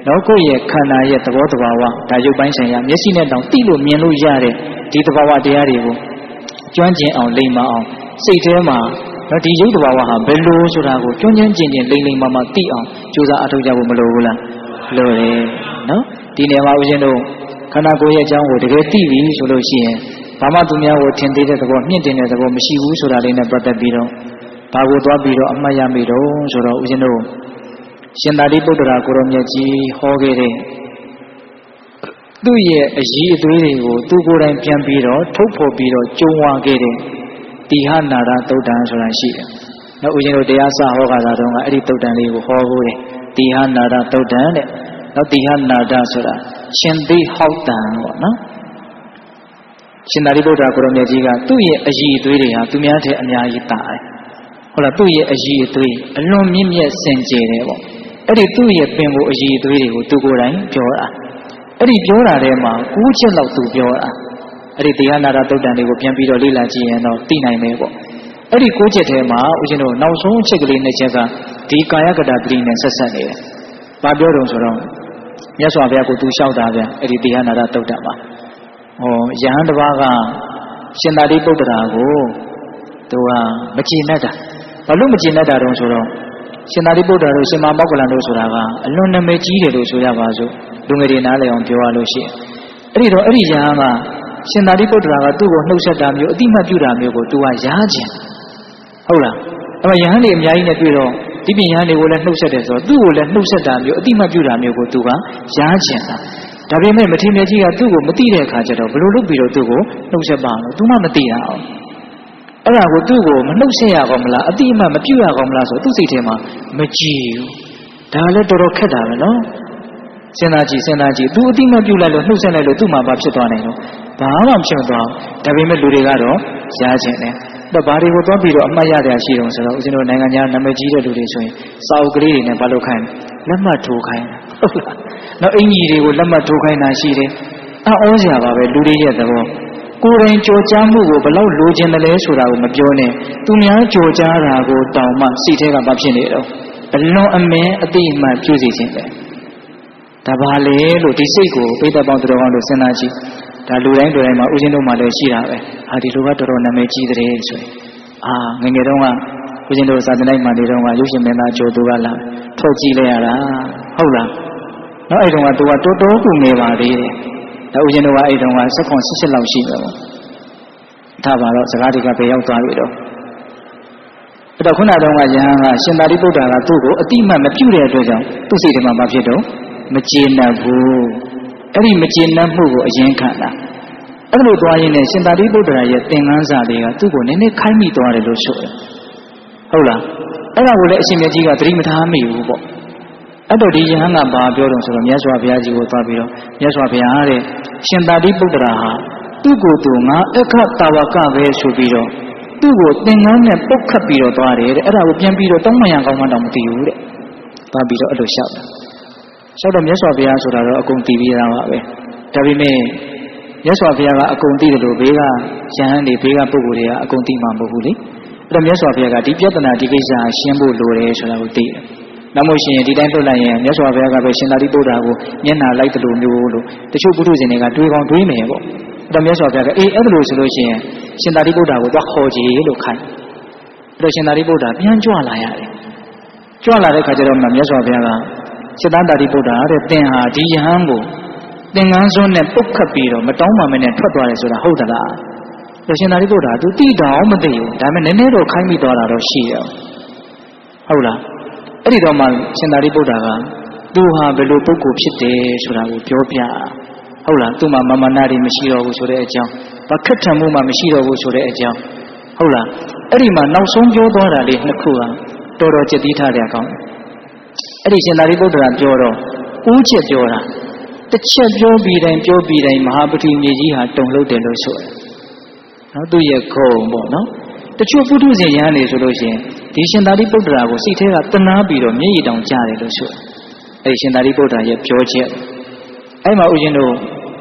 နော်ကိုယ့်ရဲ့ခန္ဓာရဲ့သဘောတဘာဝဒါရုပ်ပိုင်းဆိုင်ရာမျက်စိနဲ့တောင်သိလို့မြင်လို့ရတဲ့ဒီသဘာဝတရားတွေကိုကျွမ်းကျင်အောင်လိမ္မာအောင်စိတ်ထဲမှာနော်ဒီရုပ်တဘာဝဟာဘယ်လိုဆိုတာကိုကျွမ်းကျင်ကျင်လိမ့်မာသိအောင်ကြိုးစားအထောက်ကြဖို့မလိုဘူးလားလိုတယ်နော်ဒီနေရာမှာဦးဇင်းတို့ခန္ဓာကိုယ်ရဲ့အကြောင်းကိုတကယ်သိပြီဆိုလို့ရှိရင်ဘာမှသူများကိုထင်သေးတဲ့သဘောမြင့်တင်တဲ့သဘောမရှိဘူးဆိုတာလေးနဲ့ပတ်သက်ပြီးတော့ဘာကိုသွားပြီးတော့အမှတ်ရမိတော့ဆိုတော့ဦးဇင်းတို့ရှင်သာရိပုတ္တရာကိုရောမြတ်ကြီးဟောခဲ့တဲ့သူ့ရဲ့အရေးအသွေးတွေကိုသူကိုယ်တိုင်ပြန်ပြီးတော့ထုတ်ဖော်ပြီးတော့ကြုံဝါခဲ့တဲ့တိဟနာရသုတ်တံဆိုတာရှိတယ်။နောက်ဦးဇင်းတို့တရားစဟောခါတာတုန်းကအဲ့ဒီသုတ်တံလေးကိုဟောဖို့တယ်။တိဟနာရသုတ်တံတဲ့။နောက်တိဟနာရဆိုတာရှင်သိဟောက်တံပေါ့နော်။ရှင်သာရိပုတ္တရာကိုရောမြတ်ကြီးကသူ့ရဲ့အရေးအသွေးတွေဟာသူများထက်အများကြီးတာတယ်။ဟုတ်လားသူ့ရဲ့အရေးအသွေးအလွန်မြင့်မြတ်စင်ကြယ်တယ်ပေါ့။အဲ့ဒီသူ့ရဲ့ပင်ကိုအရေးအသွေးတွေကိုသူကိုယ်တိုင်ပြောတာ။အဲ့ဒီပြောတာထဲမှာ9ချက်လောက်သူပြောတာ။အဲ့ဒီတရားနာတာသုတ်တန်တွေကိုပြန်ပြီးတော့လေ့လာကြည့်ရင်တော့သိနိုင်မယ်ပေါ့။အဲ့ဒီ9ချက်ထဲမှာဦးဇင်းတို့နောက်ဆုံးအချက်ကလေး2ချက်ကဒီကာယကတပတိနဲ့ဆက်ဆက်နေတယ်။ဘာပြောတုံဆိုတော့မြတ်စွာဘုရားကိုသူလျှောက်တာဗျ။အဲ့ဒီတရားနာတာသုတ်တန်မှာယဟန်တစ်ပါးကရှင်သာရိပုတ္တရာကိုသူကမကျေနပ်တာ။ဘာလို့မကျေနပ်တာတုံးဆိုတော့ရှင်သာရိပုတ္တရာတို့ရှင်မမောက္ကလန်တို့ဆိုတာကအလွန်နာမည်ကြီးတယ်လို့ဆိုရပါစို့လူငယ်တွေနားလည်အောင်ပြောရလို့ရှိရင်အဲ့ဒီတော့အဲ့ဒီယဟန်ကရှင်သာရိပုတ္တရာကသူ့ကိုနှုတ်ဆက်တာမျိုးအတိမတ်ပြုတာမျိုးကိုသူကရားခြင်းဟုတ်လားအဲ့မှာယဟန်တွေအများကြီးနဲ့တွေ့တော့ဒီပြင်ယဟန်တွေကိုလည်းနှုတ်ဆက်တယ်ဆိုတော့သူ့ကိုလည်းနှုတ်ဆက်တာမျိုးအတိမတ်ပြုတာမျိုးကိုသူကရားခြင်းဒါပေမဲ့မထေရကြီးကသူ့ကိုမသိတဲ့အခါကျတော့ဘယ်လိုလုပ်ပြီးတော့သူ့ကိုနှုတ်ဆက်ပါ့မလဲသူမှမသိတာအောင်အဲ့ဒါကိုသူ့ကိုမနှုတ်ဆက်ရကောင်းမလားအတိအမှတ်မပြုရကောင်းမလားဆိုသူ့စိတ်ထဲမှာမကြည်ဘူးဒါလည်းတော်တော်ခက်တာပဲနော်စဉ်းစားကြည့်သူအတိအမှတ်ပြုလိုက်လို့နှုတ်ဆက်လိုက်လို့သူ့မှာဘာဖြစ်သွားနိုင်လို့ဘာမှမဖြစ်သွားဘူးဒါပေမဲ့လူတွေကတော့ရားခြင်းတယ်တော့ဘာတွေကိုသွားပြီးတော့အမှတ်ရတဲ့အရှိတုံးဆိုတော့ဦးဇင်းတို့နိုင်ငံခြားနာမည်ကြီးတဲ့လူတွေဆိုရင်စာအုပ်ကလေးတွေနဲ့ဘာလုပ်ခိုင်းလက်မှတ်ထိုးခိုင်းဟုတ်လားနောက်အင်ကြီးတွေကိုလက်မှတ်ထိုးခိုင်းတာရှိတယ်အော်စရာပါပဲလူတွေရဲ့သဘောကိုယ်တိုင်ကြော်ကြားမှုကိုဘယ်လောက်လိုချင်တယ်လဲဆိုတာကိုမပြောနဲ့သူများကြော်ကြားတာကိုတောင်မှစိတ်ထဲကမဖြစ်နေတော့အလွန်အမင်းအတိအမှန်ပြုစီခြင်းပဲဒါပါလေလို့ဒီစိတ်ကိုပိဋကပေါင်းတော်ကောင်းတို့စဉ်းစားကြည့်ဒါလူတိုင်းမှာဦးဇင်းတို့မှလည်းရှိတာပဲဒီလူကတော်တော်နာမည်ကြီးတဲ့ဆိုရင်ငယ်တုန်းကဦးဇင်းတို့သာသနာ့မှာနေတော့ကရုပ်ရှင်မင်းသားကျော်သူကလာထုတ်ကြည့်လိုက်ရတာဟုတ်လားနောက်အဲ့တုန်းကသူကတော်တော်ကူငယ်ပါသေးတယ်ဒါဦးဇင်းတို့ကအဲ့တုန်းက18လောက်ရှိတယ်ပေါ့ဒါပါတော့စကားတွေကဘယ်ရောက်သွားပြီတော့အဲ့တော့ခုနတုန်းကယဟန်ကရှင်သာရိပုတ္တရာကသူ့ကိုအတိမတ်မပြုတဲ့အတွက်ကြောင့်သူ့စိတ်ထဲမှာမဖြစ်တော့မကျေနပ်ဘူးအဲ့ဒီမကျေနပ်မှုကိုအရင်ခံတာအဲ့လိုသွားရင်းနဲ့ရှင်သာရိပုတ္တရာရဲ့သင်္ကန်းစာတွေကသူ့ကိုနည်းနည်းခိုင်းမိသွားတယ်လို့ဆိုတယ်ဟုတ်လားအဲ့ဒါကိုလည်းအရှင်မြတ်ကြီးကသတိမထားမိဘူးပေါ့အဲ့တော့ဒီယဟန်ကဘာပြောတော့ဆိုတော့မြတ်စွာဘုရားကြီးကိုသွားပြီးတော့မြတ်စွာဘုရားတဲ့ရှင်သာရိပုတ္တရာဟာသူ့ကိုယ်သူငါအခတာဝကပဲဆိုပြီးတော့သူ့ကိုသင်္ကန်းနဲ့ပုတ်ခတ်ပြီးတော့သွားတယ်တဲ့အဲ့ဒါကိုပြန်ပြီးတော့တောင်းပန်ရကောင်းမှတောင်မသိဘူးတဲ့သွားပြီးတော့အဲ့လိုလျှောက်တာလျှောက်တော့မြတ်စွာဘုရားဆိုတာတော့အကုန်သိပြီးသားပါပဲဒါပေမဲ့မြတ်စွာဘုရားကအကုန်သိတယ်လို့ဘေးကယဟန်တွေဘေးကပုဂ္ဂိုလ်တွေကအကုန်သိမှာမဟုတ်ဘူးလေအဲ့တော့မြတ်စွာဘုရားကဒီပြဿနာဒီကိစ္စရှင်းဖို့လိုတယ်ဆိုတာကိုသိတယ်နောက်မို့ရှင်ဒီတိုင်းလွတ်လိုက်ရင်မြတ်စွာဘုရားကပဲရှင်သာရိပုတ္တရာကိုမျက်နှာလိုက်တယ်လို့မျိုးလို့တချို့ပုထုဇဉ်တွေကတွေးကောင်းတွေးမယ်ပေါ့အဲ့တော့မြတ်စွာဘုရားကအဲ့လိုဆိုလို့ရှိရင်ရှင်သာရိပုတ္တရာကိုသွားခေါ်ကြည့်လို့ခိုင်းအဲ့တော့ရှင်သာရိပုတ္တရာပြန်ကြွလာရတယ်ကြွလာတဲ့ခါကျတော့မြတ်စွာဘုရားကစိတ္တသာရိပုတ္တရာတဲ့သင်ဟာဒီယဟန်ကိုသင်္ကန်းစွန်းနဲ့ပုတ်ခတ်ပြီးတော့မတောင်းပါမနဲ့ထွက်သွားတယ်ဆိုတာဟုတ်သလားရှင်သာရိပုတ္တရာသူတိတောင်မသိဘူးဒါပေမဲ့နည်းနည်းတော့ခိုင်းမိသွားတာတော့ရှိတယ်ဟုတ်လားအဲ့ဒီတော့မှရှင်သာရိပုတ္တရာကသူဟာဘယ်လိုပုဂ္ဂိုလ်ဖြစ်တယ်ဆိုတာကိုပြောပြဟုတ်လားသူ့မှာမာမနာတွေမရှိတော့ဘူးဆိုတဲ့အကြောင်းဘာခက်ထန်မှုမှမရှိတော့ဘူးဆိုတဲ့အကြောင်းဟုတ်လားအဲ့ဒီမှာနောက်ဆုံးပြောသွားတာလေးနှစ်ခုဟာတော်တော်ကြည်တိထားတဲ့အကောင်းအဲ့ဒီရှင်သာရိပုတ္တရာပြောတော့9ချက်ပြောတာတစ်ချက်ပြောပြီးတိုင်းမဟာပတိမြေကြီးဟာတုန်လှုပ်တယ်လို့ဆိုတယ်နော်သူ့ရဲ့ခုံပေါ့နော်တချို့ပုထုဇဉ်ရဟန်းတွေဆိုလို့ရှိရင်ဒီရှင်သာရိပုတ္တရာကိုစိတ်ထဲကတနာပြီးတော့မျက်ရည်တောင်ကျတယ်လို့ဆိုတယ်အဲ့ဒီရှင်သာရိပုတ္တရာရဲ့ပြောချက်အဲ့မှာဥရှင်တို့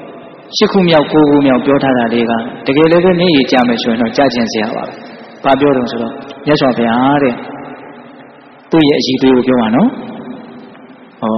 8ခုမြောက်9ခုမြောက်ပြောထားတာတွေကတကယ်လည်းပဲမျက်ရည်ကျမယ်ဆိုရင်တော့ကြားကျင်စရာပါပဲဘာပြောတော့ဆိုတော့မြတ်စွာဘုရားတဲ့သူ့ရဲ့အည်သွေးကိုပြောပါနော်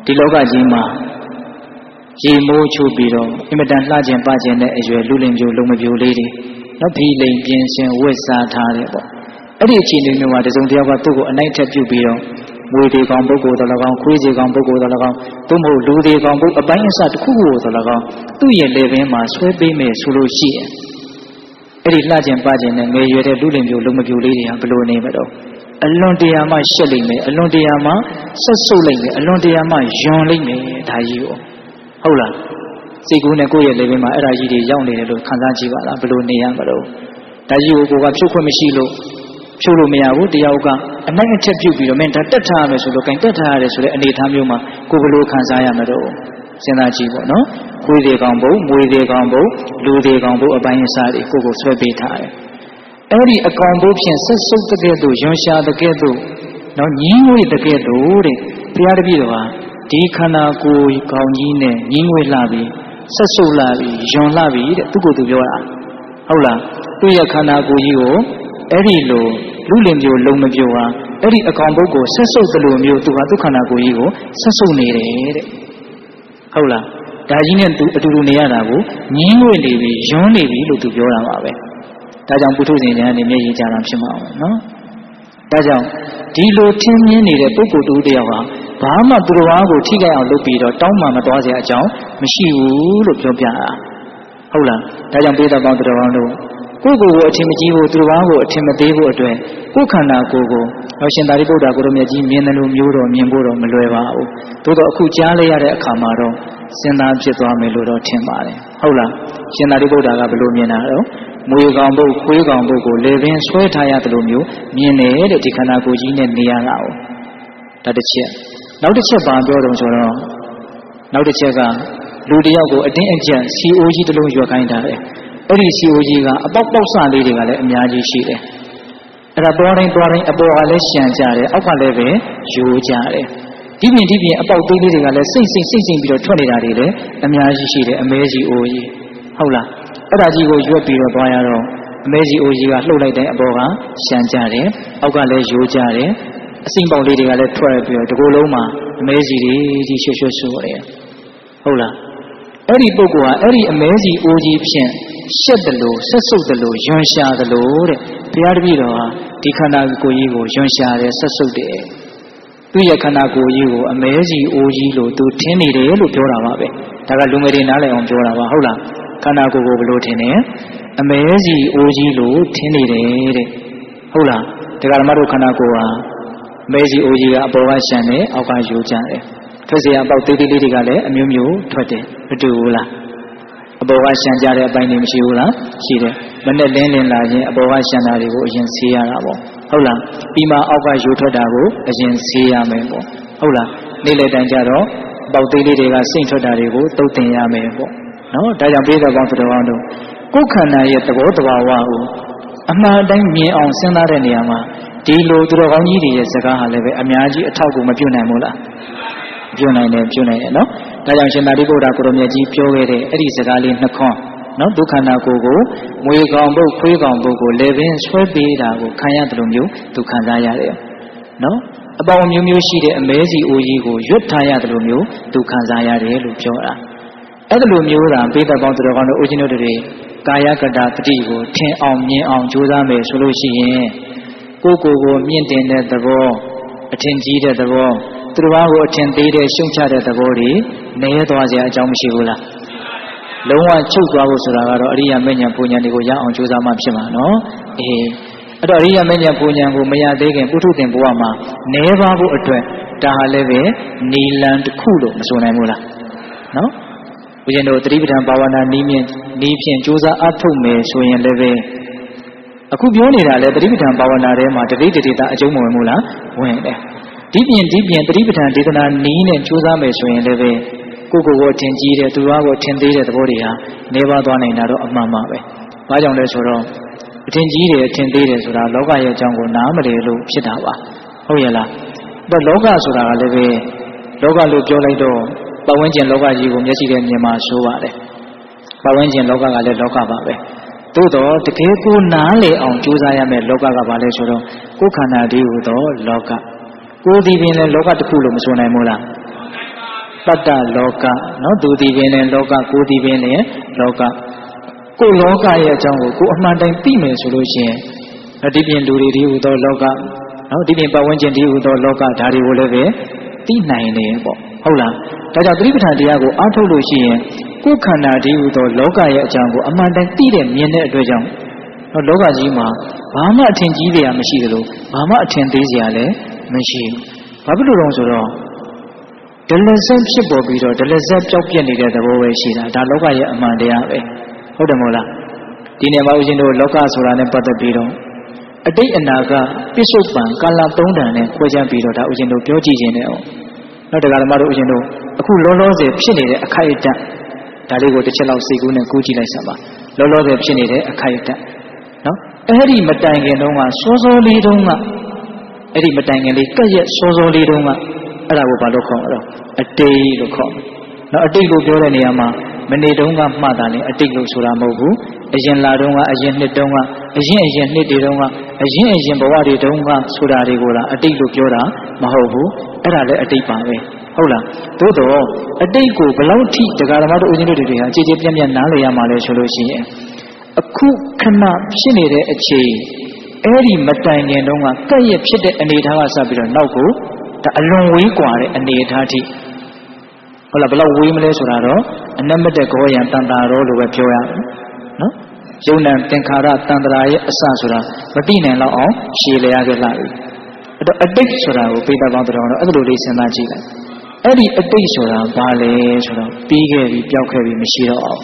ဒီလောကကြီးမှာရေမိုးချိုးပြီးတော့အင်မတန်လှခြင်းပခြင်းတဲ့အရွယ်လူလင်ပြိုလုံမပြိုလေးတွေနော်ဖီလိန်ပြင်းရှင်ဝတ်စားထားတယ်ပေါ့အဲ့ဒီအခြေအနေမျိုးမှာတစုံတစ်ယောက်ကသူ့ကိုအနိုင်ထက်ပြုတ်ပြီးတော့မွေတွေကောင်ပုဂ္ဂိုလ်တော်၎င်းခွေးစီကောင်ပုဂ္ဂိုလ်တော်၎င်းသို့မဟုတ်လူတွေကောင်ပုဂ္ဂိုလ်အပိုင်းအစတစ်ခုခုတော်၎င်းသူ့ရဲ့လေပင်မှာဆွဲပေးမယ်ဆိုလို့ရှိရင်အဲ့ဒီလှခြင်းပခြင်းနဲ့ငယ်ရွယ်တဲ့လူလင်ပြိုလုံမပြိုလေးတွေကဘယ်လိုနေမလို့အလွန်တရာမှရှက်လိမ့်မယ်အလွန်တရာမှဆက်ဆုပ်လိမ့်မယ်အလွန်တရာမှယွန်လိမ့်မယ်ဒါကြီးကိုဟုတ်လားစိတ်ကူးနဲ့ကိုယ့်ရဲ့လေပင်မှာအဲ့ဒါကြီးတွေရောက်နေတယ်လို့ခံစားကြည့်ပါလားဘယ်လိုနေရမလို့ဒါကြီးကိုကိုကဖြုတ်ခွင့်မရှိလို့ဖြုတ်လို့မရဘူးတယောက်ကအနိုင်အထက်ပြုတ်ပြီးတော့မင်းဒါတက်ထားရမယ်ဆိုလို့ကင်တက်ထားရတယ်ဆိုတဲ့အနေအထားမျိုးမှာကိုဘယ်လိုခံစားရမလို့စဉ်းစားကြည့်ပေါ့နော်ခွေးတွေကောင်ပုံမွေတွေကောင်ပုံလူတွေကောင်ပုံအပိုင်းအစားတွေကိုဆွဲပေးထားတယ်အဲ့ဒီအကောင်ပုံဖြင့်ဆက်စုပ်တဲ့ကဲ့သို့ယွန်ရှာတဲ့ကဲ့သို့နော်ညီးငွေတဲ့ကဲ့သို့တဲ့ဘုရားတပည့်တော်ဟာဒီခန္ဓာကိုယ်ကောင်းကြီးနဲ့ညီးငွေလှပြီးဆက်စုပ်လှပြီးယွန်လှပြီးတဲ့သူ့ကိုယ်သူပြောတာဟုတ်လားသူ့ရဲ့ခန္ဓာကိုယ်ကြီးကိုအဲ့ဒီလိုလူလင်ပြိုလုံမပြိုဟာအဲ့ဒီအကောင်ပုဂ္ဂိုလ်ဆက်စုပ်သလိုမျိုးသူဟာသူ့ခန္ဓာကိုယ်ကြီးကိုဆက်စုပ်နေတယ်တဲ့ဟုတ်လားဒါကြီးနဲ့သူအတူတူနေရတာကိုညင်းငွေနေပြီယွန်းနေပြီလို့သူပြောတာပါပဲဒါကြောင့်ပုထုဇဉ်များနေမျက်ရည်ကြတာဖြစ်မှာအောင်နော်ဒါကြောင့်ဒီလိုထင်းမြင်းနေတဲ့ပုဂ္ဂိုလ်တူတယောက်ဟာဘာမှသူတော်ဘာကိုထိခိုက်အောင်လုပ်ပြီးတော့တောင်းမှမသွားစရာအကြောင်းမရှိဘူးလို့ပြောပြတာဟုတ်လားဒါကြောင့်ပိဋကပေါင်းသူတော်ကောင်းတို့ကိုယ့်ကိုယ်ကိုအထင်မကြီးဖို့သူတော်ဘာကိုအထင်မသေးဖို့အတွက်ကိုယ်ခန္ဓာကိုယ်ကိုဟောရှင်သာရိပုတ္တရာကိုရမြတ်ကြီးမြင်တယ်လို့မျိုးတော်မြင်ဖို့တော့မလွယ်ပါဘူးသို့တော့အခုကြားလိုက်ရတဲ့အခါမှာတော့စဉ်းစားဖြစ်သွားမယ်လို့တော့ထင်ပါတယ်ဟုတ်လားရှင်သာရိပုတ္တရာကဘယ်လိုမြင်တာတော့မွေကောင်ပုတ်ခွေးကောင်ပုတ်ကိုလေပင်ဆွဲထားရတယ်လို့မျိုးမြင်တယ်တဲ့ဒီခန္ဓာကိုယ်ကြီးနဲ့နေရတာ哦ဒါတစ်ချက်နောက်တစ်ချက်ပါပြောတော့ဆိုတော့နောက်တစ်ချက်ကလူတယောက်ကိုအတင်းအကျပ် CO ကြီးတစ်လုံးရွက်ခိုင်းတာလေအဲ့ဒီ CO ကြီးကအပေါက်ပေါက်စလေးတွေကလည်းအများကြီးရှိတယ်အဲ့ဒါသွားတိုင်းအပေါ်ကလည်းရှံကြတယ်အောက်ကလည်းပဲယိုကြတယ်ဒီပြင်အပေါက်သေးလေးတွေကလည်းစိတ်ပြီးတော့ထွက်နေတာတွေလည်းအများကြီးရှိတယ်အမဲကြီးအိုကြီးဟုတ်လားအဲ့ဒါကြီးကိုရွက်ပြီးတော့သွားရတော့အမဲကြီးအိုကြီးကလှုပ်လိုက်တဲ့အပေါ်ကရှံကြတယ်အောက်ကလည်းယိုကြတယ်အစိမ့်ပေါက်လေးတွေကလည်းထွက်ပြီးတော့ဒီကိုယ်လုံးမှာအမဲကြီးတွေကြီးရွှတ်ဆိုတယ်ဟုတ်လားအဲ့ဒီပုဂ္ဂိုလ်ဟာအဲ့ဒီအမဲကြီးအိုကြီးဖြင့်ရှက်တယ်လို့ဆက်ဆုပ်တယ်လို့ယွန်ရှာတယ်လို့တဲ့ဘုရားတပည့်တော်ဟာဒီခန္ဓာကိုယ်ကြီးကိုယွန်ရှာတယ်ဆက်ဆုပ်တယ်သူ့ရဲ့ခန္ဓာကိုယ်ကြီးကိုအမဲကြီးအိုကြီးလို့သူထင်နေတယ်လို့ပြောတာပါပဲဒါကလူငယ်တွေနားလည်အောင်ပြောတာပါဟုတ်လားခန္ဓာကိုယ်ကိုဘယ်လိုထင်လဲအမဲကြီးအိုကြီးလို့ထင်နေတယ်တဲ့ဟုတ်လားဒါကဓမ္မတို့ခန္ဓာကိုယ်ဟာအမဲကြီးအိုကြီးကအပေါ်ကရှံတယ်အောက်ကယိုကြတယ်ထွက်เสียအပေါက်သေးသေးလေးတွေကလည်းအမျိုးမျိုးထွက်တယ်မတူဘူးလားအပေါ်ကရှံကြတဲ့အပိုင်းတွေမရှိဘူးလားရှိတယ်မနဲ့လင်းလာခြင်းအပေါ်ကရှံတာတွေကိုအရင်ဆေးရတာပေါ့ဟုတ်လားပြီးမှအောက်ကယိုထွက်တာကိုအရင်ဆေးရမယ်ပေါ့ဟုတ်လားနေ့လည်တိုင်ကြတော့အပေါက်သေးလေးတွေကစိမ့်ထွက်တာတွေကိုသုတ်တင်ရမယ်ပေါ့နော်ဒါကြောင့်ပြည်တော်ကောင်းသူတော်ကောင်းတို့ကိုယ်ခန္ဓာရဲ့သဘောတဘာဝကိုအမှန်တိုင်းမြင်အောင်စဉ်းစားတဲ့နေရာမှာဒီလိုသူတော်ကောင်းကြီးတွေရဲ့စကားဟာလည်းပဲအများကြီးအထောက်အကူမပြုနိုင်ဘူးလားပြုနိုင်တယ်နော်ဒါကြောင့်ရှင်သာရိပုတ္တရာကိုရမြတ်ကြီးပြောခဲ့တဲ့အဲ့ဒီစကားလေးနှစ်ခွန်းနော်ဒုက္ခနာကိုယ်ကိုမွေကောင်ပုတ်ခွေးကောင်ပုတ်ကိုလေပင်ဆွဲပေးတာကိုခံရတယ်လို့မျိုးသူခံစားရတယ်နော်အပေါင်းမျိုးရှိတဲ့အမဲစီအိုကြီးကိုရွတ်ထားရတယ်လို့မျိုးသူခံစားရတယ်လို့ပြောတာအဲ့လိုမျိုးတာပိဋကပေါင်းသူတော်ကောင်းတို့ဦးဇင်းတို့တွေကာယကတပတိကိုထင်အောင်မြင်အောင်ကြိုးစားမယ်ဆိုလို့ရှိရင်ကိုယ်ကိုမြင့်တင်တဲ့သဘောအထင်ကြီးတဲ့သဘောသူတော်ဘာကိုအထင်သေးတဲ့ရှုံချတဲ့သဘောတွေနေရသွားစရာအကြောင်းမရှိဘူးလားလုံးဝချုပ်သွားဖို့ဆိုတာကတော့အရိယာမဉ္ဇဉ်ပူဉ္ဇဉ်တွေကိုရအောင်ကြိုးစားမှဖြစ်မှာနော်အဲ့တော့အရိယာမဉ္ဇဉ်ပူဉ္ဇဉ်ကိုမရသေးခင်ပုထုသင်ဘဝမှာနေပါဖို့အတွက်ဒါဟာလည်းပဲနီလန်တစ်ခုလို့မဆိုနိုင်ဘူးလားနော်ဦးဇင်းတို့သတိပဋ္ဌာန်ဘာဝနာနီးဖြင့်ကြိုးစားအထုတ်မယ်ဆိုရင်လည်းပဲအခုပြောနေတာလည်းသတိပဋ္ဌာန်ဘာဝနာထဲမှာတတိတတိတာအကျုံးမဝင်ဘူးလားဝင်တယ်ဒီပြင်သတိပဋ္ဌာန်ဒေသနာနီးနဲ့ကြိုးစားမယ်ဆိုရင်လည်းပဲကိုယ်ထင်ကြီးတဲ့သူတော်ကိုထင်သေးတဲ့သဘောတွေဟာနေပါသွားနိုင်တာတော့အမှန်ပါပဲ။ဘာကြောင့်လဲဆိုတော့အထင်ကြီးတယ်အထင်သေးတယ်ဆိုတာလောကရဲ့အကြောင်းကိုနားမလည်လို့ဖြစ်တာပါ။ဟုတ်ရဲ့လား။ဒါလောကဆိုတာကလည်းပဲလောကလို့ပြောလိုက်တော့ပတ်ဝန်းကျင်လောကကြီးကိုမျက်စိနဲ့မြင်မှဆိုပါတယ်။ပတ်ဝန်းကျင်လောကကလည်းလောကပါပဲ။သို့တော့တကယ်ကိုနားလည်အောင်ကြိုးစားရမယ်လောကကဘာလဲဆိုတော့ကိုယ်ခန္ဓာတည်းဟူသောလောကကိုယ်ဒီပင်လည်းလောကတစ်ခုလို့မဆိုနိုင်ဘူးလားတတ္တလောကနော်သူဒီပင်လည်းလောကကိုဒီပင်လည်းလောကကိုလောကရဲ့အကြောင်းကိုအမှန်တိုင်းသိမယ်ဆိုလို့ရှိရင်ဒီပြင်လူတွေဒီဟူသောလောကနော်ဒီပြင်ပတ်ဝန်းကျင်ဒီဟူသောလောကဒါတွေကိုလည်းပဲသိနိုင်တယ်ပေါ့ဟုတ်လားဒါကြောင့်သတိပဋ္ဌာန်တရားကိုအားထုတ်လို့ရှိရင်ကိုယ်ခန္ဓာဒီဟူသောလောကရဲ့အကြောင်းကိုအမှန်တိုင်းသိတဲ့မြင်တဲ့အတွက်ကြောင့်နော်လောကကြီးမှာဘာမှအထင်ကြီးစရာမရှိသလိုဘာမှအထင်သေးစရာလည်းမရှိဘူးဘာဖြစ်လို့လဲဆိုတော့ဒလဇက်ဖြစ်ပေါ်ပြီးတော့ဒလဇက်ပြောက်ပြက်နေတဲ့သဘောပဲရှိတာဒါလောကရဲ့အမှန်တရားပဲဟုတ်တယ်မို့လားဒီနေ့မှာဦးဇင်းတို့လောကဆိုတာနဲ့ပတ်သက်ပြီးတော့အတိတ်အနာကပြစ္ဆုတ်ပံကာလသုံးတန်နဲ့ခွဲခြားပြီးတော့ဒါဦးဇင်းတို့ပြောကြည့်ခြင်းနဲ့အောင်နောက်တရားဓမ္မတို့ဦးဇင်းတို့အခုလောလောဆယ်ဖြစ်နေတဲ့အခိုက်အတန့်ဒါလေးကိုတစ်ချက်လောက်စိတ်ကူးနဲ့ကူးကြည့်လိုက်စမ်းပါလောလောဆယ်ဖြစ်နေတဲ့အခိုက်အတန့်နော်အဲ့ဒီမတိုင်ခင်တုန်းကစောစောလေးတုန်းကအဲ့ဒီမတိုင်ခင်လေးကက်ရက်စောစောလေးတုန်းကအဲ့ဒါကိုဘာလို့ခေါ်လဲအတိတ်လို့ခေါ်တယ်နော်အတိတ်လို့ပြောတဲ့နေရာမှာမနေ့တုန်းကမှတ်တာလေအတိတ်လို့ဆိုတာမဟုတ်ဘူးအရင်လာတုန်းကအရင်နှစ်တုန်းကအရင်နှစ်တွေတုန်းကအရင်ဘဝတွေတုန်းကဆိုတာတွေကိုလားအတိတ်လို့ပြောတာမဟုတ်ဘူးအဲ့ဒါလည်းအတိတ်ပါပဲဟုတ်လားသို့တော့အတိတ်ကိုဘလောက်ထိတရားဓမ္မတို့ဦးဇင်းတို့တွေဟာအခြေအခြေပြန့်ပြန့်နားလည်ရမှာလဲဆိုလို့ရှိရင်အခုခဏဖြစ်နေတဲ့အချိန်အဲ့ဒီမတိုင်ခင်တုန်းကကဲ့ရဲ့ဖြစ်တဲ့အနေအထားကစပြီးတော့နောက်ကိုဒါအလွန်ဝေးกว่าတဲ့အနေအထားထိဟုတ်လားဘလောက်ဝေးမလဲဆိုတာတော့အနမတ္တကောယံတန်တာရောလို့ပဲပြောရမယ်နော်ယုံ nant သင်္ခါရတန်တရာရဲ့အစဆိုတာမသိနိုင်တော့အောင်ရှည်လျားခဲ့လာပြီအဲ့တော့အတိတ်ဆိုတာကိုပိဋကပေါင်းတော်တော့အဲ့လိုလေးစဉ်းစားကြည့်လိုက်အဲ့ဒီအတိတ်ဆိုတာဘာလဲဆိုတော့ပြီးခဲ့ပြီပျောက်ခဲ့ပြီမရှိတော့အောင်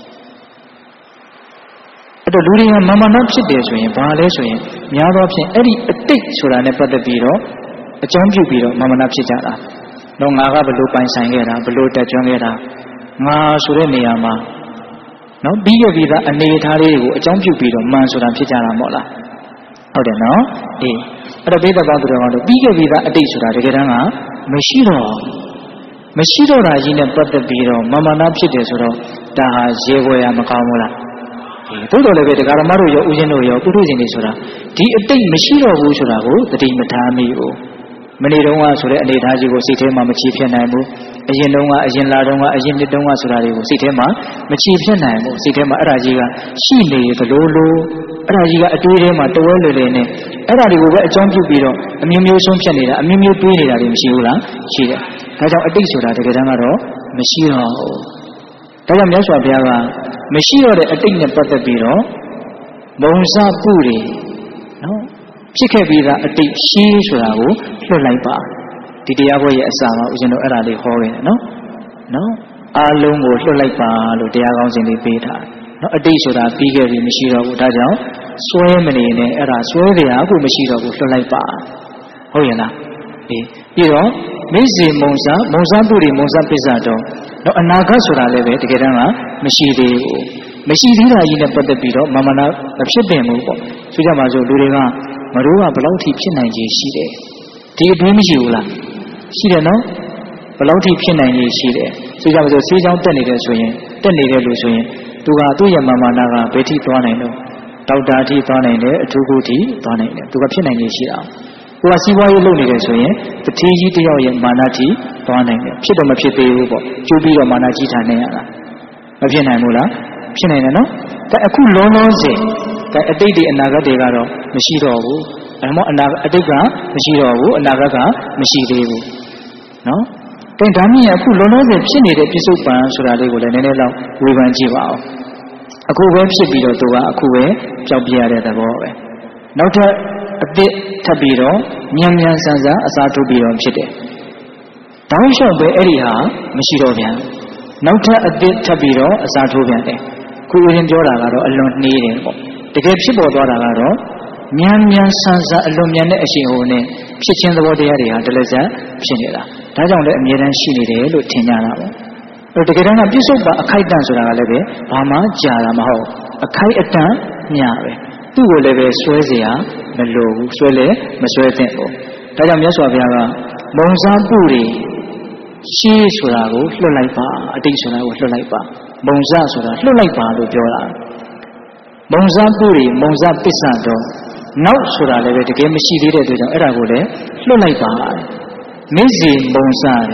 အဲ့တော့လူတွေကမာမနာဖြစ်တယ်ဆိုရင်ဘာလဲဆိုရင်များသောဖြင့်အဲ့ဒီအတိတ်ဆိုတာနဲ့ပတ်သက်ပြီးတော့အကြောင်းပြုပြီးတော့မာမနာဖြစ်ကြတာတော့ငါကဘလို့ပိုင်ဆိုင်ခဲ့တာဘလို့တက်ကြွခဲ့တာငါဆိုတဲ့နေရာမှာနော်ပြီးခဲ့ပြီးသားအနေအထားလေးကိုအကြောင်းပြုပြီးတော့မှန်ဆိုတာဖြစ်ကြတာမဟုတ်လားဟုတ်တယ်နော်အေးအဲ့တော့ဘိဓဘောတော်ကတော့ပြီးခဲ့ပြီးသားအတိတ်ဆိုတာတကယ်တမ်းကမရှိတော့တာကြီးနဲ့ပတ်သက်ပြီးတော့မာမနာဖြစ်တယ်ဆိုတော့ဒါဟာရေခွဲရမကောင်းဘူးလားတိုးတော်လည်းပဲတရားဓမ္မတို့ရောဥရှင်တို့ရောပုထုဇဉ်တွေဆိုတာဒီအတိတ်မရှိတော့ဘူးဆိုတာကိုသတိမထားမိဘူးမနေ့တုန်းကဆိုတဲ့အနေအထားကြီးကိုစိတ်ထဲမှာမချေဖြစ်နိုင်ဘူးအရင်တုန်းကအရင်လာတုန်းကအရင်နှစ်တုန်းကဆိုတာတွေကိုစိတ်ထဲမှာမချေဖြစ်နိုင်ဘူးစိတ်ထဲမှာအဲ့ဒါကြီးကရှိနေသလိုလိုအဲ့ဒါကြီးကအတွေးထဲမှာတဝဲလွယ်လွယ်နဲ့အဲ့ဒါတွေကိုပဲအကြောင်းပြုပြီးတော့အမျိုးမျိုးဆုံးဖြတ်နေတာအမျိုးမျိုးတွေးနေတာတွေမရှိဘူးလားရှိတယ်ဒါကြောင့်အတိတ်ဆိုတာတကယ်တမ်းကတော့မရှိတော့ဘူးဒါကြောင့်မြတ်စွာဘုရားကမရှိတော့တဲ့အတိတ်နဲ့ပတ်သက်ပြီးတော့မုံစပုတွေနော်ဖြစ်ခဲ့ပြီးသားအတိတ်ရှိဆိုတာကိုလွတ်လိုက်ပါဒီတရားပွဲရဲ့အစမှာဦးဇင်းတို့အဲ့ဒါလေးဟောခဲ့တယ်နော်အားလုံးကိုလွတ်လိုက်ပါလို့တရားကောင်းစဉ်လေးပေးထားနော်အတိတ်ဆိုတာပြီးခဲ့ပြီမရှိတော့ဘူးဒါကြောင့်စွဲမနေနဲ့အဲ့ဒါစွဲကြရအခုမရှိတော့ဘူးလွတ်လိုက်ပါဟုတ်ရဲ့လားပြီးတော့မိစေမုံစပုတွေမုံစပစ္ဆတော်နော်အနာဂတ်ဆိုတာလည်းပဲတကယ်တမ်းကမရှိသေးဘူးမရှိသေးတာကြီးနဲ့ပတ်သက်ပြီးတော့မာမနာမဖြစ်ပင်ဘူးပေါ့ဆိုကြပါစို့လူတွေကမတို့ကဘလောက်ထိဖြစ်နိုင်ခြင်းရှိတယ်ဒီအတွင်းမရှိဘူးလားရှိတယ်နော်ဘလောက်ထိဖြစ်နိုင်ခြင်းရှိတယ်ဆိုကြပါစို့ဆေးချောင်းတက်နေတယ်ဆိုရင်တက်နေတဲ့လူဆိုရင်သူကသူ့ရဲ့မာမနာကဘယ်ထိသွားနိုင်တော့ဒေါက်တာထိသွားနိုင်တယ်အထူးကုထိသွားနိုင်တယ်သူကဖြစ်နိုင်ခြင်းရှိတာကိုကစီးပွားရေးလုပ်နေတယ်ဆိုရင်တတိကြီးတယောက်ရဲ့မာနထိသွားနိုင်တယ်ဖြစ်တော့မဖြစ်သေးဘူးပေါ့ကျိုးပြီးတော့မာနကြီးထားနေရတာမဖြစ်နိုင်ဘူးလားဖြစ်နိုင်တယ်နော်ဒါအခုလုံးလုံးစင်ဒါအတိတ်တွေအနာဂတ်တွေကတော့မရှိတော့ဘူးအဲမို့အတိတ်ကမရှိတော့ဘူးအနာဂတ်ကမရှိသေးဘူးနော်ဒါဒါမြင်အခုလုံးလုံးစင်ဖြစ်နေတဲ့ပြစ္ဆုတ်ပံဆိုတာလေးကိုလည်းနည်းနည်းလောက်ဝေဖန်ကြည့်ပါဦးအခုပဲဖြစ်ပြီးတော့သူကအခုပဲကြောက်ပြရတဲ့သဘောပဲနောက်ထပ်အသစ်ထပ်ပြီးတော့မြန်မြန်ဆန်ဆန်အစားထိုးပြီးတော့ဖြစ်တယ်တောင်းလျှောက်ပဲအဲ့ဒီဟာမရှိတော့ပြန်နောက်ထပ်အသစ်ထပ်ပြီးတော့အစားထိုးပြန်တယ်ခုဦးရင်ပြောတာကတော့အလွန်နှေးတယ်ပေါ့တကယ်ဖြစ်ပေါ်သွားတာကတော့မြန်မြန်ဆန်ဆန်အလွန်မြန်တဲ့အရှိန်ဟိုနဲ့ဖြစ်ခြင်းသဘောတရားတွေဟာတလက်ဆက်ဖြစ်နေတာဒါကြောင့်လည်းအမြဲတမ်းရှိနေတယ်လို့ထင်ကြတာပေါ့တကယ်တမ်းကပြစ္ဆုတ်ပါအခိုက်အတန့်ဆိုတာကလည်းပဲဘာမှကြာတာမဟုတ်အခိုက်အတန့်မျှပဲသူ့ကိုလည်းပဲဆွဲเสียမလိုဘူးဆွဲလဲမဆွဲသင့်ဘူးဒါကြောင့်မြတ်စွာဘုရားကမုံစားပုတွေရှိဆိုတာကိုလွတ်လိုက်ပါအတိတ်ဆိုတာကိုလွတ်လိုက်ပါမုံစားဆိုတာလွတ်လိုက်ပါလို့ပြောတာမုံစားပုတွေမုံစားပစ္ဆတော်နောက်ဆိုတာလည်းပဲတကယ်မရှိသေးတဲ့အတွက်ကြောင့်အဲ့ဒါကိုလည်းလွတ်လိုက်ပါမိစေမုံစားတယ်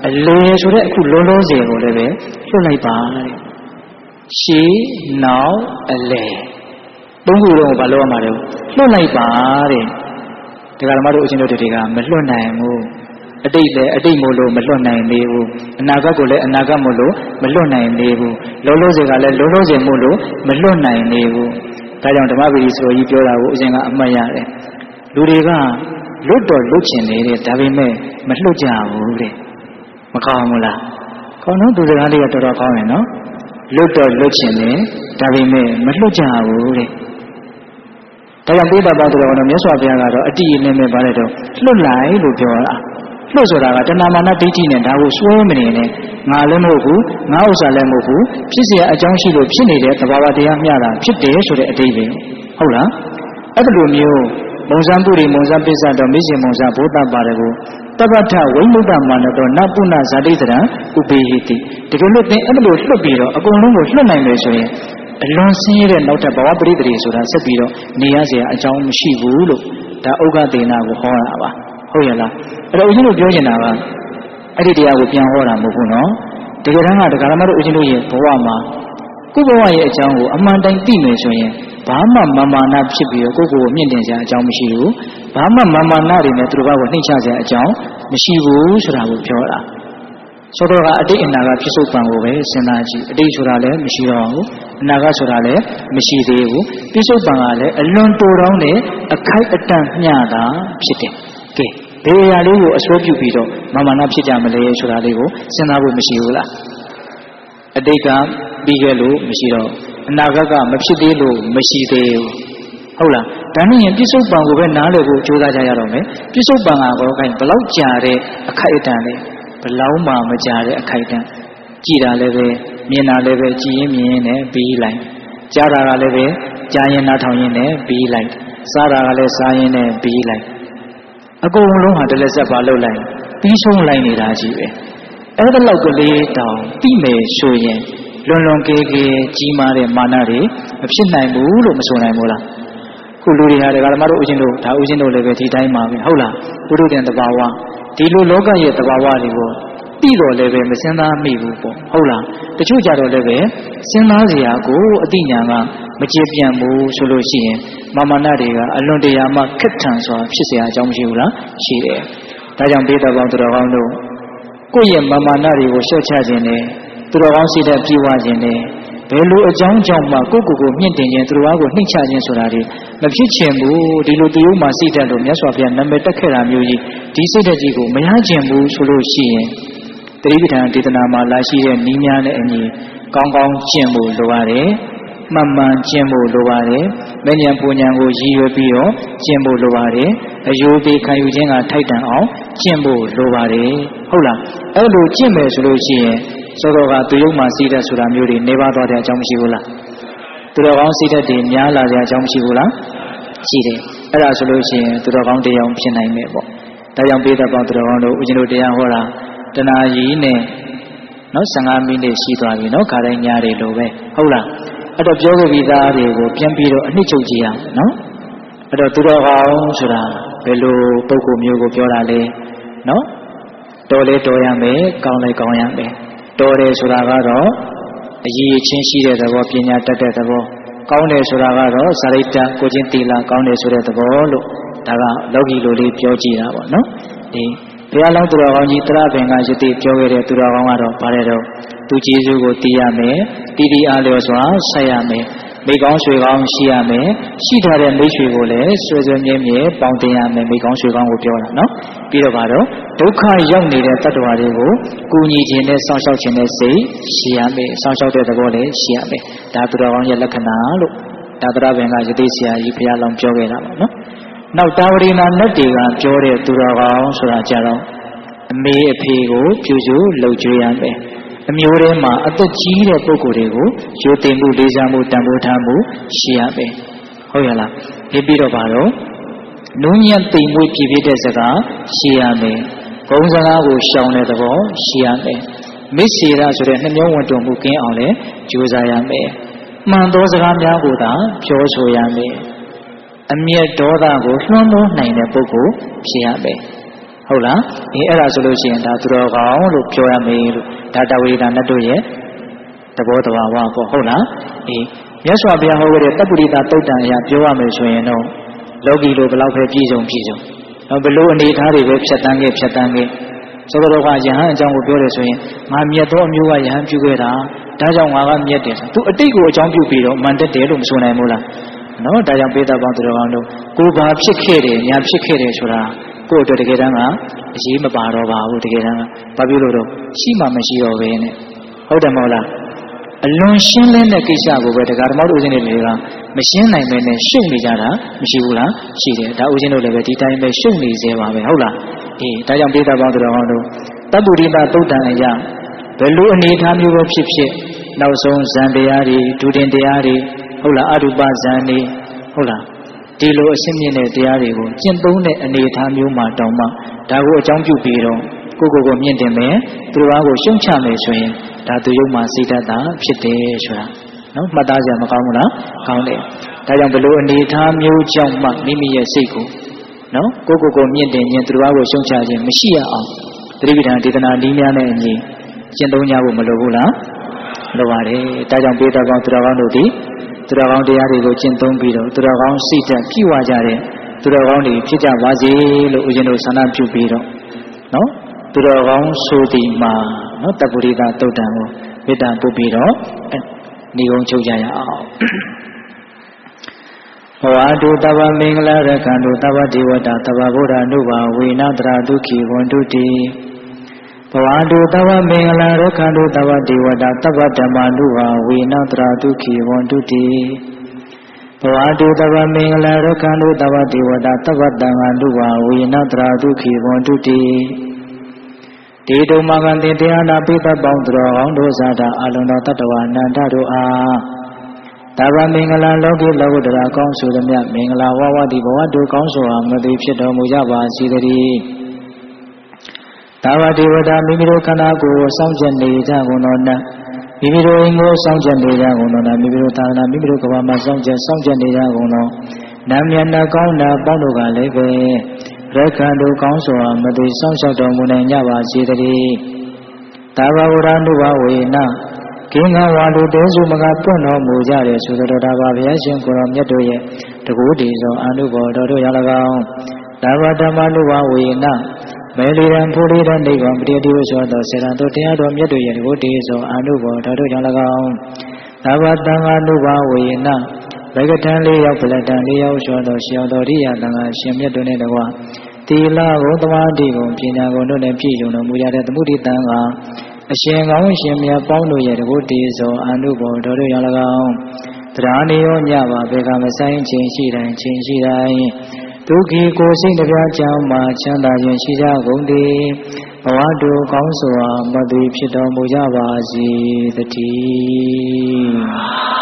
အလေဆိုတဲ့အခုလုံးလုံးစီကိုလည်းပဲလွတ်လိုက်ပါတဲ့ရှေးနောက်အလေသုံးခုလုံးကိုဘာလို့ရမှာလဲလွတ်လိုက်ပါတဲ့ဒီကဓမ္မတို့အချင်းတို့တွေကမလွတ်နိုင်ဘူးအတိတ်လည်းအတိတ်မို့လို့မလွတ်နိုင်သေးဘူးအနာဂတ်ကိုလည်းအနာဂတ်မို့လို့မလွတ်နိုင်သေးဘူးလုံးလုံးစီကလည်းလုံးလုံးစီမို့လို့မလွတ်နိုင်သေးဘူးဒါကြောင့်ဓမ္မပတိဆိုကြီးပြောတာကိုအရှင်ကအမှတ်ရတယ်လူတွေကလွတ်တော့လွတ်ချင်နေတဲ့ဒါပေမဲ့မလွတ်ကြဘူးတဲ့မကောင်းဘူးလားကောင်းတော့သူစကားလေးကတော်တော်ကောင်းတယ်နော်လွတ်တော့လွတ်ချင်တယ်ဒါပေမဲ့မလွတ်ကြဘူးတဲ့ဒါကြောင့်ပိဋကပါတော်တော်မြတ်စွာဘုရားကတော့အတိအနဲ့ပါတဲ့တော့လွတ်လိုက်လို့ပြောတာလွတ်ဆိုတာကတဏမာနဒိဋ္ဌိနဲ့ဒါကိုစွဲမနေနဲ့ငါလည်းမဟုတ်ဘူးငါဥစ္စာလည်းမဟုတ်ဘူးဖြစ်เสียအကြောင်းရှိလို့ဖြစ်နေတဲ့သဘာဝတရားမျှတာဖြစ်တယ်ဆိုတဲ့အတိတ်ပဲဟုတ်လားအဲ့လိုမျိုးမုံစံပုရိမုံစံပိစ္ဆတော်မိစေမုံစံဘုဒ္ဓပါတယ်ကိုတပ္ပထဝိမုဒ္ဒမာနတော်နပုဏ္ဏဇာတိတရံဥပေဟိတိတကယ်လို့သင်အဲ့လိုလွတ်ပြီးတော့အကုန်လုံးကိုလွတ်နိုင်မယ်ဆိုရင်အလွန်ဆင်းရဲတဲ့နောက်ထပ်ဘဝပရိသေတွေဆိုတာဆက်ပြီးတော့နေရเสียအကြောင်းမရှိဘူးလို့ဒါဥက္ကဒေနာကိုဟောတာပါဟုတ်ရဲ့လားအဲ့တော့ဦးဇင်းတို့ပြောနေတာကအဲ့ဒီတရားကိုပြန်ဟောတာမဟုတ်ဘူးနော်တကယ်တမ်းကဒကာရမတို့ဦးဇင်းတို့ရဲ့ဘဝမှာကိုယ့်ဘဝရဲ့အကြောင်းကိုအမှန်တိုင်းသိမယ်ဆိုရင်ဘာမှမာနဖြစ်ပြီးတော့ကိုယ့်ကိုယ်ကိုမြင့်တင်စရာအကြောင်းမရှိဘူးဘာမှမာနတွေနဲ့သူတို့ဘာကိုနှိမ့်ချစရာအကြောင်းမရှိဘူးဆိုတာကိုပြောတာဆိုတော့ကအတိတ်အနာကဖြစ်စုပံကိုပဲစဉ်းစားကြည့်အတိတ်ဆိုတာလည်းမရှိတော့ဘူးအနာကဆိုတာလည်းမရှိသေးဘူးဖြစ်စုပံကလည်းအလွန်တိုတောင်းတဲ့အခိုက်အတန့်မျှတာဖြစ်တယ်ကဲဘယ်အရာလေးကိုအစွဲပြုပြီးတော့မာနဖြစ်ကြမလဲဆိုတာလေးကိုစဉ်းစားဖို့မရှိဘူးလားအတိတ်ကပြီးခဲ့လို့မရှိတော့အနာဂတ်ကမဖြစ်သေးလို့မရှိသေးဘူးဟုတ်လားဒါနဲ့ရင်ပြစ္ဆုတ်ပံကိုပဲနားလည်ဖို့ကြိုးစားကြရတော့မယ်ပြစ္ဆုတ်ပံကတော့ခိုင်းဘလောက်ကြာတဲ့အခိုက်အတန့်လဲဘလောက်မှမကြာတဲ့အခိုက်အတန့်ကြည်တာလည်းပဲမြင်တာလည်းပဲကြည်ရင်မြင်ရင်နဲ့ပြီးလိုက်ကြားတာကလည်းပဲကြားရင်နားထောင်ရင်နဲ့ပြီးလိုက်စားတာကလည်းစားရင်နဲ့ပြီးလိုက်အကုန်လုံးဟာတလက်ဆက်ပါလှုပ်လိုက်ပြီးဆုံးလိုက်နေတာကြီးပဲအဲ့ဒါလောက်ကလေးတောင်ပြီးမယ်ဆိုရင်လွန်လွန်ကဲကဲကြီးမားတဲ့မာနတွေမဖြစ်နိုင်ဘူးလို့မဆိုနိုင်ဘူးလားခုလူတွေဟာဒကာဓမ္မတို့ဦးချင်းတို့ဒါဦးချင်းတို့လည်းပဲဒီတိုင်းပါပဲဟုတ်လားဘုရုတင်တဘာဝဒီလိုလောကရဲ့တဘာဝတွေကိုပြီးတော့လည်းပဲမစင်သားမိဘူးပေါ့ဟုတ်လားတချို့ကြတော့လည်းပဲစဉ်းစားစရာကိုအတိညာကမကျေပြန့်ဘူးဆိုလို့ရှိရင်မာနတွေကအလွန်တရာမှခက်ထန်စွာဖြစ်เสียအကြောင်းမရှိဘူးလားရှိတယ်ဒါကြောင့်ဘေးတော်ကောင်းသူတော်ကောင်းတို့ကိုယ့်ရဲ့မာနတွေကိုရှော့ချခြင်းနဲ့သူတော်ကောင်းစိတ်ဓာတ်ပြေဝခြင်းနဲ့ဘယ်လိုအကြောင်းကြောင့်မှကိုယ့်ကိုယ်ကိုမြင့်တင်ခြင်းသူတော်ကောင်းကိုနှိမ့်ချခြင်းဆိုတာတွေမဖြစ်ချင်ဘူးဒီလိုတယုံမှစိတ်ဓာတ်တို့မြတ်စွာဘုရားနာမည်တက်ခဲ့တာမျိုးကြီးဒီစိတ်ဓာတ်ကြီးကိုမရချင်ဘူးဆိုလို့ရှိရင်တတိပဋ္ဌာန်ဒေသနာမှာလာရှိတဲ့နည်းများနဲ့အညီကောင်းကောင်းကျင့်ဖို့လိုပါတယ်မှန်မှန်ကျင့်ဖို့လိုပါတယ်မဉ္ဇဉ်ပူဉ္ဇဉ်ကိုရည်ရွယ်ပြီးတော့ကျင့်ဖို့လိုပါတယ်အယုဒိခံယူခြင်းကထိုက်တန်အောင်ကျင့်ဖို့လိုပါတယ်ဟုတ်လားအဲ့လိုကျင့်မယ်ဆိုလို့ရှိရင်စောစောကသူယုံမှစိတ်ဓာတ်ဆိုတာမျိုးတွေနေပါသွားတဲ့အကြောင်းမရှိဘူးလားသူတော်ကောင်းစိတ်ဓာတ်တွေများလာတဲ့အကြောင်းမရှိဘူးလားရှိတယ်အဲ့ဒါဆိုလို့ရှိရင်သူတော်ကောင်းတရားဖြစ်နိုင်မယ်ပေါ့ဒါကြောင့်ပိဋကပေါင်းသူတော်ကောင်းတို့ဦးဇင်းတို့တရားဟောတာတဏှာကြီးနဲ့နော်15မိနစ်ရှိသွားပြီနော်ခါတိုင်းညတွေလိုပဲဟုတ်လားအဲ့တော့ပြောခဲ့ပြီးသားတွေကိုပြန်ပြီးတော့အနှစ်ချုပ်ကြည့်ရအောင်နော်အဲ့တော့သူတော်ကောင်းဆိုတာဘယ်လိုပုဂ္ဂိုလ်မျိုးကိုပြောတာလဲနော်တော်လဲတော်ရမယ်ကောင်းလဲကောင်းရမယ်တော်တယ်ဆိုတာကတော့အရည်အချင်းရှိတဲ့သဘောပညာတတ်တဲ့သဘောကောင်းတယ်ဆိုတာကတော့ဇာရိတ္တကိုချင်းသီလကောင်းတယ်ဆိုတဲ့သဘောလို့ဒါကလောကီလိုလေးပြောကြည့်တာပေါ့နော်ဒီဘုရားလောင်းသူတော်ကောင်းကြီးတရပင်ကယတိပြောခဲ့တဲ့သူတော်ကောင်းကတော့ဗါတဲ့တော့သူကျေးဇူးကိုသိရမယ်တီတီအားလျော်စွာဆက်ရမယ်မိကောင်းဆွေကောင်းရှိရမယ်ရှိထားတဲ့မိတ်ဆွေကိုလည်းဆွေဆွေမြဲမြဲပေါင်းတင်ရမယ်မိကောင်းဆွေကောင်းကိုပြောတာနော်ပြီးတော့ဗါတော့ဒုက္ခရောက်နေတဲ့တ attva တွေကိုကူညီခြင်းနဲ့စောင့်ရှောက်ခြင်းနဲ့စိတ်ရှိရမယ်စောင့်ရှောက်တဲ့သဘောလည်းရှိရမယ်ဒါသူတော်ကောင်းရဲ့လက္ခဏာလို့ဒါတရပင်ကယတိဆရာကြီးဘုရားလောင်းပြောခဲ့တာပါနော်နောက်တာဝရိနာနတ်တွေကပြောတဲ့သူတော်ကောင်းဆိုတာကြတော့အမေအဖေကိုပြုစုလှုပ်ကြွေးရမယ်အမျိုးထဲမှာအသက်ကြီးတဲ့ပုဂ္ဂိုလ်တွေကိုရိုသေမှုလေးစားမှုတန်ဖိုးထားမှုရှိရမယ်ဟုတ်ရလားပြီးတော့ပါတော့နုညံ့သိမ်မွေ့ပြည့်ပြည့်တဲ့စကားရှိရမယ်ဂုဏ်စကားကိုရှောင်တဲ့သဘောရှိရမယ်မိစ္ဆေရဆိုတဲ့နှမျိုးဝန်တုံမှုကင်းအောင်လည်းကြိုးစားရမယ်မှန်သောစကားများကိုသာပြောဆိုရမယ်အမျက်ဒေါသကိုလွှမ်းမိုးနိုင်တဲ့ပုဂ္ဂိုလ်ဖြစ်ရမယ်ဟုတ်လားအဲ့ဒါဆိုလို့ရှိရင်ဒါသူတော်ကောင်းလို့ပြောရမယ်လို့ဒါတဝိဒါနတ်တို့ရဲ့သဘောတဘာဝပေါ့ဟုတ်လားမြတ်စွာဘုရားဟောခဲ့တဲ့တပ္ပုရိသသုတ်တံအရာပြောရမယ်ဆိုရင်တော့လောကီလိုဘယ်လောက်ပဲပြည့်စုံဘယ်လိုအနေထားတွေပဲဖြတ်တန်းခဲ့သောတော်ကယဟန်အကြောင်းကိုပြောတယ်ဆိုရင်ငါမြတ်သောအမျိုးကယဟန်ပြုခဲ့တာဒါကြောင့်ငါကမြတ်တယ်ဆိုသူအတိတ်ကိုအကြောင်းပြုပြီးတော့မှန်တက်တယ်လို့မဆိုနိုင်ဘူးလားနော်ဒါကြောင့်ပေတပေါင်းသူတော်ကောင်းတို့ကိုဘာဖြစ်ခဲ့တယ်ညာဖြစ်ခဲ့တယ်ဆိုတာကိုယ့်အတွက်တကယ်တမ်းကအရေးမပါတော့ပါဘူးတကယ်တမ်းကဘာဖြစ်လို့တော့ရှိမှမရှိတော့ပဲနဲ့ဟုတ်တယ်မဟုတ်လားအလွန်ရှင်းလင်းတဲ့ကိစ္စကိုပဲတရားဓမ္မတို့ဦးဇင်းတွေကမရှင်းနိုင်ပဲနဲ့ရှုပ်နေကြတာမရှိဘူးလားရှိတယ်ဒါဦးဇင်းတို့လည်းပဲဒီတိုင်းပဲရှုပ်နေသေးပါပဲဟုတ်လားဒါကြောင့်ပေတပေါင်းသူတော်ကောင်းတို့တပ္ပုရိသသုတ်တံအရာဘယ်လိုအနေအထားမျိုးပဲဖြစ်ဖြစ်နောက်ဆုံးဇန်တရားတွေဒုတင်တရားတွေဟုတ်လားအရူပဇန်တွေဟုတ်လားဒီလိုအရှင်းမြင့်တဲ့တရားတွေကိုကျင့်သုံးတဲ့အနေအထားမျိုးမှာတောင်မှဒါကိုအကြောင်းပြုပြီးတော့ကိုမြင့်တင်မယ်သူတော်ဘာကိုရှုံချမယ်ဆိုရင်ဒါသူယုံမှစိတ်ဓာတ်တာဖြစ်တယ်ဆိုတာနော်မှတ်သားကြမကောင်းဘူးလားကောင်းတယ်ဒါကြောင့်ဘလို့အနေအထားမျိုးကြောင့်မှမိမိရဲ့စိတ်ကိုနော်ကိုမြင့်တင်ခြင်းသူတော်ဘာကိုရှုံချခြင်းမရှိရအောင်သတိပဋ္ဌာန်ဒေသနာနည်းများနဲ့အညီကျင့်သုံးကြဖို့မလိုဘူးလားလိုပါတယ်ဒါကြောင့်ပေတကောင်းသူတော်ကောင်းတို့ဒီသူတော်ကောင်းတရားတွေကိုကျင့်သုံးပြီးတော့သူတော်ကောင်းစိတ်ဓာတ်ပြည့်ဝကြတဲ့သူတော်ကောင်းတွေဖြစ်ကြပါစေလို့ဦးဇင်းတို့ဆန္ဒပြုပြီးတော့နော်သူတော်ကောင်းဆိုဒီမှာနော်တပ္ပုရိသသုတ်တံကိုမေတ္တာပို့ပြီးတော့ညီကုန်းချုပ်ကြရအောင်ဘဝတုတဗ္ဗမင်္ဂလာရခန္တုတဗ္ဗဒေဝတာတဗ္ဗဗုဒ္ဓ ानु ဘာဝေနတရာဒုက္ခိဝန္တုတိဘဝတုတဗ္ဗမင်္ဂလာရခန္တုတဗ္ဗဒေဝတာတဗ္ဗဓမ္မာနုဘာဝေနတရာဒုက္ခိဝန္တုတိဘဝတုတဗ္ဗမင်္ဂလာရခန္တုတဗ္ဗဒေဝတာတဗ္ဗတံဃာနုဘာဝေနတရာဒုက္ခိဝန္တုတိဒီတုံမကံတေတရားနာပိသပေါင်းသူတော်ကောင်းတို့ဇာတာအလုံးတော်တတ္တဝါနန္ဒတို့အားတဗ္ဗမင်္ဂလာလောကိလောကုတ္တရာကောင်းဆိုသည်မြတ်မင်္ဂလာဝဝတိဘဝတုကောင်းစွာမသိဖြစ်တော်မူကြပါစေတည်းတဗ္ဗဒေဝတာမိမိတို့ခန္ဓာကိုယ်ကိုစောင့်ကြနေကြကုန်သောနတ်မိမိတို့အိမ်ကိုစောင့်ကြနေကြကုန်သောနတ်မိမိတို့သာသနာမိမိတို့ကဘာမှာစောင့်ကြနေကြကုန်သောနတ်မြတ်နှကောင်းနာပေါင်းတို့ကလည်းပဲရက္ခဏတို့ကောင်းစွာမသိစောင့်ရှောက်တော်မူနိုင်ကြပါစေတည်းတဗ္ဗဝရဏုဘဝေနကင်းကဝါလူတဲစုမကပွင့်တော်မူကြတယ်ဆိုတော်တာပါဘုရားရှင်ကိုရောမြတ်တို့ရဲ့တကူတည်သောအနုဘော်တော်တို့ရ၎င်းတဗ္ဗဓမ္မနုဘဝေနမေလီရန်ဖူရိရနိဗ္ဗာန်ပရိတိဝဆိုသောစေတံတို့တရားတော်မြတ်တို့ရဲ့တကူတည်သောအနုဘော်တော်တို့ရ၎င်းတဗ္ဗတံဃာနုဘဝေနဘဂထံလေးရောက်ပလတံလေးရောက်ဆိုသောရှင်တော်ရိယတံဃာရှင်မြတ်တို့နဲ့တကွာသီလဂုဏ်သမာဓိဂုဏ်ပညာဂုဏ်တို့နဲ့ပြည့်စုံတော်မူရတဲ့သမုဒိတံဃာအရှင်ကောင်းရှင်မြတ်ပေါင်းတို့ရဲ့တကုတည်သောအနုဘော်တော်တို့ရ၎င်းတရားနေရောညပါဘေကမဆိုင်ခြင်းရှိတိုင်းဒုက္ခိကိုစိတ်တရားကြောင့်မှချမ်းသာခြင်းရှိကြကုန်သည်ဘဝတုကောင်းစွာမသိဖြစ်တော်မူကြပါစေတည်း